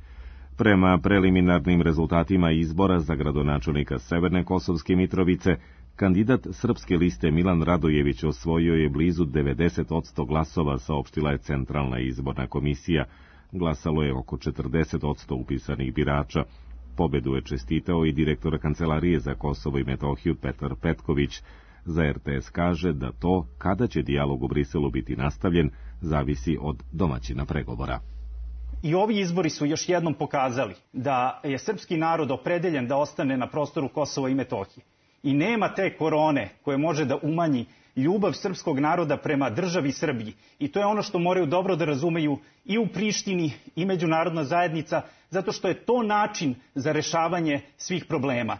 Prema preliminarnim rezultatima izbora za gradonačelnika Severne Kosovske Mitrovice, kandidat Srpske liste Milan Radojević osvojio je blizu devedeset posto glasova, saopštila je Centralna izborna komisija. Glasalo je oko četrdeset posto upisanih birača. Pobedu je čestitao i direktor Kancelarije za Kosovo i Metohiju Petar Petković. Za R T S kaže da to, kada će dijalog u Briselu biti nastavljen, zavisi od domaćina pregovora. I ovi izbori su još jednom pokazali da je srpski narod opredeljen da ostane na prostoru Kosova i Metohije. I nema te korone koje može da umanji ljubav srpskog naroda prema državi Srbiji. I to je ono što moraju dobro da razumeju i u Prištini i međunarodna zajednica, zato što je to način za rešavanje svih problema.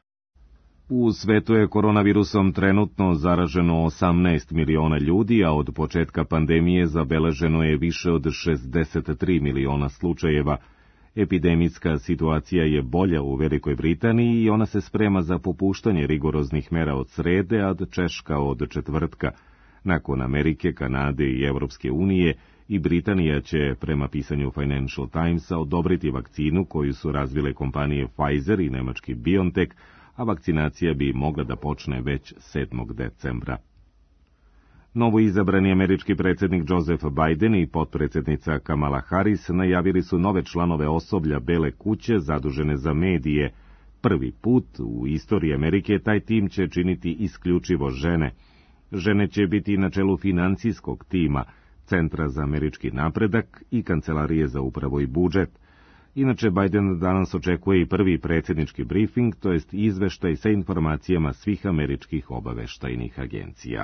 U svetu je koronavirusom trenutno zaraženo osamnaest miliona ljudi, a od početka pandemije zabeleženo je više od šezdeset tri miliona slučajeva. Epidemijska situacija je bolja u Velikoj Britaniji i ona se sprema za popuštanje rigoroznih mera od srede, a Češka od četvrtka. Nakon Amerike, Kanade i Evropske unije, i Britanija će, prema pisanju Financial Timesa, odobriti vakcinu koju su razvile kompanije Pfizer i nemački BioNTech, a vakcinacija bi mogla da počne već sedmog decembra. Novo izabrani američki predsjednik Joseph Biden i potpredsjednica Kamala Harris najavili su nove članove osoblja Bele kuće zadužene za medije. Prvi put u istoriji Amerike taj tim će činiti isključivo žene. Žene će biti na čelu financijskog tima, Centra za američki napredak i Kancelarije za upravo i budžet. Inače, Biden danas očekuje i prvi predsjednički briefing, to jest izveštaj sa informacijama svih američkih obaveštajnih agencija.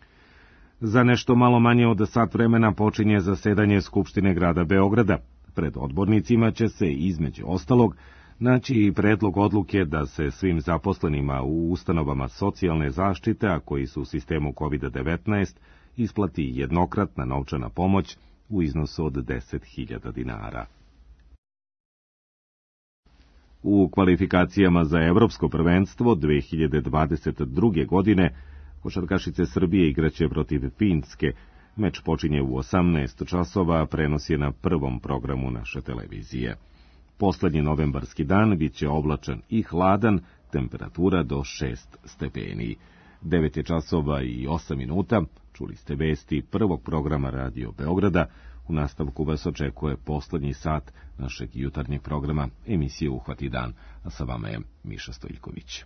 Za nešto malo manje od sat vremena počinje zasedanje Skupštine grada Beograda. Pred odbornicima će se, između ostalog, naći i predlog odluke da se svim zaposlenima u ustanovama socijalne zaštite, a koji su u sistemu kovid devetnaest, isplati jednokratna novčana pomoć u iznosu od deset hiljada dinara. U kvalifikacijama za Evropsko prvenstvo dve hiljade dvadeset druge. godine košarkašice Srbije igraće protiv Finske. Meč počinje u osamnaest časova, prenos je na prvom programu naše televizije. Poslednji novembarski dan biće oblačan i hladan, temperatura do šest stepeni. devet je časova i osam minuta, čuli ste vesti prvog programa Radio Beograda. U nastavku vas očekuje poslednji sat našeg jutarnjeg programa, emisije Uhvati dan, a sa vama je Miša Stojiljković.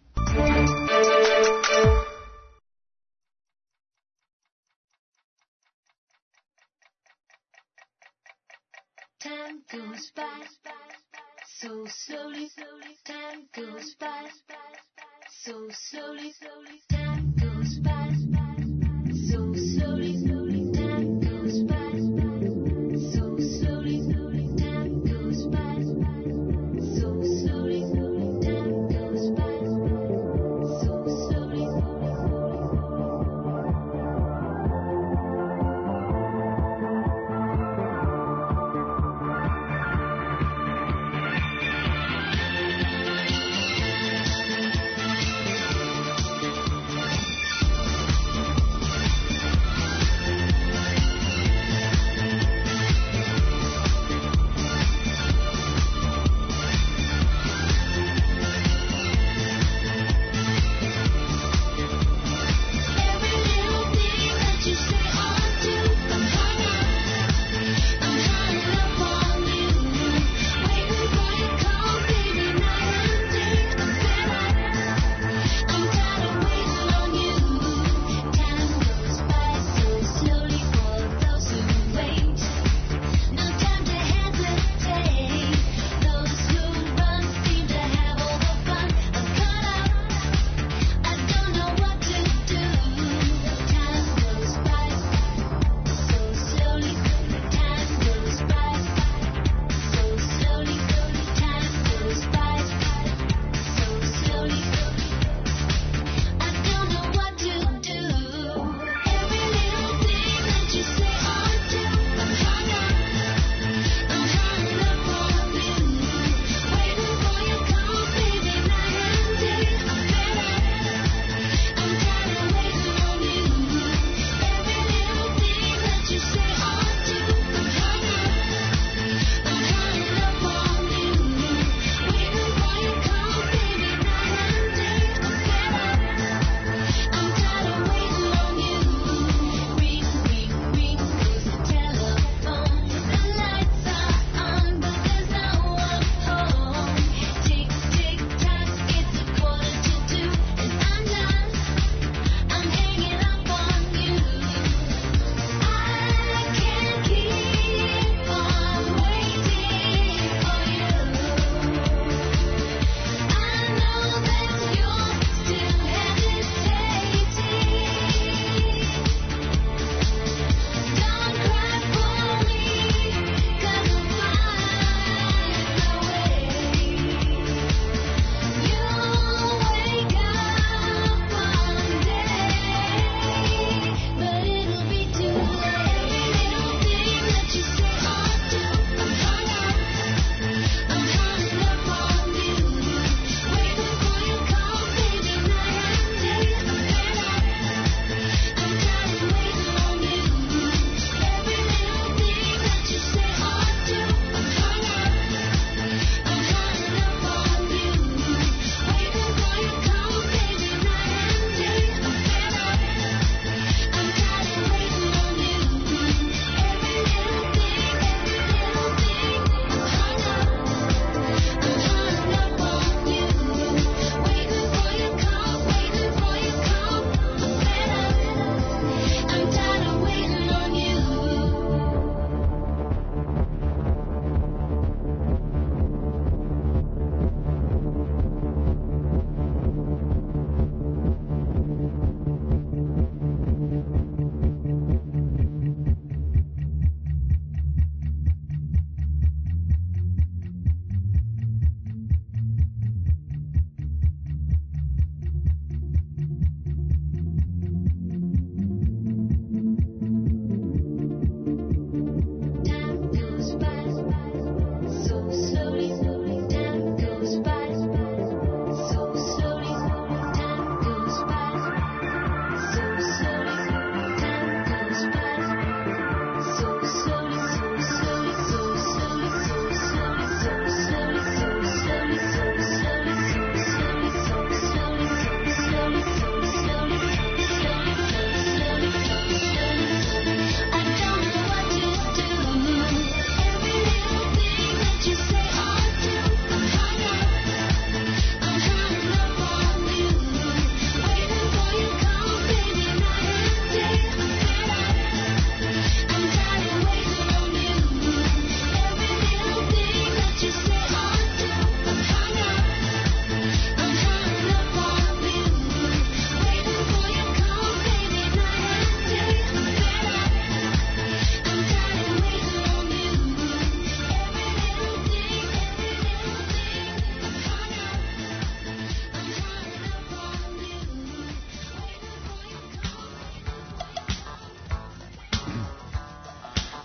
Time goes by so slowly, time goes by so slowly, time goes by so slowly, time goes by so slowly, time goes by so slowly, time goes by so slowly.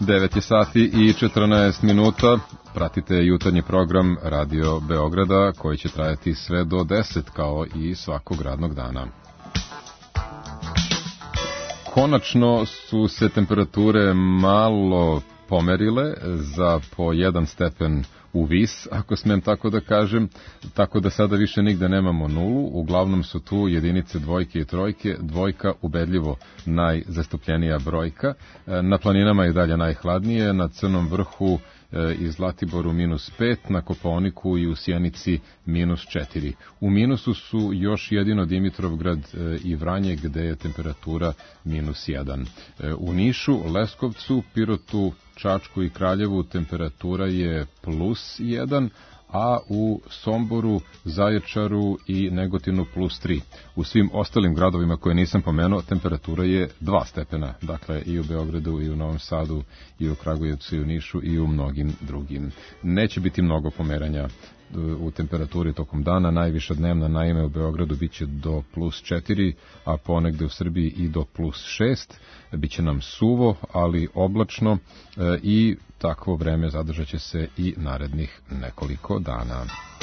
devet je sati i četrnaest minuta. Pratite jutarnji program Radio Beograda koji će trajati sve do deset kao i svakog radnog dana. Konačno su se temperature malo pomerile za po jedan stepen u vis, ako smem tako da kažem, tako da sada više nigde nemamo nulu, uglavnom su tu jedinice dvojke i trojke, dvojka ubedljivo najzastupljenija brojka, na planinama je dalje najhladnije, na Crnom vrhu i Zlatiboru minus pet, na Kopaoniku i u Sjenici minus četiri. U minusu su još jedino Dimitrovgrad i Vranje gde je temperatura minus jedan. U Nišu, Leskovcu, Pirotu, Čačku i Kraljevu temperatura je plus jedan, a u Somboru, Zaječaru i Negotinu plus tri. U svim ostalim gradovima koje nisam pomenuo temperatura je dva stepena, dakle i u Beogradu i u Novom Sadu i u Kragujevcu i u Nišu i u mnogim drugim. Neće biti mnogo pomeranja u temperaturi tokom dana, najviša dnevna naime u Beogradu biće do plus četiri, a ponegde u Srbiji i do plus šest. Biće nam suvo, ali oblačno i takvo vreme zadržat će se i narednih nekoliko dana.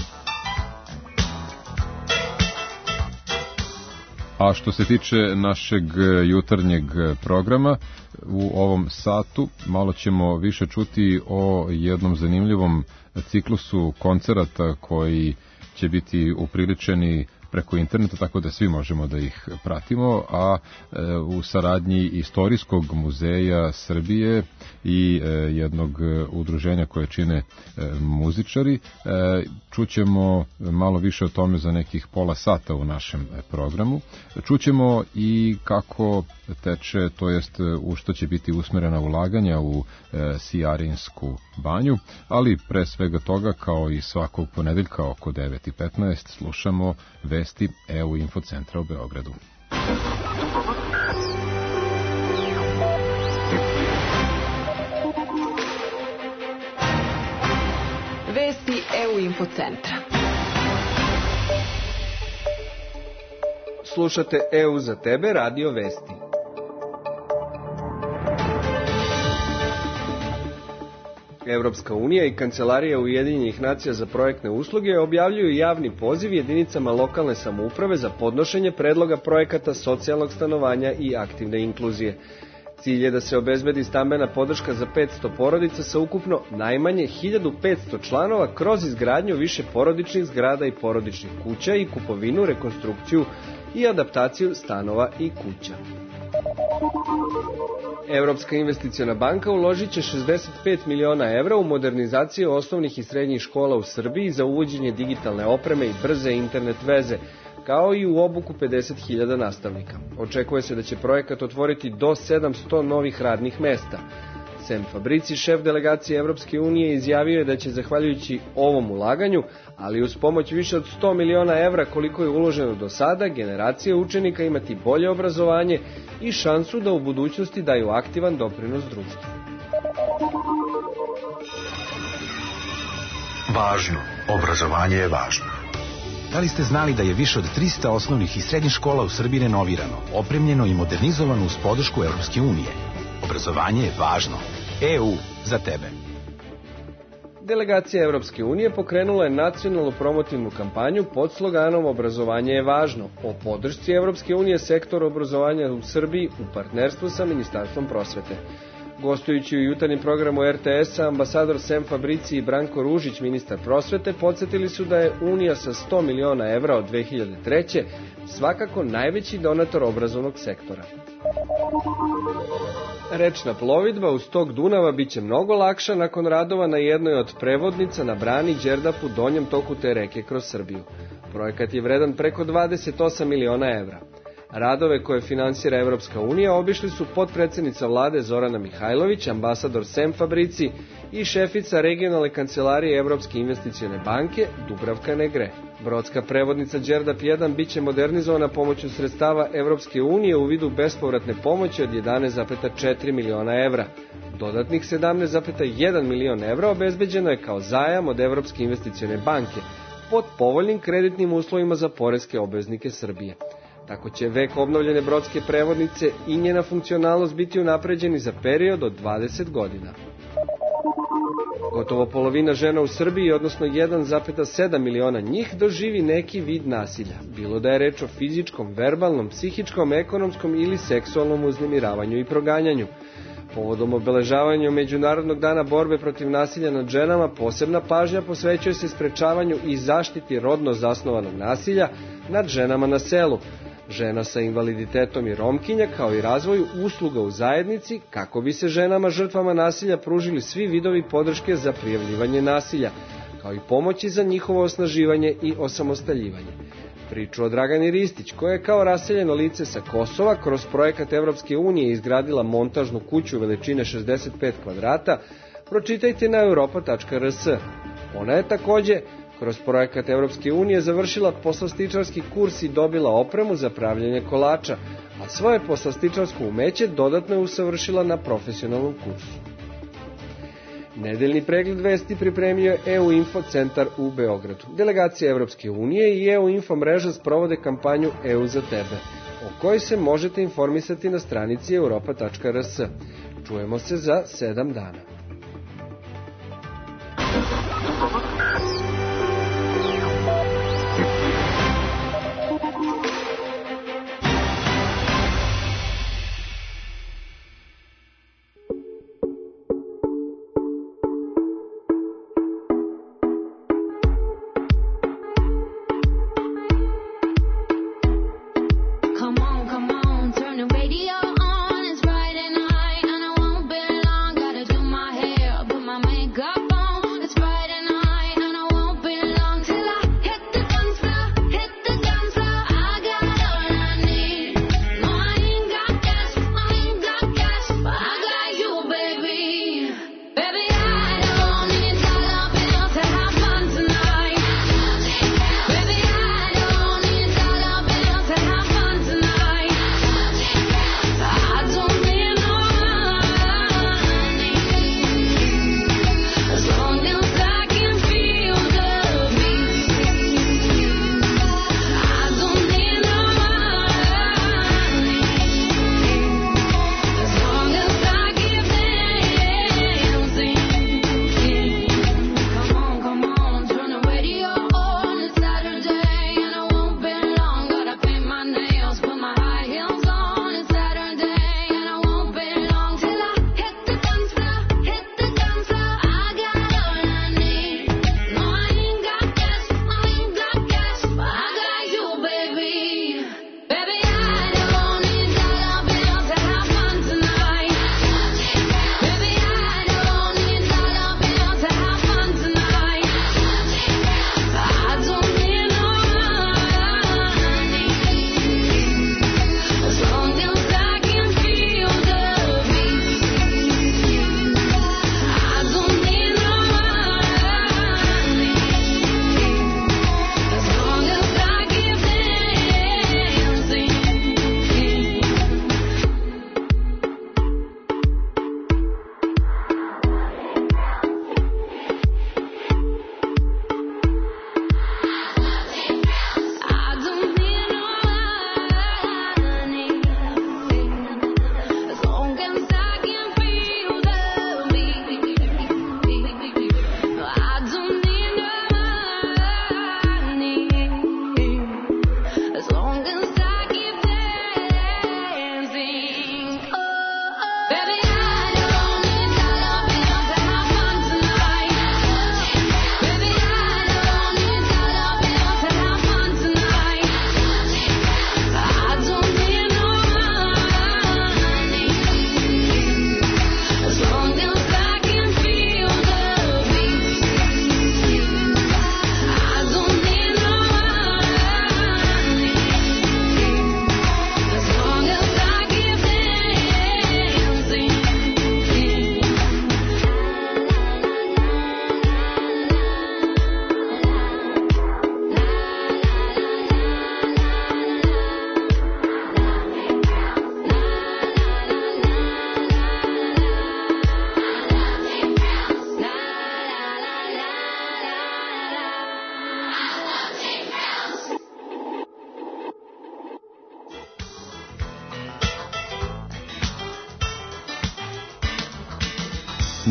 A što se tiče našeg jutarnjeg programa, u ovom satu malo ćemo više čuti o jednom zanimljivom ciklusu koncerata koji će biti upriličeni preko interneta, tako da svi možemo da ih pratimo, a e, u saradnji Istorijskog muzeja Srbije i e, jednog udruženja koje čine e, muzičari, e, čućemo malo više o tome za nekih pola sata u našem programu. Čućemo i kako teče, to jest u što će biti usmerena ulaganja u e, Sijarinsku banju, ali pre svega toga, kao i svakog ponedeljka oko devet i petnaest, slušamo vesti E U Infocentra u Beogradu. Vesti E U Infocentra. Slušate E U za tebe, radio vesti. Evropska unija i Kancelarija Ujedinjenih nacija za projektne usluge objavljuju javni poziv jedinicama lokalne samouprave za podnošenje predloga projekata socijalnog stanovanja i aktivne inkluzije. Cilj je da se obezbedi stambena podrška za petsto porodica sa ukupno najmanje hiljadu petsto članova kroz izgradnju više porodičnih zgrada i porodičnih kuća i kupovinu, rekonstrukciju i adaptaciju stanova i kuća. Evropska investiciona banka uložit će šezdeset pet miliona evra u modernizaciju osnovnih i srednjih škola u Srbiji za uvođenje digitalne opreme i brze internet veze, kao i u obuku pedeset hiljada nastavnika. Očekuje se da će projekat otvoriti do sedamsto novih radnih mesta. Sam Fabrici, šef delegacije Evropske unije, izjavio je da će, zahvaljujući ovom ulaganju, ali uz pomoć više od sto miliona evra koliko je uloženo do sada, generacije učenika imati bolje obrazovanje i šansu da u budućnosti daju aktivan doprinos društvu. Važno. Obrazovanje je važno. Da li ste znali da je više od trista osnovnih i srednjih škola u Srbiji renovirano, opremljeno i modernizovano uz podršku Evropske unije? Obrazovanje je važno. E U za tebe. Delegacija Evropske unije pokrenula je nacionalnu promotivnu kampanju pod sloganom Obrazovanje je važno, o podršci Evropske unije sektoru obrazovanja u Srbiji u partnerstvu sa Ministarstvom prosvete. Gostujući u jutarnjem programu R T S-a, ambasador Sam Fabrici i Branko Ružić, ministar prosvete, podsjetili su da je Unija sa sto miliona evra od dve hiljade treće. svakako najveći donator obrazovnog sektora. Rečna plovidba uz tok Dunava biće mnogo lakša nakon radova na jednoj od prevodnica na brani Đerdap u donjem toku te reke kroz Srbiju. Projekat je vredan preko dvadeset osam miliona evra. Radove koje finansira Evropska unija obišli su potpredsednica vlade Zorana Mihajlović, ambasador Sam Fabrici i šefica regionalne kancelarije Evropske investicione banke Dubravka Negre. Brodska prevodnica Đerdap jedan biće modernizovana pomoću sredstava Evropske unije u vidu bespovratne pomoći od jedanaest zarez četiri miliona evra. Dodatnih sedamnaest zarez jedan milion evra obezbeđeno je kao zajam od Evropske investicione banke pod povoljnim kreditnim uslovima za poreske obveznike Srbije. Tako će vek obnovljene brodske prevodnice i njena funkcionalnost biti unapređeni za period od dvadeset godina. Gotovo polovina žena u Srbiji, odnosno jedan zarez sedam miliona njih, doživi neki vid nasilja, bilo da je reč o fizičkom, verbalnom, psihičkom, ekonomskom ili seksualnom uznemiravanju i proganjanju. Povodom obeležavanja Međunarodnog dana borbe protiv nasilja nad ženama, posebna pažnja posvećuje se sprečavanju i zaštiti rodno zasnovanog nasilja nad ženama na selu, žena sa invaliditetom i Romkinja, kao i razvoju usluga u zajednici, kako bi se ženama žrtvama nasilja pružili svi vidovi podrške za prijavljivanje nasilja, kao i pomoći za njihovo osnaživanje i osamostaljivanje. Priču o Dragani Ristić, koja je kao raseljeno lice sa Kosova kroz projekat Evropske unije izgradila montažnu kuću veličine šezdeset pet kvadrata, pročitajte na europa tačka r s. Ona je takođe kroz projekat Evropske unije završila poslastičarski kurs i dobila opremu za pravljanje kolača, a svoje poslastičarsko umeće dodatno je usavršila na profesionalnom kursu. Nedeljni pregled vesti pripremio je E U Info centar u Beogradu. Delegacija Evropske unije i E U Info mreža sprovode kampanju E U za tebe, o kojoj se možete informisati na stranici europa tačka r s. Čujemo se za sedam dana. My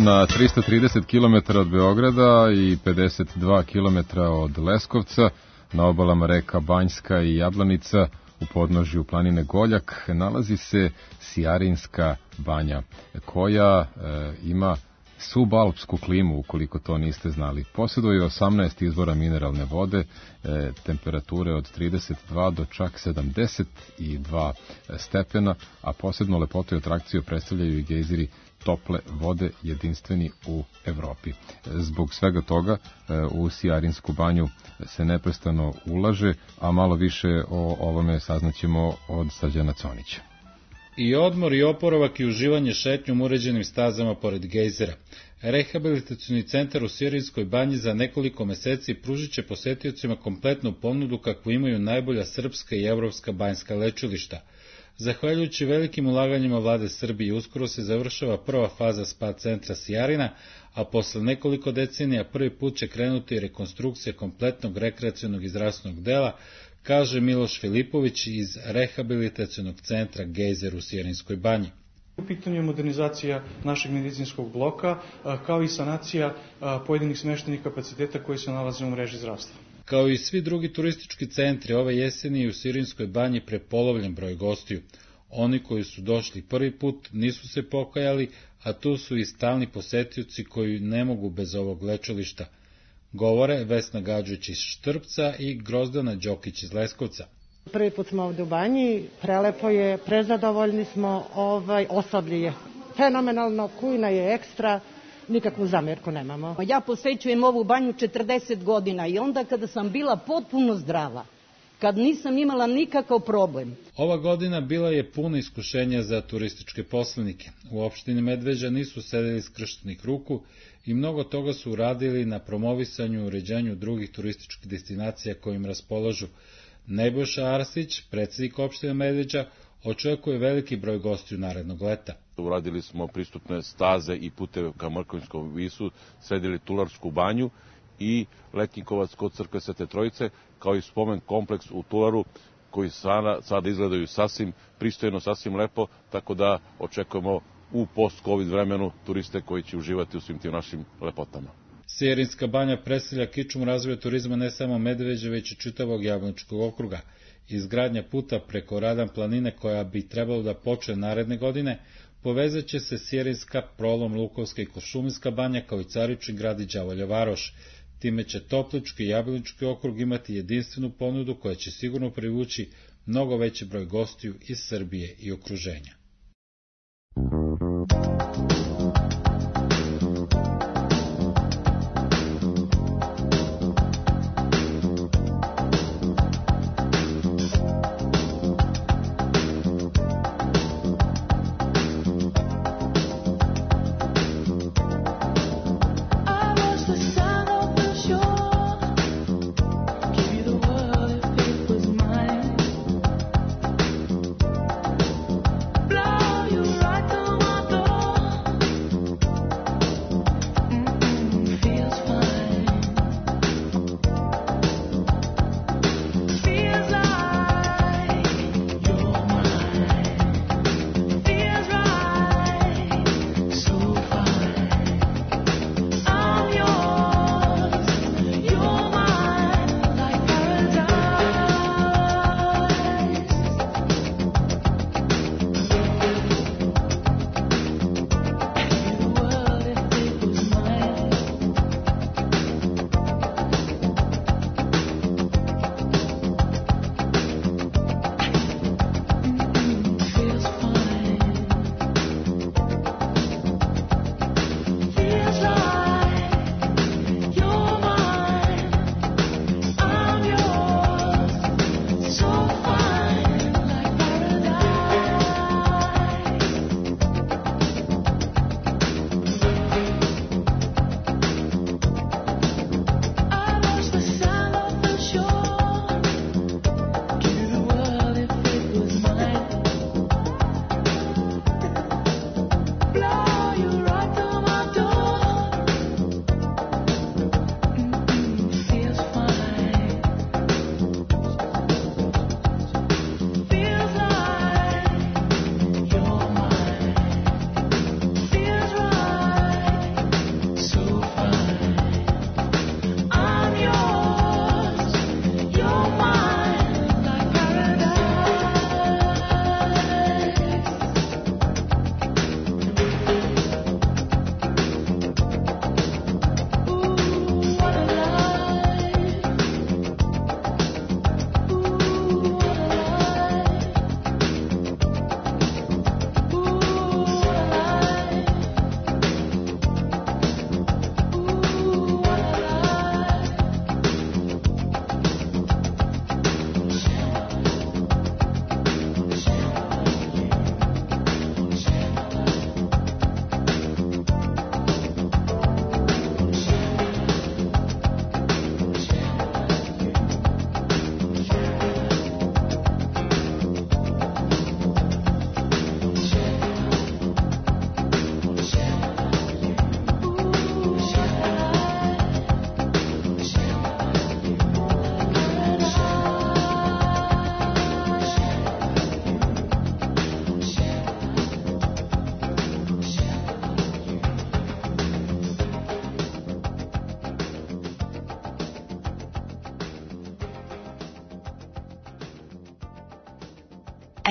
na trista trideset kilometara od Beograda i pedeset dva kilometra od Leskovca, na obalama reka Banjska i Jablanica, u podnožju planine Goljak, nalazi se Sijarinska banja, koja e, ima subalpsku klimu, ukoliko to niste znali. Posjeduje osamnaest izvora mineralne vode, e, temperature od trideset dva do čak sedamdeset dva stepena, a posebno lepotu i atrakciju predstavljaju i gejziri tople vode, jedinstveni u Evropi. Zbog svega toga u Sijarinsku banju se neprestano ulaže, a malo više o ovome saznaćemo od Srđana Conića. I odmor i oporavak i uživanje šetnjom uređenim stazama pored gejzera. Rehabilitacioni centar u Sijarinskoj banji za nekoliko meseci pružit će posetiocima kompletnu ponudu kakvu imaju najbolja srpska i evropska banjska lečilišta. Zahvaljujući velikim ulaganjima vlade Srbije, uskoro se završava prva faza spa centra Sijarina, a posle nekoliko decenija prvi put će krenuti rekonstrukcija kompletnog rekreacionog i zdravstvenog dela, kaže Miloš Filipović iz rehabilitacionog centra Gejzer u Sijarinskoj banji. U pitanju je modernizacija našeg medicinskog bloka, kao i sanacija pojedinih smeštenih kapaciteta koji se nalaze u mreži zdravstva. Kao i svi drugi turistički centri, ove jeseni u Sijarinskoj banji prepolovljen broj gostiju. Oni koji su došli prvi put nisu se pokajali, a tu su i stalni posetioci koji ne mogu bez ovog lečilišta. Govore Vesna Gađuć iz Štrpca i Grozdana Đokić iz Leskovca. Prvi put smo ovdje u banji, prelepo je, prezadovoljni smo, ovaj, osoblje je fenomenalno, kujna je ekstra, nikakvu zamjerku nemamo. Ja posećujem ovu banju četrdeset godina i onda kada sam bila potpuno zdrava, kad nisam imala nikakav problem. Ova godina bila je puna iskušenja za turističke poslenike. U opštini Medveđa nisu sedeli skrštenih ruku i mnogo toga su uradili na promovisanju i uređenju drugih turističkih destinacija kojim raspolažu. Nebojša Arsić, predsjednik opštine Medveđa, očekuje veliki broj gostiju narednog leta. Uradili smo pristupne staze i puteve ka Mrkonjićkom visu, sredili Tularsku banju i Letnjikovac kod crkve Svete Trojice, kao i spomen kompleks u Tularu, koji sada, sada izgledaju sasvim pristojno, sasvim lepo, tako da očekujemo u post-covid vremenu turiste koji će uživati u svim tim našim lepotama. Sijarinska banja predstavlja kičmu razvoja turizma ne samo Medveđe, već i čitavog Jablaničkog okruga. Izgradnja puta preko Radan planine, koja bi trebalo da počne naredne godine, povezat će se Sijarinska, Prolom, Lukovska i Kuršumlinska banja, kao i Caričin grad i Đavolja Varoš. Time će Toplički i Jablanički okrug imati jedinstvenu ponudu koja će sigurno privući mnogo veći broj gostiju iz Srbije i okruženja. Blind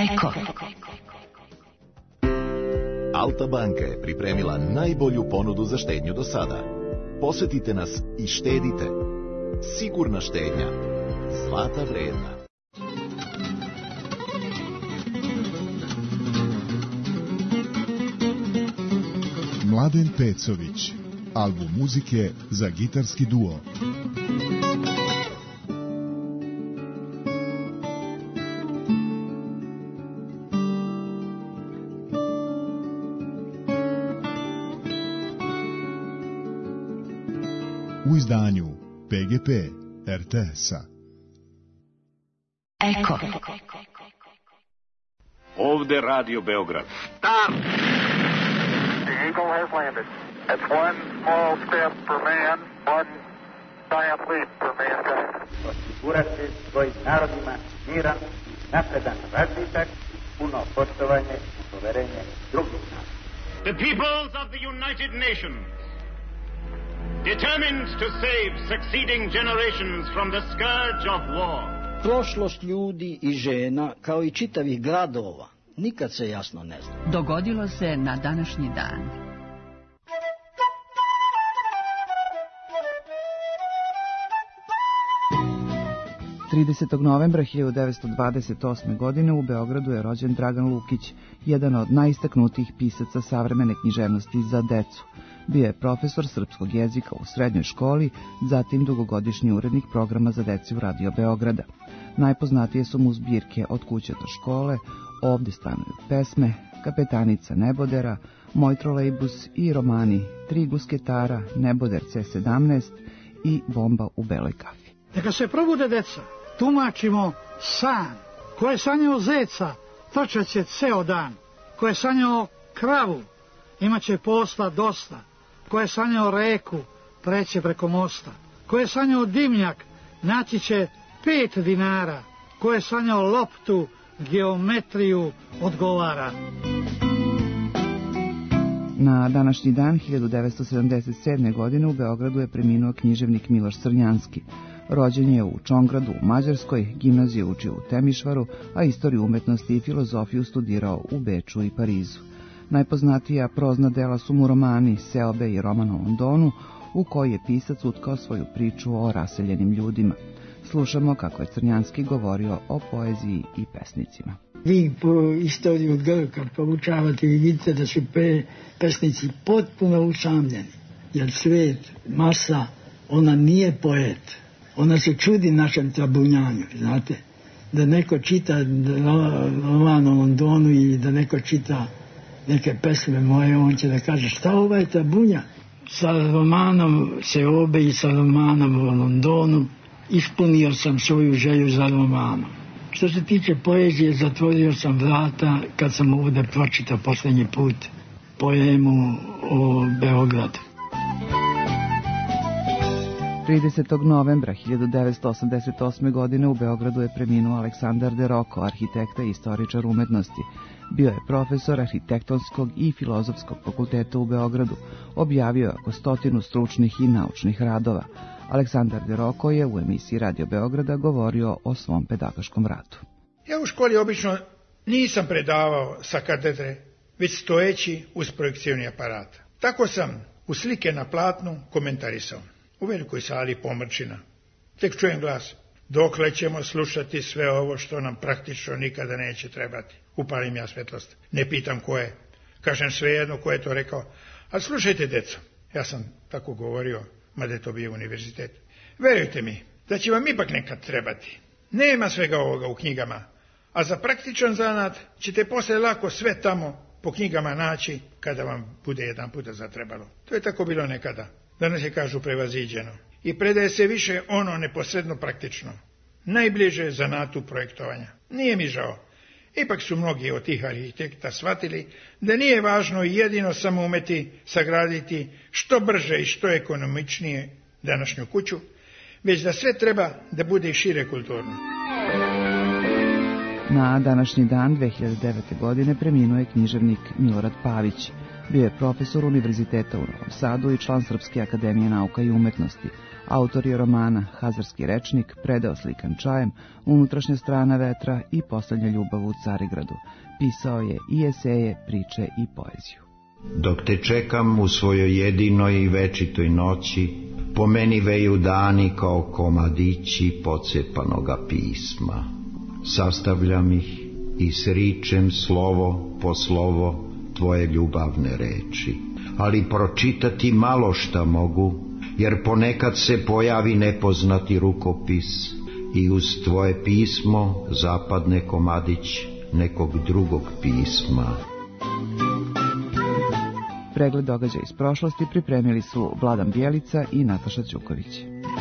Eko. Alta banka je pripremila najbolju ponudu za štednju do sada. Posetite nas i štedite. Sigurna štednja. Zlata vredna. Mladen Pecović. Album muzike za gitarski duo. U izdanju P G P R T S-a. Eko. Ovde Radio Beograd. Start! The Eagle has landed. It's one small step for man, one giant leap for mankind. Osigurati svojim narodima miran, napredan razvitak, puno poštovanje i poverenje drugih naroda. The peoples of the United Nations, determined to save succeeding generations from the scourge of war. Prošlost ljudi i žena, kao i čitavih gradova, nikad se jasno ne zna. Dogodilo se na današnji dan. tridesetog novembra hiljadu devetsto dvadeset osme. godine u Beogradu je rođen Dragan Lukić, jedan od najistaknutijih pisaca savremene književnosti za decu. Bio je profesor srpskog jezika u srednjoj školi, zatim dugogodišnji urednik programa za decu Radio Beograda. Najpoznatije su mu zbirke Od kuće do škole, Ovde stanuju pesme, Kapetanica Nebodera, Moj trolejbus i romani Tri gusketara, Neboder C sedamnaest i Bomba u beloj kafi. Neka se probude deca, tumačimo san. Ko je sanjao zeca, trčat će ceo dan. Ko je sanjao kravu, imaće posla dosta. Ko je sanjao reku, preće preko mosta. Ko je sanjao dimnjak, naći će pet dinara. Ko je sanjao loptu, geometriju odgovara. Na današnji dan hiljadu devetsto sedamdeset sedme. godine u Beogradu je preminuo književnik Miloš Crnjanski. Rođen je u Čongradu u Mađarskoj, gimnaziju učio u Temišvaru, a istoriju umetnosti i filozofiju studirao u Beču i Parizu. Najpoznatija prozna dela su mu romani Seobe i Roman o Londonu, u koji je pisac utkao svoju priču o raseljenim ljudima. Slušamo kako je Crnjanski govorio o poeziji i pesnicima. Vi po istoriju Grka poučavate i vidite da su pe, pesnici potpuno usamljeni, jer svet, masa, ona nije poet. Ona se čudi našem trabunjanju, znate, da neko čita roman o Londonu i da neko čita neke pesme moje, on će da kaže šta ovaj trabunja? Sa romanom Seobe i sa romanom o Londonu ispunio sam svoju želju za romanom. Što se tiče poezije, zatvorio sam vrata kad sam ovde pročitao poslednji put poemu o Beogradu. tridesetog novembra hiljadu devetsto osamdeset osme. godine u Beogradu je preminuo Aleksandar de Roko, arhitekta i istoričar umetnosti. Bio je profesor arhitektonskog i filozofskog fakulteta u Beogradu. Objavio je oko stotinu stručnih i naučnih radova. Aleksandar de Roko je u emisiji Radio Beograda govorio o svom pedagoškom radu. Ja u školi obično nisam predavao sa katedre, već stojeći uz projekcijni aparat. Tako sam u slike na platnu komentarisao. U velikoj sali pomrčina. Tek čujem glas. Dokle ćemo slušati sve ovo što nam praktično nikada neće trebati. Upalim ja svetlost. Ne pitam ko je. Kažem svejedno ko je to rekao. A slušajte, deco. Ja sam tako govorio, mada je to bio univerzitet. Verujte mi, da će vam ipak nekad trebati. Nema svega ovoga u knjigama. A za praktičan zanat ćete posle lako sve tamo po knjigama naći kada vam bude jedan puta zatrebalo. To je tako bilo nekada. Danas je, kažu, prevaziđeno. I predaje se više ono neposredno praktično. Najbliže zanatu projektovanja. Nije mi žao. Ipak su mnogi od tih arhitekta shvatili da nije važno jedino samo umeti sagraditi što brže i što ekonomičnije današnju kuću, već da sve treba da bude i šire kulturno. Na današnji dan dve hiljade devete. godine preminuo je književnik Milorad Pavić. Bio je profesor Univerziteta u Novom Sadu i član Srpske akademije nauka i umetnosti. Autor je romana Hazarski rečnik, Predeo slikan čajem, Unutrašnja strana vetra i Poslednja ljubav u Carigradu. Pisao je i eseje, priče i poeziju. Dok te čekam u svojoj jedinoj i večitoj noći, po meni veju dani kao komadići pocepanoga pisma. Sastavljam ih i sričem slovo po slovo tvoje ljubavne reči. Ali pročitati malo šta mogu, jer ponekad se pojavi nepoznati rukopis i uz tvoje pismo zapadne komadić nekog drugog pisma. Pregled događaja iz prošlosti pripremili su Vladan Bjelica i Nataša Đuković.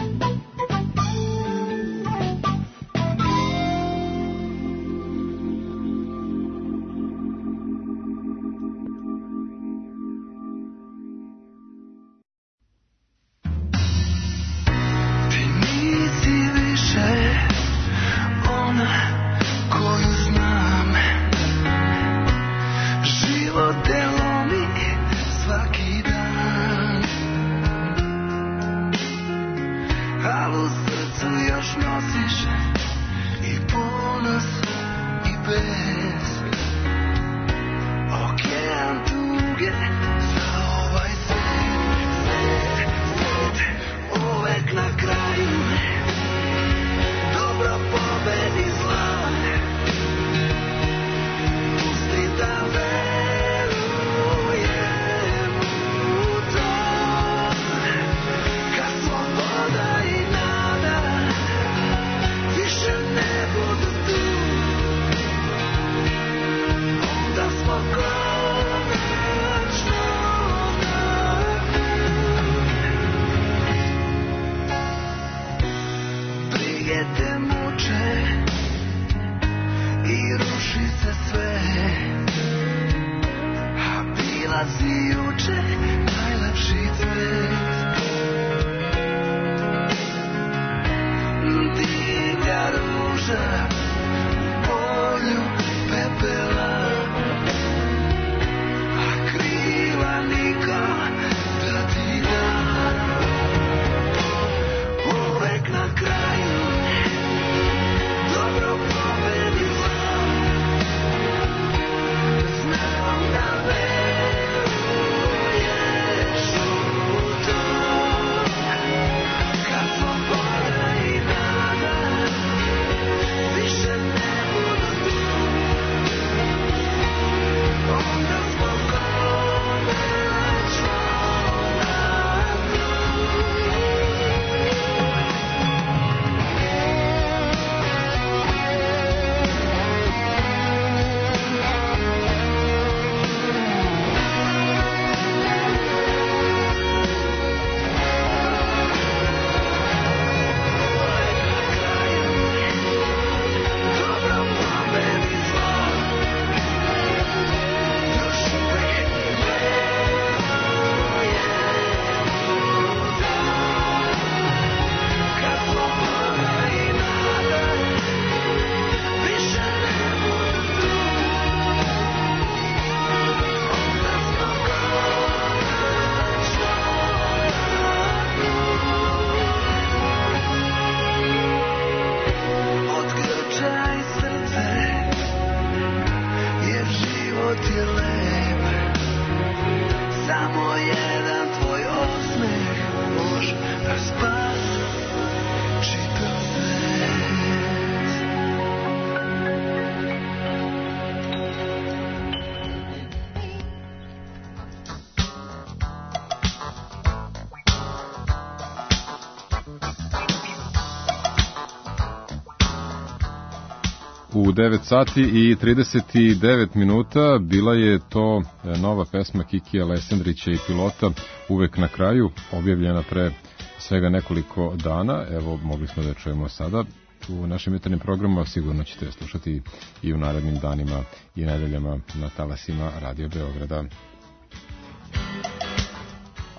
U devet sati i trideset devet minuta bila je to nova pesma Kikija Lesendrića i Pilota Uvek na kraju, objavljena pre svega nekoliko dana. Evo, mogli smo da je čujemo sada u našim jutarnjim programima, sigurno ćete slušati i u narednim danima i nedeljama na talasima Radio Beograda.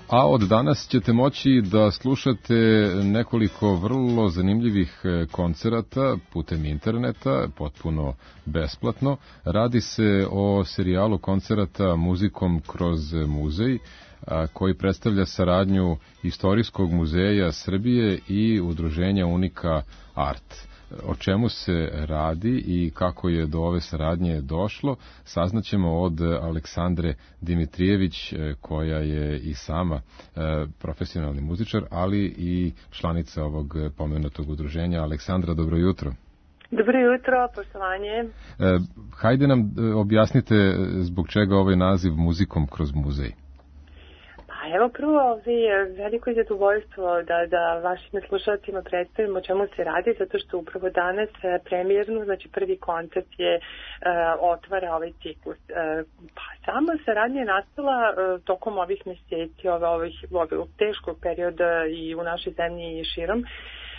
A od danas ćete moći da slušate nekoliko vrlo zanimljivih koncerata putem interneta, potpuno besplatno. Radi se o serijalu koncerata Muzikom kroz muzej, koji predstavlja saradnju Istorijskog muzeja Srbije i udruženja Unika Art. O čemu se radi i kako je do ove saradnje došlo, saznaćemo od Aleksandre Dimitrijević, koja je i sama profesionalni muzičar, ali i članica ovog pomenutog udruženja. Aleksandra, dobro jutro. Dobro jutro, poštovanje. Hajde nam objasnite zbog čega ovaj naziv Muzikom kroz muzej. Evo prvo, vi, veliko je zadovoljstvo da, da vašim slušalcima predstavimo o čemu se radi, zato što upravo danas premijerno, znači prvi koncert je uh, otvara ovaj ciklus. Uh, pa sama saradnja je nastala uh, tokom ovih mjeseci, ove, ovih, ovih teškog perioda i u našoj zemlji i širom. E,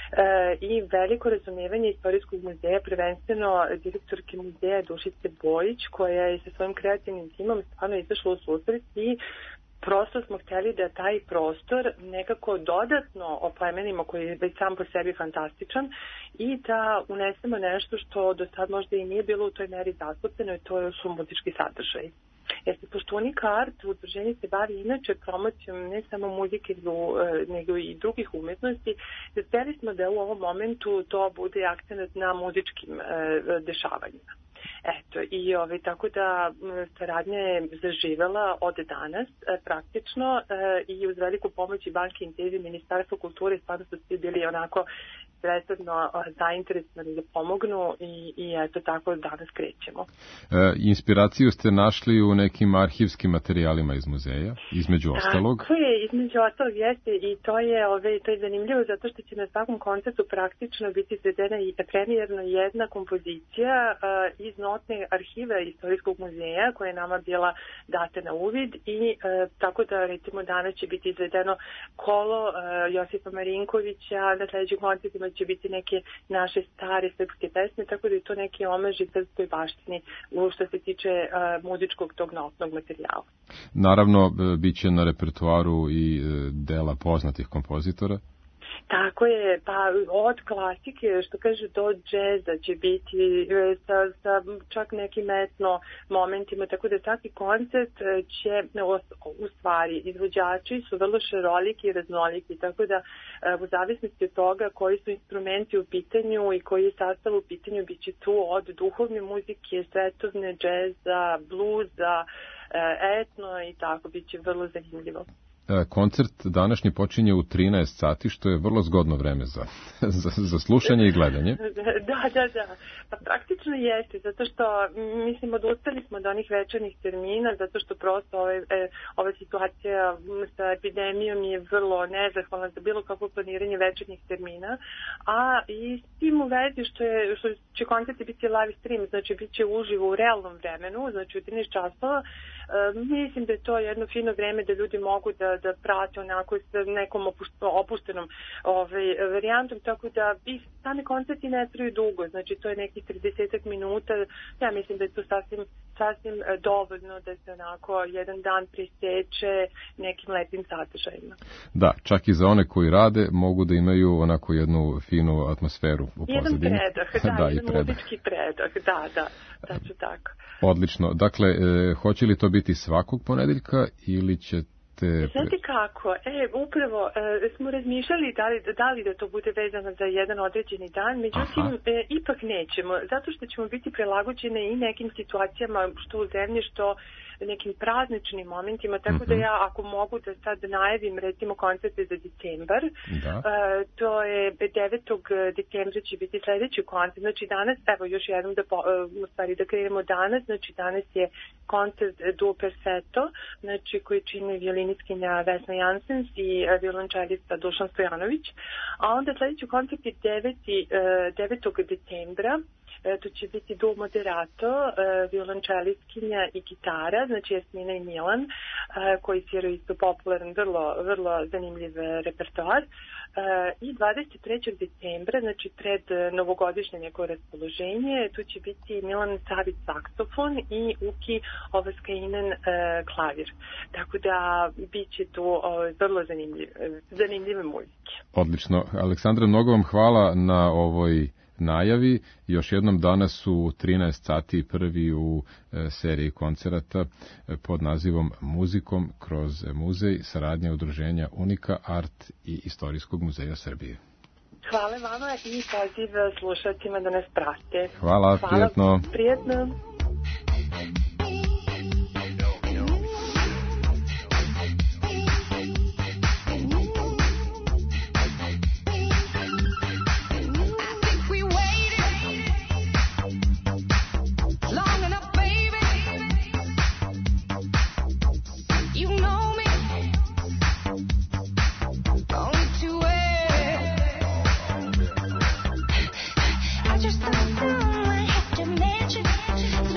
i veliko razumijevanje Istorijskog muzeja, prvenstveno direktorke muzeja Dušice Bojić, koja je sa svojim kreativnim timom stvarno izašla u susret i prosto smo htjeli da taj prostor nekako dodatno oplemenimo, koji je već sam po sebi fantastičan, i da unesemo nešto što do sad možda i nije bilo u toj meri zastupljeno, i to su muzički sadržaj. Jeste, pošto Unika Art udruženje se bavi inače promocijom ne samo muzike, nego i drugih umjetnosti, htjeli smo da u ovom momentu to bude akcent na muzičkim dešavanjima. Eto, i ovaj, tako da saradnja je zaživela od danas e, praktično e, i uz veliku pomoć i Banke Intezi, Ministarstvo kulture, stvarno su svi bili onako sredstavno zainteresovani da pomognu i, i eto tako danas krećemo. E, inspiraciju ste našli u nekim arhivskim materijalima iz muzeja, između ostalog? Tako je, između ostalog jeste, i to je, ove, to je zanimljivo zato što će na svakom koncertu praktično biti izvedena i premijerno jedna kompozicija a, iz notne arhive Istorijskog muzeja koja je nama bila data na uvid, i e, tako da recimo danas će biti izvedeno kolo e, Josipa Marinkovića, na sljedećim koncertima će biti neke naše stare srpske pesme, tako da je to neki omaž i srpskoj baštini u što se tiče e, muzičkog tog notnog materijala. Naravno, bit će na repertoaru i dela poznatih kompozitora. Tako je, pa od klasike, što kaže, do džeza će biti sa, sa čak nekim etno momentima, tako da svaki koncert će, u stvari, izvođači su vrlo šaroliki i raznoliki, tako da u zavisnosti od toga koji su instrumenti u pitanju i koji je sastav u pitanju, bit će tu od duhovne muzike, svetovne, džeza, bluza, etno i tako, bit će vrlo zanimljivo. Koncert današnji počinje u trinaest sati, što je vrlo zgodno vreme za, za, za slušanje i gledanje. Da, da, da. Pa praktično jeste, zato što, mislim, odustali smo od onih večernih termina, zato što prosto ove, e, ova situacija sa epidemijom je vrlo nezahvalna za bilo kakvo planiranje večernjih termina, a i s tim u vezi što, je, što će koncerti biti live stream, znači bit će uživo u realnom vremenu, znači u trinaest časova. E, mislim da je to jedno fino vreme da ljudi mogu da da prate onako s nekom opuštenom ovaj, varijantom, tako da i sami koncerti ne traju dugo, znači to je nekih trideset minuta, ja mislim da je to sasvim, sasvim dovoljno da se onako jedan dan priseče nekim lepim sadržajima. Da, čak i za one koji rade mogu da imaju onako jednu finu atmosferu u pozadini. Jedan predah, da, da jedan predah. Muzički predah, da, da, da ću tako. Odlično, dakle, e, hoće li to biti svakog ponedeljka ili će Te... Znate kako, e, upravo e, smo razmišljali da li, da li da to bude vezano za jedan određeni dan, međutim e, ipak nećemo, zato što ćemo biti prilagođene i nekim situacijama što u zemlji, što nekim prazničnim momentima, tako mm-hmm. da ja ako mogu da sad najavim recimo koncerte za decembar, da. E, to je devetog decembra će biti sljedeći koncert, znači danas, evo još jednom da, po, u stvari da krenemo danas, znači danas je koncert Duo Perfetto, znači koji čini violiniskinja Vesna Jansens i violončelista Dušan Stojanović, a onda sljedeći koncert je devetog decembra Tu će biti duo moderato, violončelistkinja i gitara, znači Jasmina i Milan, koji sviraju isto popularan, vrlo, vrlo zanimljiv repertoar. I dvadeset trećeg decembra, znači pred novogodišnje neko raspoloženje, tu će biti Milan Savić saksofon i Uki Ovaskainen klavir. Tako da bit će tu vrlo zanimljive, zanimljive muzike. Odlično. Aleksandra, mnogo vam hvala na ovoj najavi. Još jednom danas u trinaest sati prvi u e, seriji koncerata e, pod nazivom Muzikom kroz muzej, saradnja udruženja Unika Art i Istorijskog muzeja Srbije. Hvala vama i poziv slušateljima da nas prate. Hvala, Hvala prijetno. Prijetno. Just thought someone had to mention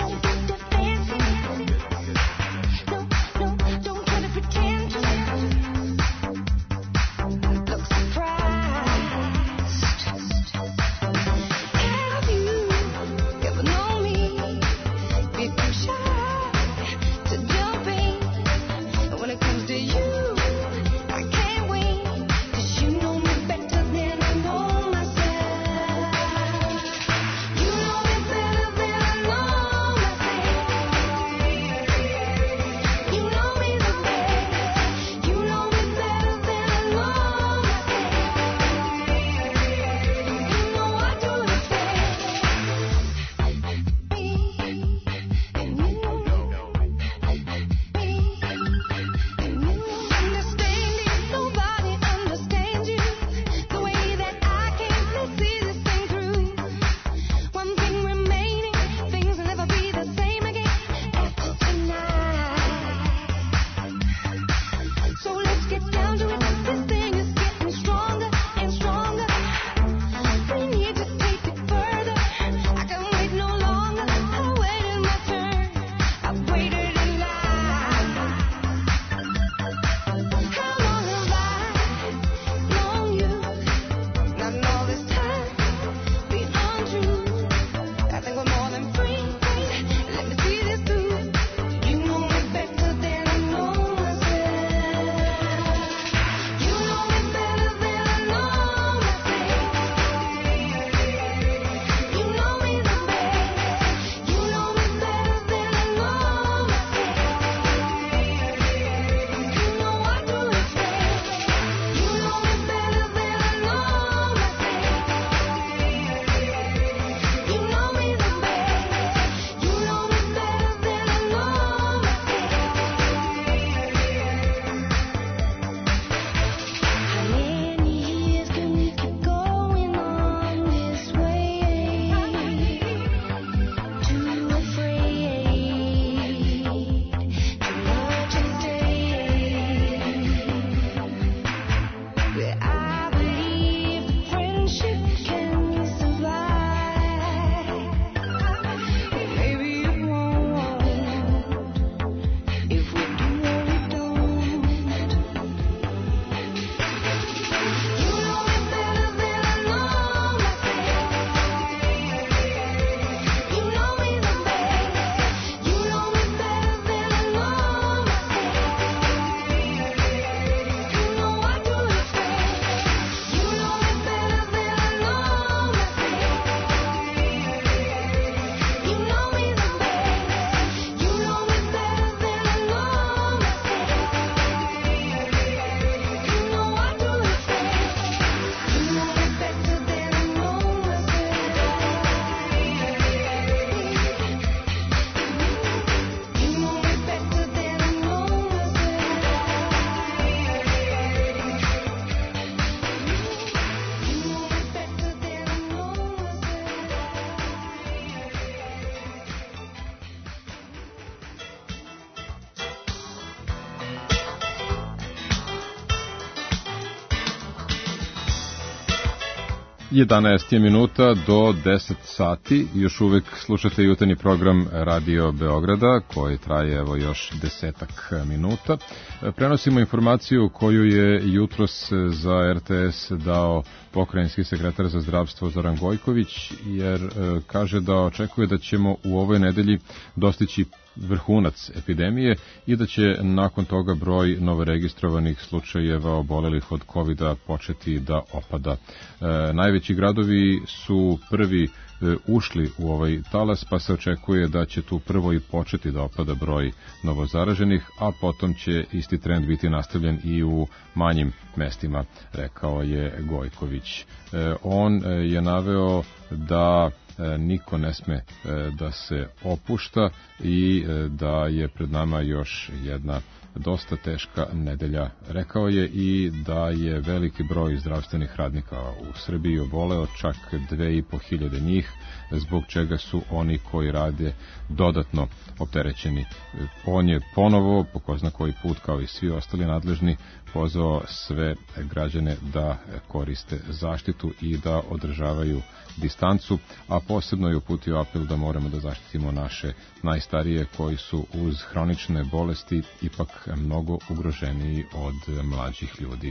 jedanaest je minuta do deset sati. Još uvek slušate jutarnji program Radio Beograda koji traje evo još desetak minuta. Prenosimo informaciju koju je jutros za R T S dao pokrajinski sekretar za zdravstvo Zoran Gojković, jer e, kaže da očekuje da ćemo u ovoj nedelji dostići vrhunac epidemije i da će nakon toga broj novoregistrovanih slučajeva obolelih od kovida početi da opada. E, najveći gradovi su prvi e, ušli u ovaj talas, pa se očekuje da će tu prvo i početi da opada broj novozaraženih, a potom će isti trend biti nastavljen i u manjim mestima, rekao je Gojković. E, on je naveo da niko ne sme da se opušta i da je pred nama još jedna dosta teška nedelja. Rekao je i da je veliki broj zdravstvenih radnika u Srbiji oboleo, čak dve i po hiljade njih, zbog čega su oni koji rade dodatno opterećeni. On je ponovo, po ko zna koji put, kao i svi ostali nadležni, pozvao sve građane da koriste zaštitu i da održavaju distancu, a posebno je uputio apel da moramo da zaštitimo naše najstarije koji su uz hronične bolesti ipak mnogo ugroženiji od mlađih ljudi.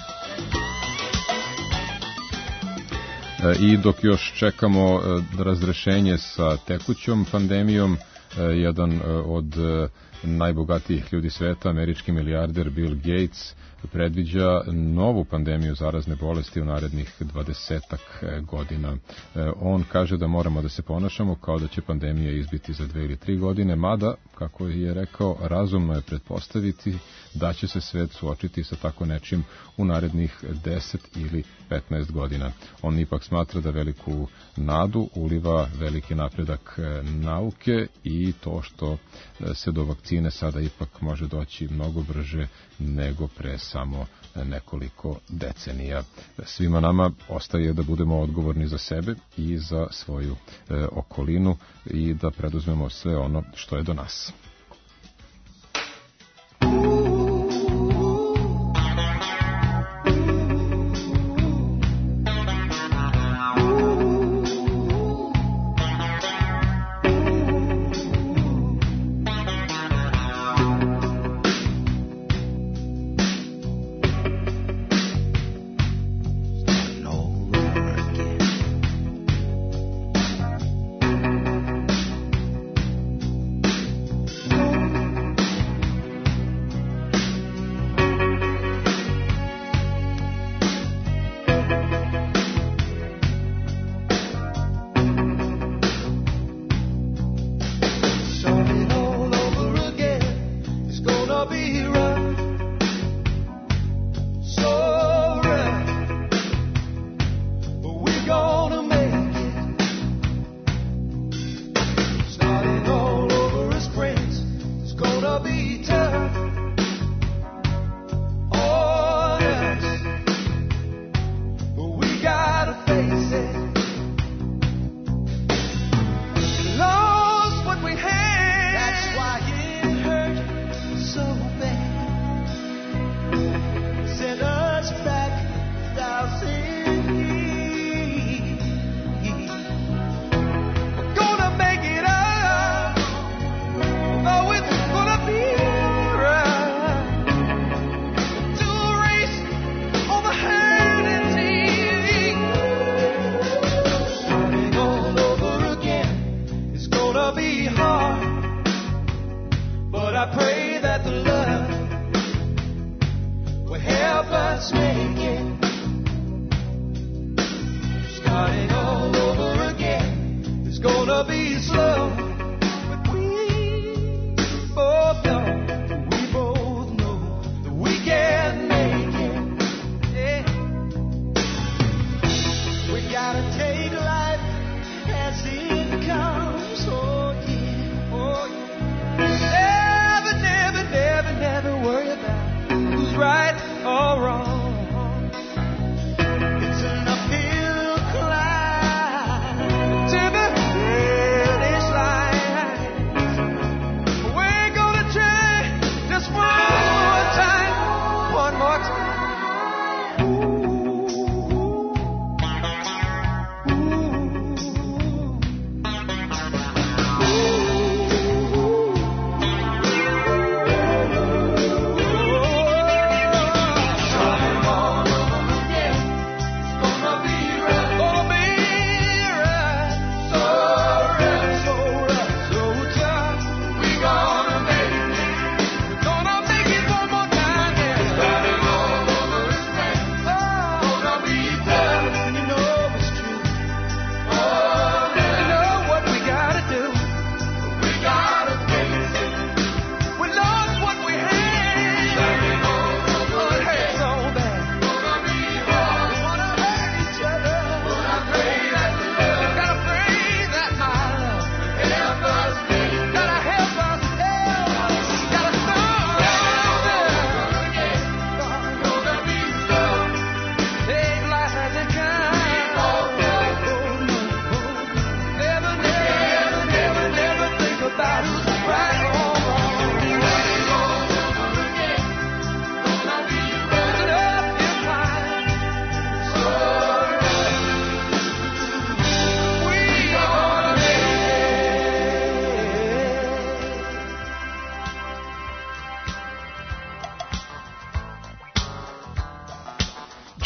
I dok još čekamo razrešenje sa tekućom pandemijom, jedan od najbogatijih ljudi sveta, američki milijarder Bill Gates, predviđa novu pandemiju zarazne bolesti u narednih dvadesetak godina. On kaže da moramo da se ponašamo kao da će pandemija izbiti za dve ili tri godine, mada, kako je rekao, razumno je pretpostaviti da će se svet suočiti sa tako nečim u narednih deset ili petnaest godina. On ipak smatra da veliku nadu uliva veliki napredak nauke i to što se do vakcine sada ipak može doći mnogo brže nego pre samo nekoliko decenija. Svima nama ostaje da budemo odgovorni za sebe i za svoju e, okolinu i da preduzmemo sve ono što je do nas.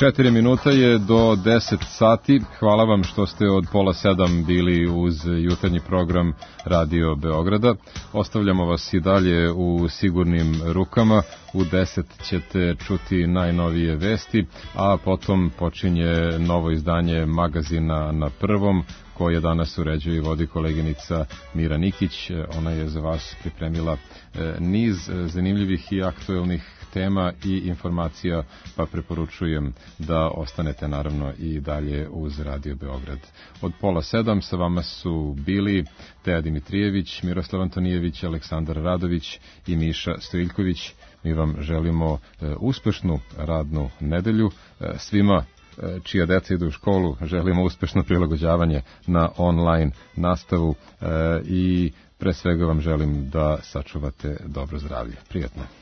četiri minuta je do deset sati. Hvala vam što ste od pola sedam bili uz jutarnji program Radio Beograda. Ostavljamo vas i dalje u sigurnim rukama. U deset ćete čuti najnovije vesti, a potom počinje novo izdanje magazina Na prvom, koje danas uređuje i vodi koleginica Mira Nikić. Ona je za vas pripremila niz zanimljivih i aktuelnih tema i informacija, pa preporučujem da ostanete naravno i dalje uz Radio Beograd. Od pola sedam sa vama su bili Teja Dimitrijević, Miroslav Antonijević, Aleksandar Radović i Miša Stojiljković. Mi vam želimo uspešnu radnu nedelju. Svima čija deca idu u školu želimo uspešno prilagođavanje na online nastavu i pre svega vam želim da sačuvate dobro zdravlje. Prijatno.